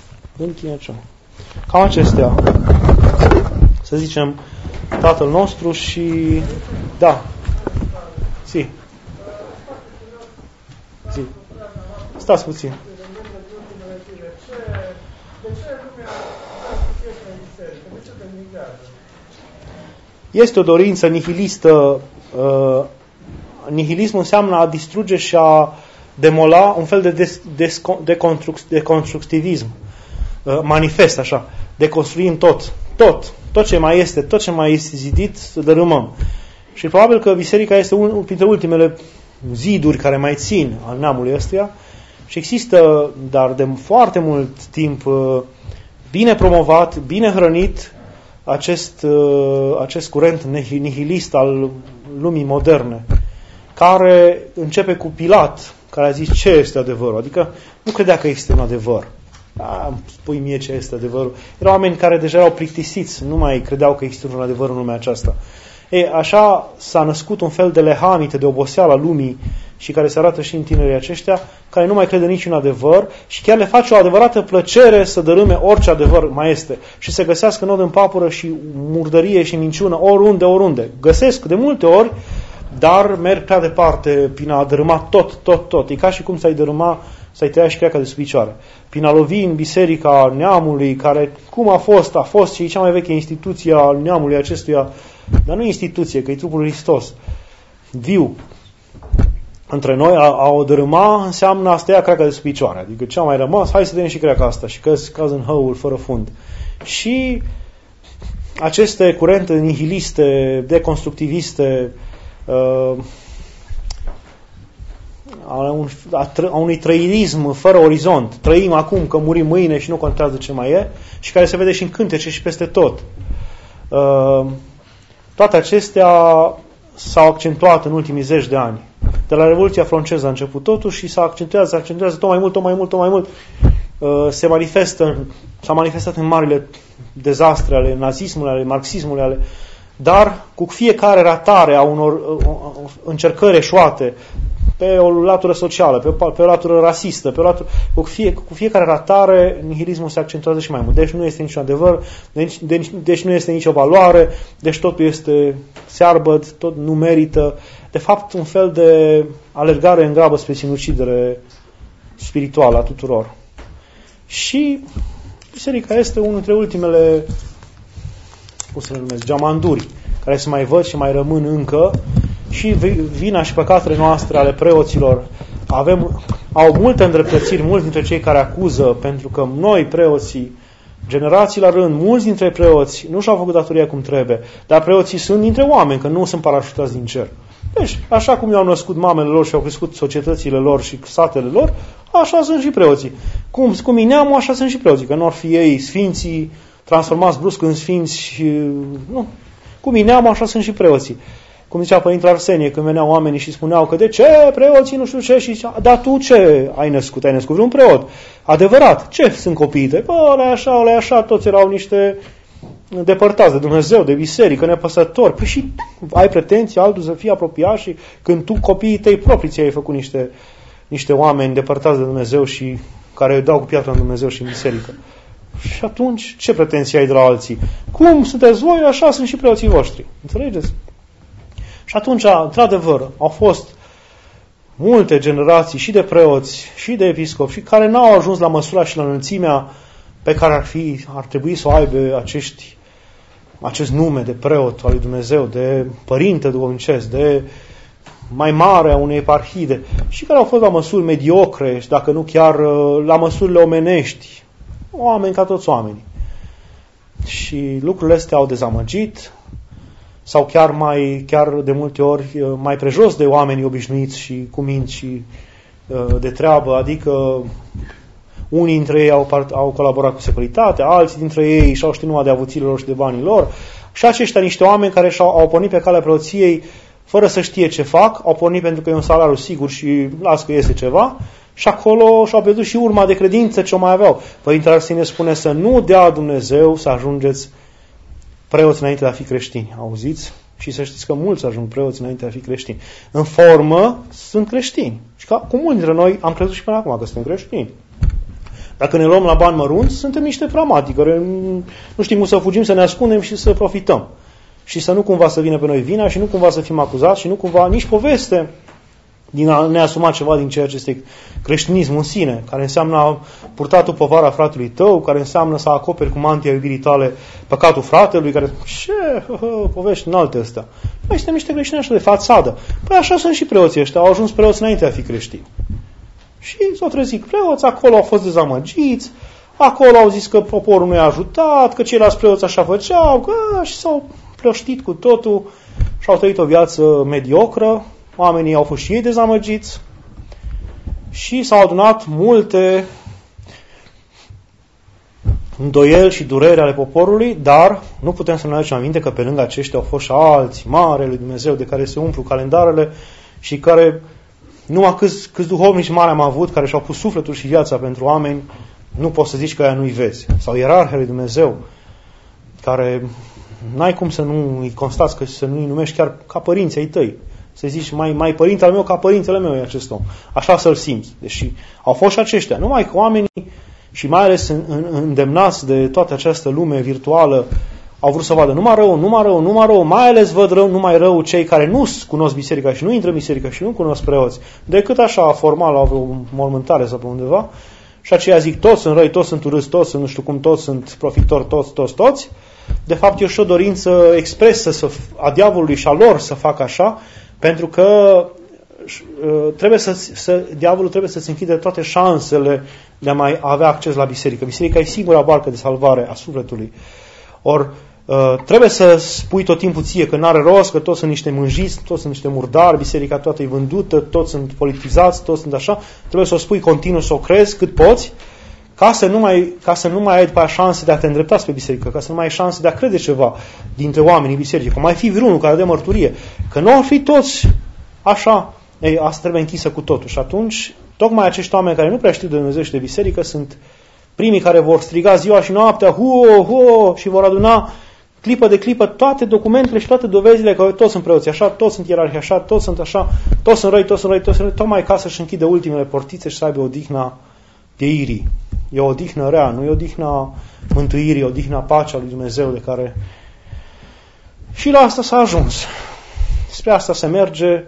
Cam acestea. Să zicem Tatăl nostru și... Da. Zi. Stați puțin. Este o dorință nihilistă. Nihilismul înseamnă a distruge și a demola un fel de deconstructivism. Manifest, așa. Deconstruim tot ce mai este zidit, să dărâmăm. Și probabil că biserica este unul dintre ultimele ziduri care mai țin al neamului ăstuia și există, dar de foarte mult timp, bine promovat, bine hrănit acest curent nihilist al lumii moderne, care începe cu Pilat, care a zis ce este adevărul, adică nu credea că este un adevăr. Spui mie ce este adevărul. Erau oameni care deja erau plictisiți, nu mai credeau că există un adevăr în lumea aceasta. Așa s-a născut un fel de lehamite, de oboseală a lumii și care se arată și în tinerii aceștia, care nu mai crede niciun adevăr și chiar le face o adevărată plăcere să dărâme orice adevăr mai este și să găsească nod în papură și murdărie și minciună oriunde. Găsesc de multe ori, dar merg prea departe prin a dărâma tot. E ca și cum să-i tăia și creaca de sub picioare. Prin a lovi în biserica neamului, care cum a fost și e cea mai veche instituție a neamului acestuia, dar nu instituție, că e trupul lui Hristos, viu între noi, a o dărâma înseamnă a tăia creaca de sub picioare. Adică ce a mai rămas, hai să tăiem și creaca asta și caz în hăul fără fund. Și aceste curente nihiliste, deconstructiviste, a unui trăirism fără orizont. Trăim acum că murim mâine și nu contează ce mai e și care se vede și în cântece și peste tot. Toate acestea s-au accentuat în ultimii 10 de ani. De la Revoluția franceză a început totul și se accentuează tot mai mult. S-a manifestat în marile dezastre ale nazismului, ale marxismului, dar cu fiecare ratare a unor încercări eșuate pe o latură socială, pe o latură rasistă, cu fiecare ratare, nihilismul se accentuează și mai mult. Deci nu este niciun adevăr, deci nu este nicio valoare, deci totul este searbăd, tot nu merită. De fapt, un fel de alergare în grabă spre sinucidere spirituală a tuturor. Și biserica este unul dintre ultimele, cum să le numesc, geamanduri, care se mai văd și mai rămân încă. Și vina și păcatele noastre ale preoților au multe îndreptățiri, mulți dintre cei care acuză, pentru că noi, preoții, generații la rând, mulți dintre preoți nu și-au făcut datoria cum trebuie, dar preoții sunt dintre oameni, că nu sunt parașutați din cer. Deci, așa cum i-au născut mamele lor și au crescut societățile lor și satele lor, așa sunt și preoții. Cum e neamul, așa sunt și preoții, că nu ar fi ei sfinții, transformați brusc în sfinți și... Nu. Cum e neamul, așa sunt și preoții. Cum zicea Părintele Arsenie, când veneau oamenii și spuneau că de ce preoții nu știu ce, și zicea, dar tu ce ai născut? Ai născut vreun preot? Adevărat, ce sunt copiii tăi? Ăla așa, toți erau niște depărtați de Dumnezeu, de biserică, nepăsători. Păi și ai pretenții altul să fii apropiat și când tu copiii tăi proprii ți-ai făcut niște oameni depărtați de Dumnezeu și care dau cu piatra în Dumnezeu și în biserică. Și atunci, ce pretenții ai de la alții? Cum sunteți voi, așa sunt și preoții voștri. Înțelegeți? Și atunci, într-adevăr, au fost multe generații și de preoți și de episcopi și care n-au ajuns la măsura și la înălțimea pe care ar trebui să o aibă acest nume de preot al lui Dumnezeu, de părinte duhovnicesc, de mai mare a unei eparhii, și care au fost la măsuri mediocre, și dacă nu chiar la măsurile omenești, oameni ca toți oamenii. Și lucrurile astea au dezamăgit, sau chiar de multe ori mai prejos de oamenii obișnuiți și cu minți și de treabă, adică Unii dintre ei au colaborat cu securitatea, alții dintre ei și-au știut numai de avuțiile lor și de banii lor. Și aceștia niște oameni care au pornit pe calea preoției fără să știe ce fac, au pornit pentru că e un salariu sigur și las că iese ceva, și acolo și-au pierdut și urma de credință ce o mai aveau. Părintele Arsenie spune să nu dea Dumnezeu să ajungeți preoți înainte de a fi creștini. Auziți? Și să știți că mulți ajung preoți înainte de a fi creștini. În formă sunt creștini. Și cu mulți dintre noi am crezut și până acum că suntem creștini. Dacă ne luăm la bani mărunți, suntem niște pramati, care nu știm cum să fugim, să ne ascundem și să profităm. Și să nu cumva să vină pe noi vina și nu cumva să fim acuzați și nu cumva nici poveste din a ne asuma ceva din ceea ce este creștinismul în sine, care înseamnă purtatul povara fratelui tău, care înseamnă să acoperi cu mantia iubirii tale păcatul fratelui, care povești în alte astea. Noi suntem niște creștini așa de fațadă. Păi așa sunt și preoții ăștia, au ajuns preoți înainte de a fi creștini. Și s-au trezit preoți, acolo au fost dezamăgiți, acolo au zis că poporul nu i-a ajutat, că ceilalți preoți așa făceau, și s-au plăștit cu totul și au trăit o viață mediocră. Oamenii au fost și ei dezamăgiți și s-au adunat multe îndoieli și dureri ale poporului, dar nu putem să ne aducem aminte că pe lângă aceștia au fost și alți mari lui Dumnezeu de care se umplu calendarele și care numai câți duhovnici mari am avut care și-au pus sufletul și viața pentru oameni, nu poți să zici că aia nu-i vezi. Sau ierarhii lui Dumnezeu care n-ai cum să nu îi constați, că să nu-i numești chiar ca părinții ai tăi. Să zici, mai părintele meu ca părintele meu e acest om. Așa să-l simți. Deși au fost și aceștia. Numai că oamenii, și mai ales îndemnați de toată această lume virtuală, au vrut să vadă numai rău, mai ales văd numai rău cei care nu cunosc biserica și nu intră în biserică și nu cunosc preoți, decât așa formal la o mormântare sau pe undeva. Și aceia zic, toți sunt răi, toți sunt urâți, toți sunt nu știu cum, toți sunt profitori, toți. De fapt, e și o dorință expresă a diavolului și a lor să facă așa, pentru că diavolul trebuie să-ți închide toate șansele de a mai avea acces la biserică. Biserica e singura barcă de salvare a sufletului. Or, trebuie să spui tot timpul ție că n-are rost, că toți sunt niște mânjiți, toți sunt niște murdari, biserica toată e vândută, toți sunt politizați, toți sunt așa. Trebuie să o spui continuu, să o crezi cât poți, ca să nu mai ai după șanse de a te îndrepta spre biserică, ca să nu mai ai șanse de a crede ceva dintre oamenii bisericii, că mai fi vreunul care dă mărturie, că nu ar fi toți așa, asta trebuie închisă cu totul. Și atunci, tocmai acești oameni care nu prea știu de Dumnezeu și de biserică sunt primii care vor striga ziua și noaptea, și vor aduna clipă de clipă toate documentele și toate dovezile că toți sunt preoți așa, toți sunt ierarhi așa, toți sunt așa, toți sunt răi, tocmai ca să-și închide ultimele portițe și să aibă odihna pieirii. E o odihnă rea, nu e o odihna mântuirii, o odihna pacea lui Dumnezeu de care... Și la asta s-a ajuns. Spre asta se merge,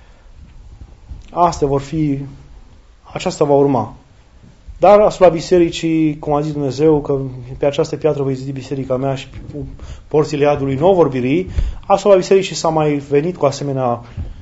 aceasta va urma. Dar asupra bisericii, cum a zis Dumnezeu, că pe această piatră voi zidi biserica mea și porțile iadului nu vor birui, asupra bisericii s-a mai venit cu asemenea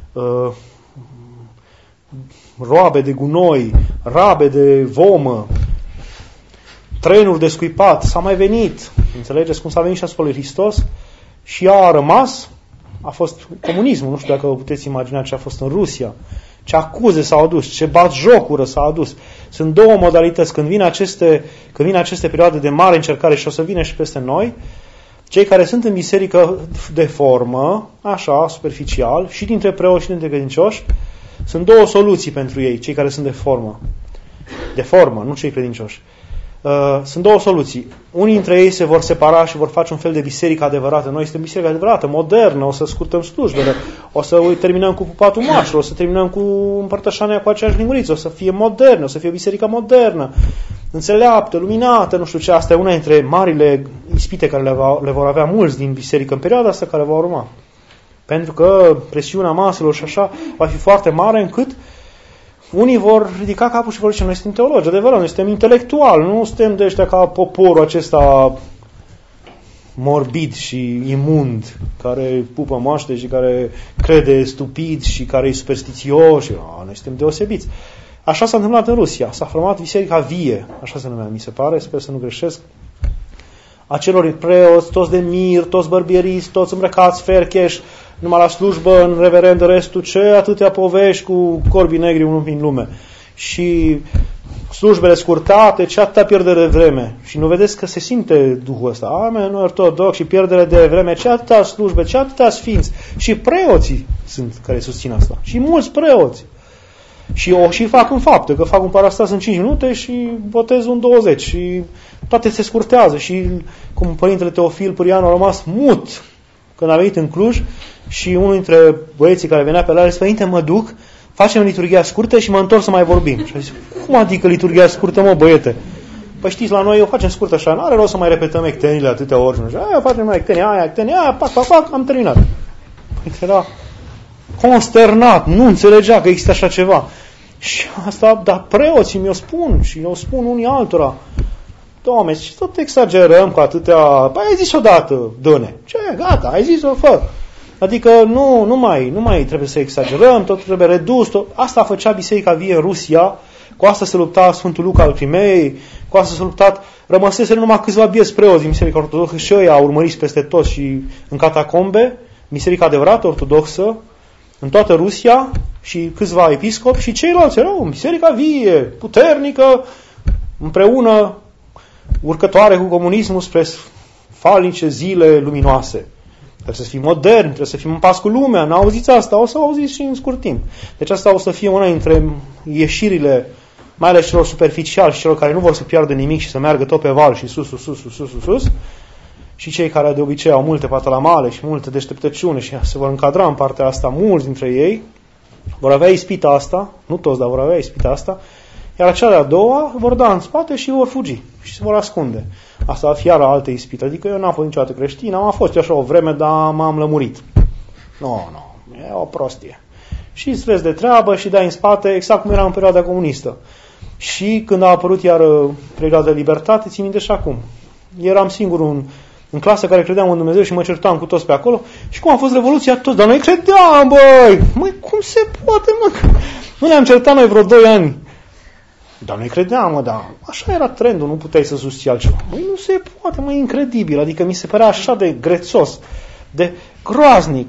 roabe de gunoi, rabe de vomă, trenuri de scuipat, s-a mai venit. Înțelegeți cum s-a venit și asupra lui Hristos? Și ea a rămas, a fost comunismul, nu știu dacă vă puteți imagina ce a fost în Rusia, ce acuze s-au adus, ce batjocură s-a adus. Sunt două modalități. Când vin aceste perioade de mare încercare și o să vină și peste noi, cei care sunt în biserică de formă, așa, superficial, și dintre preoți și dintre credincioși, sunt două soluții pentru ei, cei care sunt de formă. De formă, nu cei credincioși. Sunt două soluții. Unii dintre ei se vor separa și vor face un fel de biserică adevărată. Noi suntem biserică adevărată, modernă, o să scurtăm slujbele, o să terminăm cu pupatul mașilor, o să terminăm cu împărtășania cu aceeași linguriță, o să fie modernă, o să fie biserică modernă, înțeleaptă, luminată, nu știu ce. Asta e una dintre marile ispite care le vor avea mulți din biserică în perioada asta care va urma. Pentru că presiunea maselor și așa va fi foarte mare încât unii vor ridica capul și vor zice, noi suntem teologi, adevărat, noi suntem intelectuali, nu suntem de ăștia ca poporul acesta morbid și imund, care pupă moaște și care crede stupid și care e superstițios. Noi suntem deosebiți. Așa s-a întâmplat în Rusia. S-a format biserica vie, așa se numea, mi se pare, sper să nu greșesc, acelor preoți, toți de mir, toți bărbieriți, toți îmbrăcați fercheși, numai la slujbă, în reverend, restul, ce atâtea povești cu corbii negri unul prin lume. Și slujbele scurtate, ce atâta pierdere de vreme. Și nu vedeți că se simte Duhul ăsta. Amen, noi ortodox și pierdere de vreme, ce atâta slujbe, ce atâta sfinți. Și preoții sunt care susțin asta. Și mulți preoți. Și o și fac în fapte, că fac un parastas în 5 minute și botezul în 20. Și toate se scurtează. Și cum Părintele Teofil Pârianu a rămas mut când a venit în Cluj și unul dintre băieții care venea pe la el zis, Părinte, mă duc, facem liturghia scurtă și mă întorc să mai vorbim. Și a zis, cum adică liturghia scurtă, mă, băiete? Păi știți, la noi o facem scurtă așa, n-are rost să mai repetăm ectenile atâtea ori. Aia facem mai ectenia, aia, pac, am terminat. Păi era consternat, nu înțelegea că există așa ceva. Și asta, dar preoții mi-o spun și mi-o spun unii altora. Doamne, și tot exagerăm cu atâtea... Păi ai zis odată, dă-ne. Ce? Gata, ai zis-o, fă. Adică nu mai trebuie să exagerăm, tot trebuie redus. Tot. Asta făcea Biserica Vie în Rusia, cu asta se lupta Sfântul Luca al Crimei, cu asta se luptat, rămăsese numai câțiva bieți preoți din Biserica Ortodoxă și ăia au urmărit peste tot și în catacombe, Biserica adevărată Ortodoxă, în toată Rusia și câțiva episcopi și ceilalți erau în Biserica Vie, puternică, împreună, urcătoare cu comunismul spre falnice zile luminoase. Trebuie să fim moderni, trebuie să fim în pas cu lumea. N-auziți asta? O să auziți și în scurt timp. Deci asta o să fie una dintre ieșirile, mai ales celor superficiali și celor care nu vor să piardă nimic și să meargă tot pe val și sus. Și cei care de obicei au multe patalamale și multe deșteptăciune și se vor încadra în partea asta, mulți dintre ei vor avea ispita asta, nu toți, dar vor avea ispita asta, iar cea de-a doua vor da în spate și vor fugi și se vor ascunde. Asta va fi iară alte ispite. Adică eu n-am fost niciodată creștin, am fost așa o vreme, dar m-am lămurit. Nu, e o prostie. Și îți vezi de treabă și dai în spate, exact cum era în perioada comunistă. Și când a apărut iar perioada de libertate, țin minte și acum. Eram singur în clasă care credeam în Dumnezeu și mă certam cu toți pe acolo. Și cum a fost Revoluția, toți, dar noi credeam, băi! Măi, cum se poate, mă? Nu ne-am certat noi vreo 2 ani. Dar noi credeam, dar așa era trendul, nu puteai să susții altceva. Măi, nu se poate, măi, incredibil. Adică mi se părea așa de grețos, de groaznic.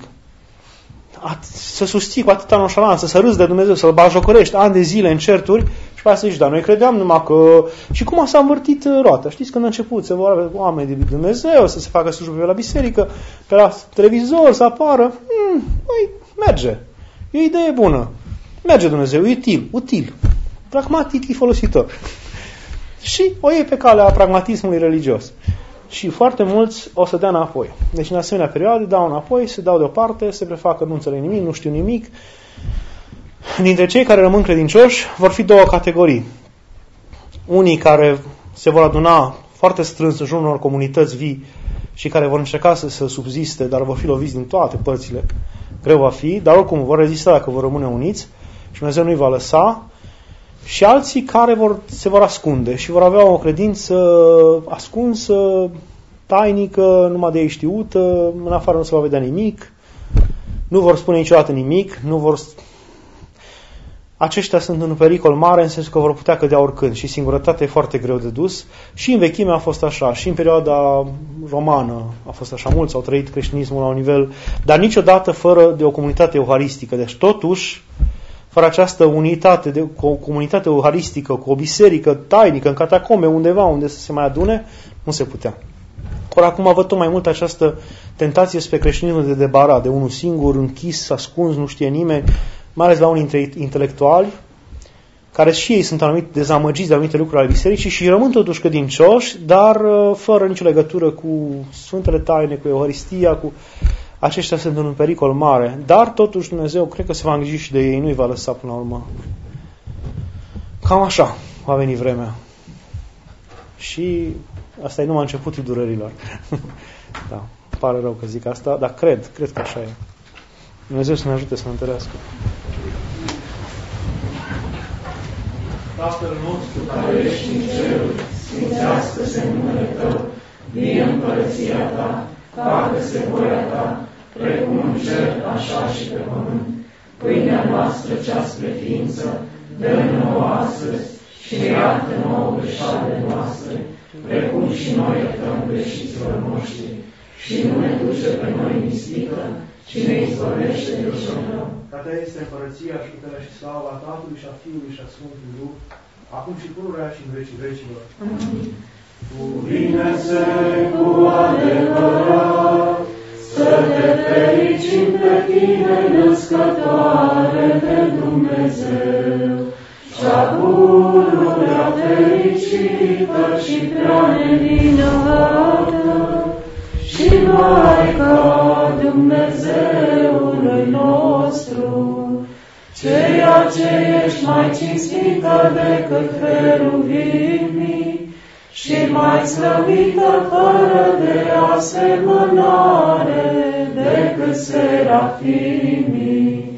Să susții cu atâta nonșalanță, să râzi de Dumnezeu, să-L bajocorești ani de zile în certuri și pe aia să zici, dar noi credeam numai că... Și cum s-a învârtit roata? Știți, când a început să vorbe oameni de Dumnezeu, să se facă slujbe pe la biserică, pe la televizor, să apară, măi, merge. E o idee bună. Merge Dumnezeu, e util. Pragmatic, e folositor. Și o iei pe calea pragmatismului religios. Și foarte mulți o să dea înapoi. Deci în asemenea perioade dau înapoi, se dau deoparte, se prefac că nu înțeleg nimic, nu știu nimic. Dintre cei care rămân credincioși vor fi 2 categorii. Unii care se vor aduna foarte strâns în jurul unor comunități vii și care vor încerca să subziste, dar vor fi loviți din toate părțile. Greu va fi, dar oricum vor rezista dacă vor rămâne uniți și Dumnezeu nu-i va lăsa. Și alții care se vor ascunde și vor avea o credință ascunsă, tainică, numai de ei știută, în afară nu se va vedea nimic, nu vor spune niciodată nimic, Aceștia sunt în pericol mare în sensul că vor putea cădea oricând și singurătatea e foarte greu de dus. Și în vechime a fost așa, și în perioada romană a fost așa, mulți au trăit creștinismul la un nivel, dar niciodată fără de o comunitate euharistică. Deci totuși, fără această unitate, cu o comunitate euharistică, cu o biserică tainică, în catacombe, undeva unde să se mai adune, nu se putea. Ori acum văd tot mai mult această tentație spre creștinismul de debara, de unul singur, închis, ascuns, nu știe nimeni, mai ales la unii dintre intelectuali, care și ei sunt dezamăgiți de anumite lucruri ale bisericii și rămân totuși credincioși, dar fără nicio legătură cu Sfântele Taine, cu Euharistia, cu... Aceștia sunt în un pericol mare, dar totuși Dumnezeu cred că se va îngriji și de ei, nu-i va lăsa până la urmă. Cam așa va veni vremea. Și asta e numai începutul durerilor. Da, pare rău că zic asta, dar cred că așa e. Dumnezeu să ne ajute să ne întărească. Tatăl nostru care ești în ceruri, sfințească-se numele Tău, vie împărăția Ta, facă-se voia Ta, precum în cer, așa și pe pământ. Pâinea noastră cea spre ființă, dă-ne nouă astăzi și iartă nouă greșalele noastre, precum și noi iertăm greșiților noștri. Și nu ne duce pe noi în ispită, ci ne izbăvește de cel rău. Că Ta este împărăția și puterea și slava Tatălui și a Fiului și a Sfântului Duh, acum și pururea și în vecii vecilor. Cuvine-se cu adevărat, să te fericim pe tine, născătoare de Dumnezeu, cea pururea fericită și prea nevinovată, și Maica Dumnezeului nostru, ceea ce ești mai cinstită decât heruvimii și mai slăvită fără de asemănare decât serafimii,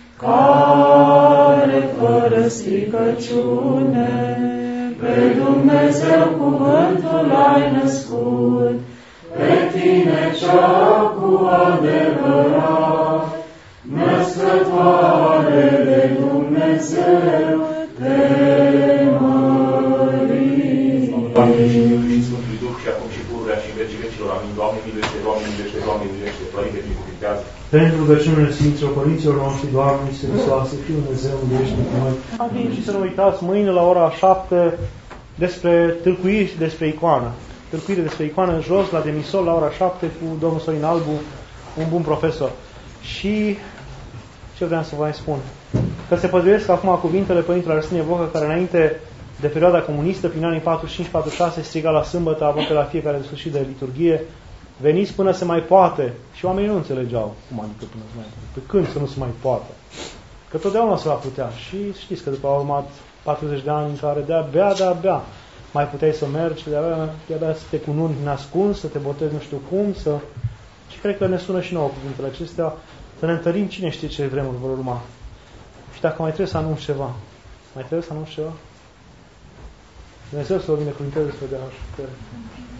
care fără stricăciune pe Dumnezeu cuvântul ai născut, pe tine cea cu adevărat, născătoare de Dumnezeu, te mărim. Doamne, și Fiului Sfântului Duh, și acum și pururea și în vecii vecilor. Amin. Doamne, miluiește, Doamne, miluiește, Doamne, miluiește, Părinte, binecuvintează. Pentru rugăciunile Sfinților Părinților noștri, Doamne, Iisuse Hristoase, Fiul Dumnezeu, miluiește pe noi. Amin. Și să nu uitați, mâine la ora 7 despre tâlcuiri și despre icoană. Tâlcuire despre icoană jos, la demisol, la ora 7 cu domnul Sorin Albu, un bun profesor. Și ce vreau să vă mai spun? Că se potrivesc acum cuvintele Părintelui Arsenie Vocă, care înainte de perioada comunistă, prin anii 45-46, striga la sâmbătă, aproape la fiecare sfârșit de liturghie, veniți până se mai poate. Și oamenii nu înțelegeau cum adică până se mai poate. Pe când să nu se mai poate? Că totdeauna se va putea. Și știți că după au urmat 40 de ani în care de-abia mai puteai să mergi, de-abia să te cununi nascuns, să te botezi nu știu cum, Și cred că ne sună și nouă cuvintele acestea, să ne întărim cine știe ce vremuri vor urma. Și dacă mai trebuie să anunț ceva, Dumnezeu să o binecuvânteze spre de-a